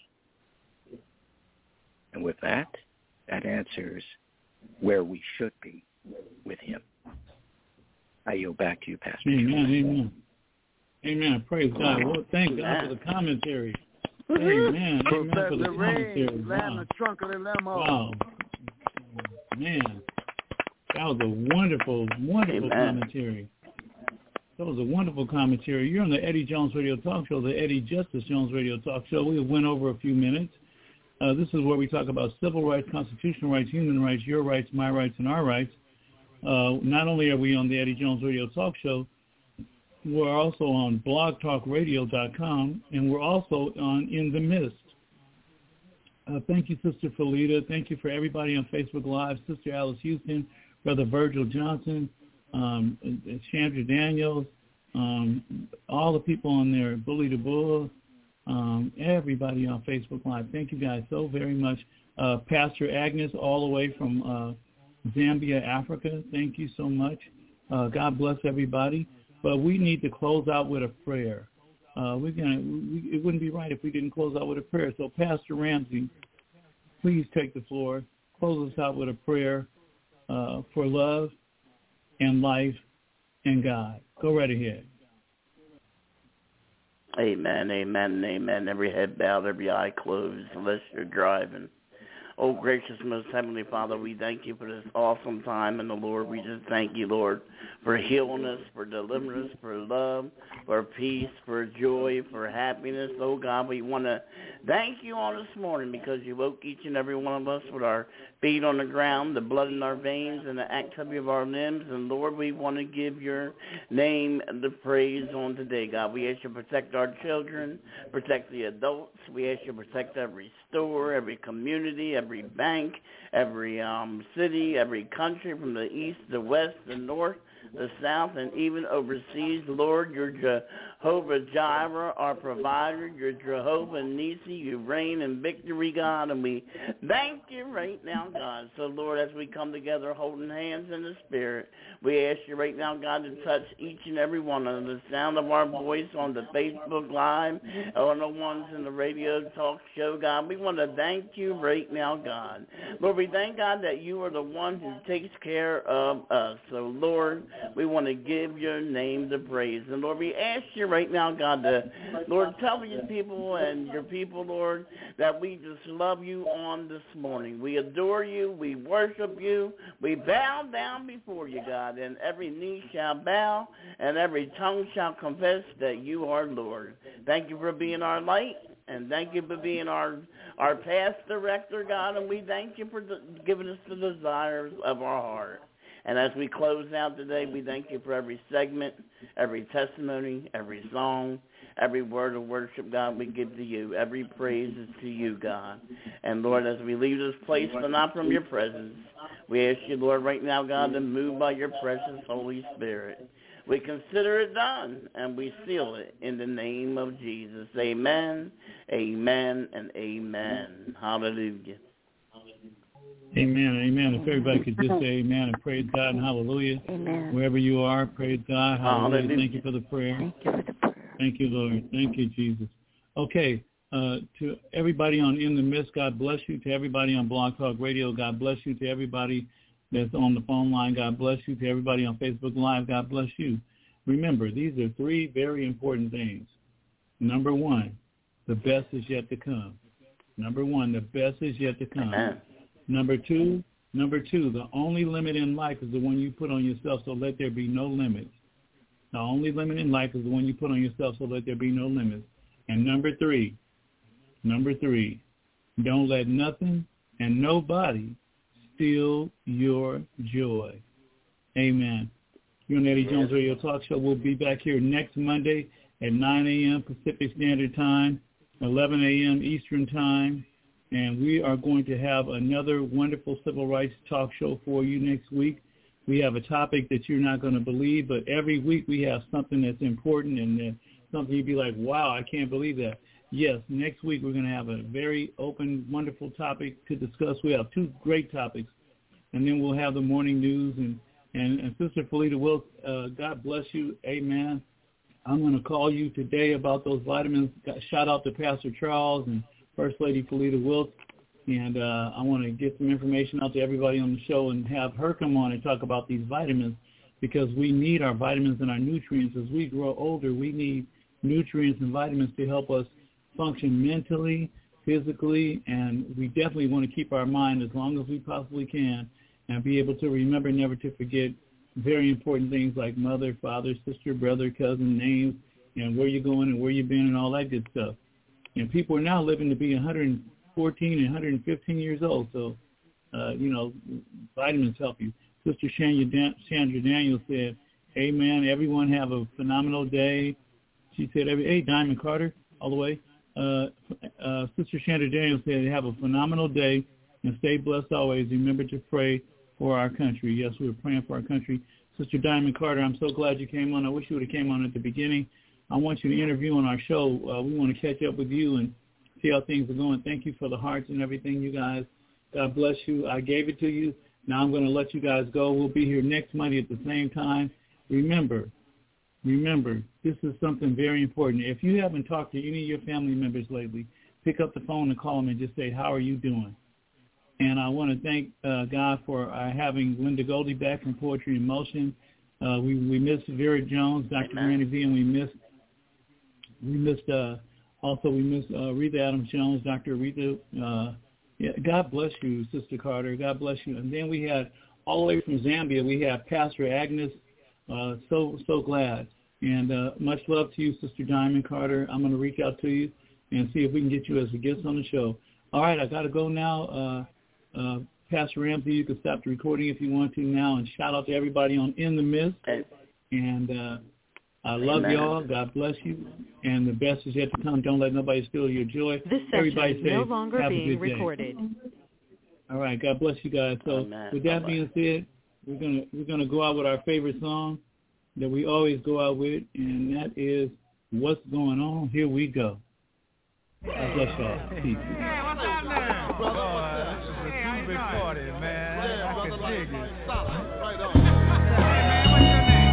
And with that, that answers where we should be with him. I yield back to you, Pastor. Amen, amen. Amen. Praise God. Well, thank God for the commentary. Amen. Amen for the commentary. Wow. Wow. Man, that was a wonderful, wonderful amen. commentary. That was a wonderful commentary. You're on the Eddie Jones Radio Talk Show, the Eddie Justice Jones Radio Talk Show. We went over a few minutes. Uh, this is where we talk about civil rights, constitutional rights, human rights, your rights, my rights, and our rights. Uh, not only are we on the Eddie Jones Radio Talk Show, we're also on blog talk radio dot com, and we're also on In the Mist. Uh, thank you, Sister Felita. Thank you for everybody on Facebook Live, Sister Alice Houston, Brother Virgil Johnson, um, Chandra Daniels, um, all the people on there, Bully the Bull, um, everybody on Facebook Live. Thank you guys so very much. Uh, Pastor Agnes, all the way from uh, Zambia, Africa. Thank you so much. Uh, God bless everybody. But we need to close out with a prayer. Uh, we're gonna. We, it wouldn't be right if we didn't close out with a prayer. So, Pastor Ramsey, please take the floor. Close us out with a prayer uh, for love and life and God. Go right ahead. Amen, amen, amen. Every head bowed, every eye closed, unless you're driving. Oh, gracious, most heavenly Father, we thank you for this awesome time in the Lord. We just thank you, Lord, for healing us, for delivering us, for love, for peace, for joy, for happiness. Oh, God, we want to thank you on this morning because you woke each and every one of us with our feet on the ground, the blood in our veins, and the activity of our limbs. And, Lord, we want to give your name the praise on today, God. We ask you to protect our children, protect the adults. We ask you to protect every store, every community, every bank, every um, city, every country from the east, the west, the north, the south, and even overseas. Lord, you're Jehovah Jireh, our provider. You're Jehovah Nisi. You reign in victory, God, and we thank you right now, God. So, Lord, as we come together holding hands in the Spirit, we ask you right now, God, to touch each and every one of the sound of our voice on the Facebook Live, on the ones in the radio talk show, God. We want to thank you right now, God. Lord, we thank God that you are the one who takes care of us. So, Lord, we want to give your name the praise. And, Lord, we ask you right now, God, to, Lord, tell your people and your people, Lord, that we just love you on this morning. We adore you. We worship you. We bow down before you, God, and every knee shall bow and every tongue shall confess that you are Lord. Thank you for being our light, and thank you for being our our path director, God, and we thank you for the, giving us the desires of our heart. And as we close out today, we thank you for every segment, every testimony, every song, every word of worship, God, we give to you. Every praise is to you, God. And, Lord, as we leave this place, but not from your presence, we ask you, Lord, right now, God, to move by your precious Holy Spirit. We consider it done, and we seal it in the name of Jesus. Amen, amen, and amen. Hallelujah. Amen, amen. If everybody could just say amen and praise God and hallelujah. Amen. Wherever you are, praise God. Hallelujah. Hallelujah. Thank you for the prayer. Thank you for the prayer. Thank you, Lord. Thank you, Jesus. Okay, uh, to everybody on In the Midst, God bless you. To everybody on Blog Talk Radio, God bless you. To everybody that's on the phone line, God bless you. To everybody on Facebook Live, God bless you. Remember, these are three very important things. Number one, the best is yet to come. Number one, the best is yet to come. Amen. Number two, number two, the only limit in life is the one you put on yourself, so let there be no limits. The only limit in life is the one you put on yourself, so let there be no limits. And number three, number three, don't let nothing and nobody steal your joy. Amen. You're on Eddie Jones Radio Talk Show. We'll be back here next Monday at nine a.m. Pacific Standard Time, eleven a.m. Eastern Time. And we are going to have another wonderful civil rights talk show for you next week. We have a topic that you're not going to believe, but every week we have something that's important and uh, something you'd be like, wow, I can't believe that. Yes, next week we're going to have a very open, wonderful topic to discuss. We have two great topics, and then we'll have the morning news. And, and, and Sister Felita Wilkes, uh, God bless you. Amen. I'm going to call you today about those vitamins. Shout out to Pastor Charles and First Lady Felita Wilkes, and uh, I want to get some information out to everybody on the show and have her come on and talk about these vitamins, because we need our vitamins and our nutrients. As we grow older, we need nutrients and vitamins to help us function mentally, physically, and we definitely want to keep our mind as long as we possibly can and be able to remember never to forget very important things like mother, father, sister, brother, cousin, names, and where you're going and where you've been and all that good stuff. And people are now living to be one hundred fourteen and one hundred fifteen years old. So, uh, you know, vitamins help you. Sister Chandra Daniels said, amen, everyone have a phenomenal day. She said, hey, Diamond Carter, all the way. Uh, uh, Sister Chandra Daniels said, have a phenomenal day and stay blessed always. Remember to pray for our country. Yes, we were praying for our country. Sister Diamond Carter, I'm so glad you came on. I wish you would have came on at the beginning. I want you to interview on our show. Uh, we want to catch up with you and see how things are going. Thank you for the hearts and everything, you guys. God bless you. I gave it to you. Now I'm going to let you guys go. We'll be here next Monday at the same time. Remember, remember, this is something very important. If you haven't talked to any of your family members lately, pick up the phone and call them and just say, how are you doing? And I want to thank uh, God for uh, having Linda Goldie back from Poetry in Motion. Uh, we, we missed Vera Jones, Doctor Granny V, and we missed We missed, uh, also we missed uh, Rita Adams Jones, Doctor Rita, uh, Yeah, God bless you, Sister Carter. God bless you. And then we had, all the way from Zambia, we have Pastor Agnes. Uh, so, so glad. And uh, much love to you, Sister Diamond Carter. I'm going to reach out to you and see if we can get you as a guest on the show. All right, I got to go now. Uh, uh, Pastor Ramsey, you can stop the recording if you want to now. And shout out to everybody on In the Midst. And uh, I love Amen. y'all. God bless you. And the best is yet to come. Don't let nobody steal your joy. This session everybody is say, no longer have being a good day. recorded. All right, God bless you guys. So Amen. with that Bye-bye. being said, we're gonna we're gonna go out with our favorite song that we always go out with, and that is "What's Going On." Here we go. God bless y'all. Peace. Hey, what's up now? Boy, this is a too big party, man. Yeah, I can dig it. Right on. Hey, man, what's your name?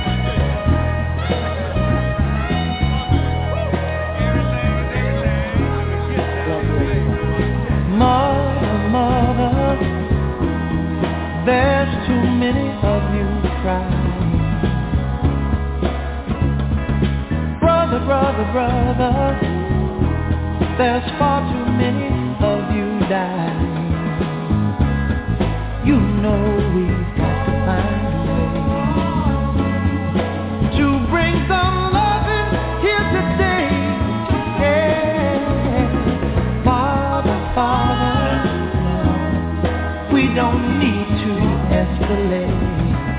Mother, mother, there's too many of you crying. Brother, brother, brother, there's far too many of you dying. You know we've got to find a way to bring some loving here today. Yeah. Father, Father, we don't need to escalate.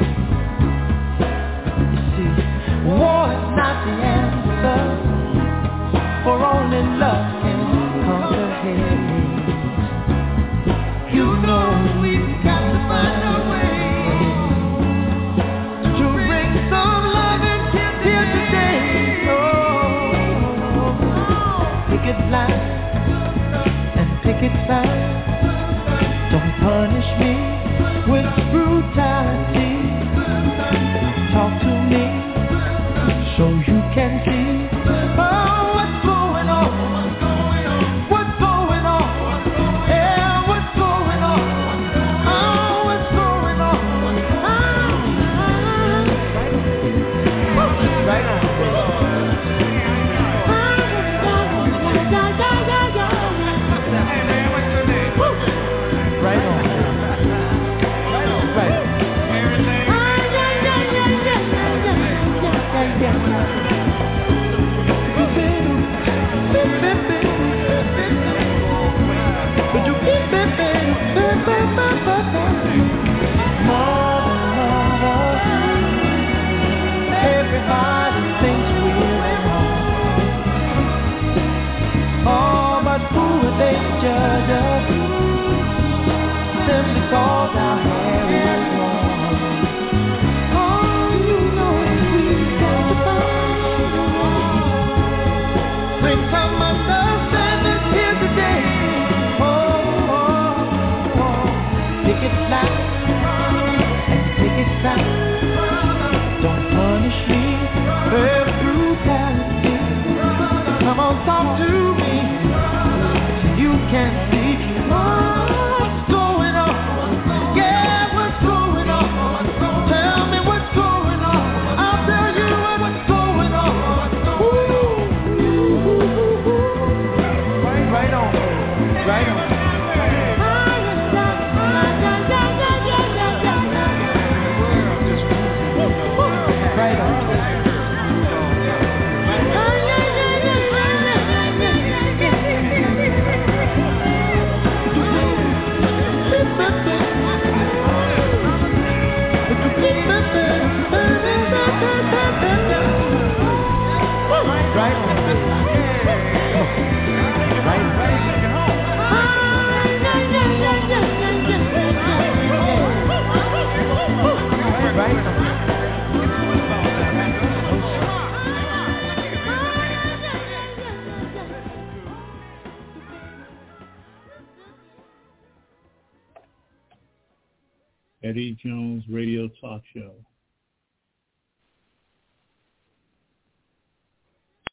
You see, war is not the answer, for only love can conquer hate. You know we've got to find a way to bring some loving here today. Oh, picket line and picket sign. Don't punish me with brutality. Talk to me so you can see. Oh, what's going on? What's going on? Yeah, what's going on? Oh, what's going on? Ah, right on. Hey, man, what's your name? Right on. Right on. Right on. Everything. Everybody thinks we're wrong. Oh, but who would they judge us? Simply cause our hair is long. Oh, you know we've got to find a way. Bring some understanding here today. Oh, oh, oh. Pick it loud and pick it sound. Don't punish me with brutality. Come on, talk to me so you can see what's going on. Yeah, what's going on? Tell me what's going on. I'll tell you what's going on. Ooh. Right on, right on. Right on. Eddie Jones Radio Talk Show.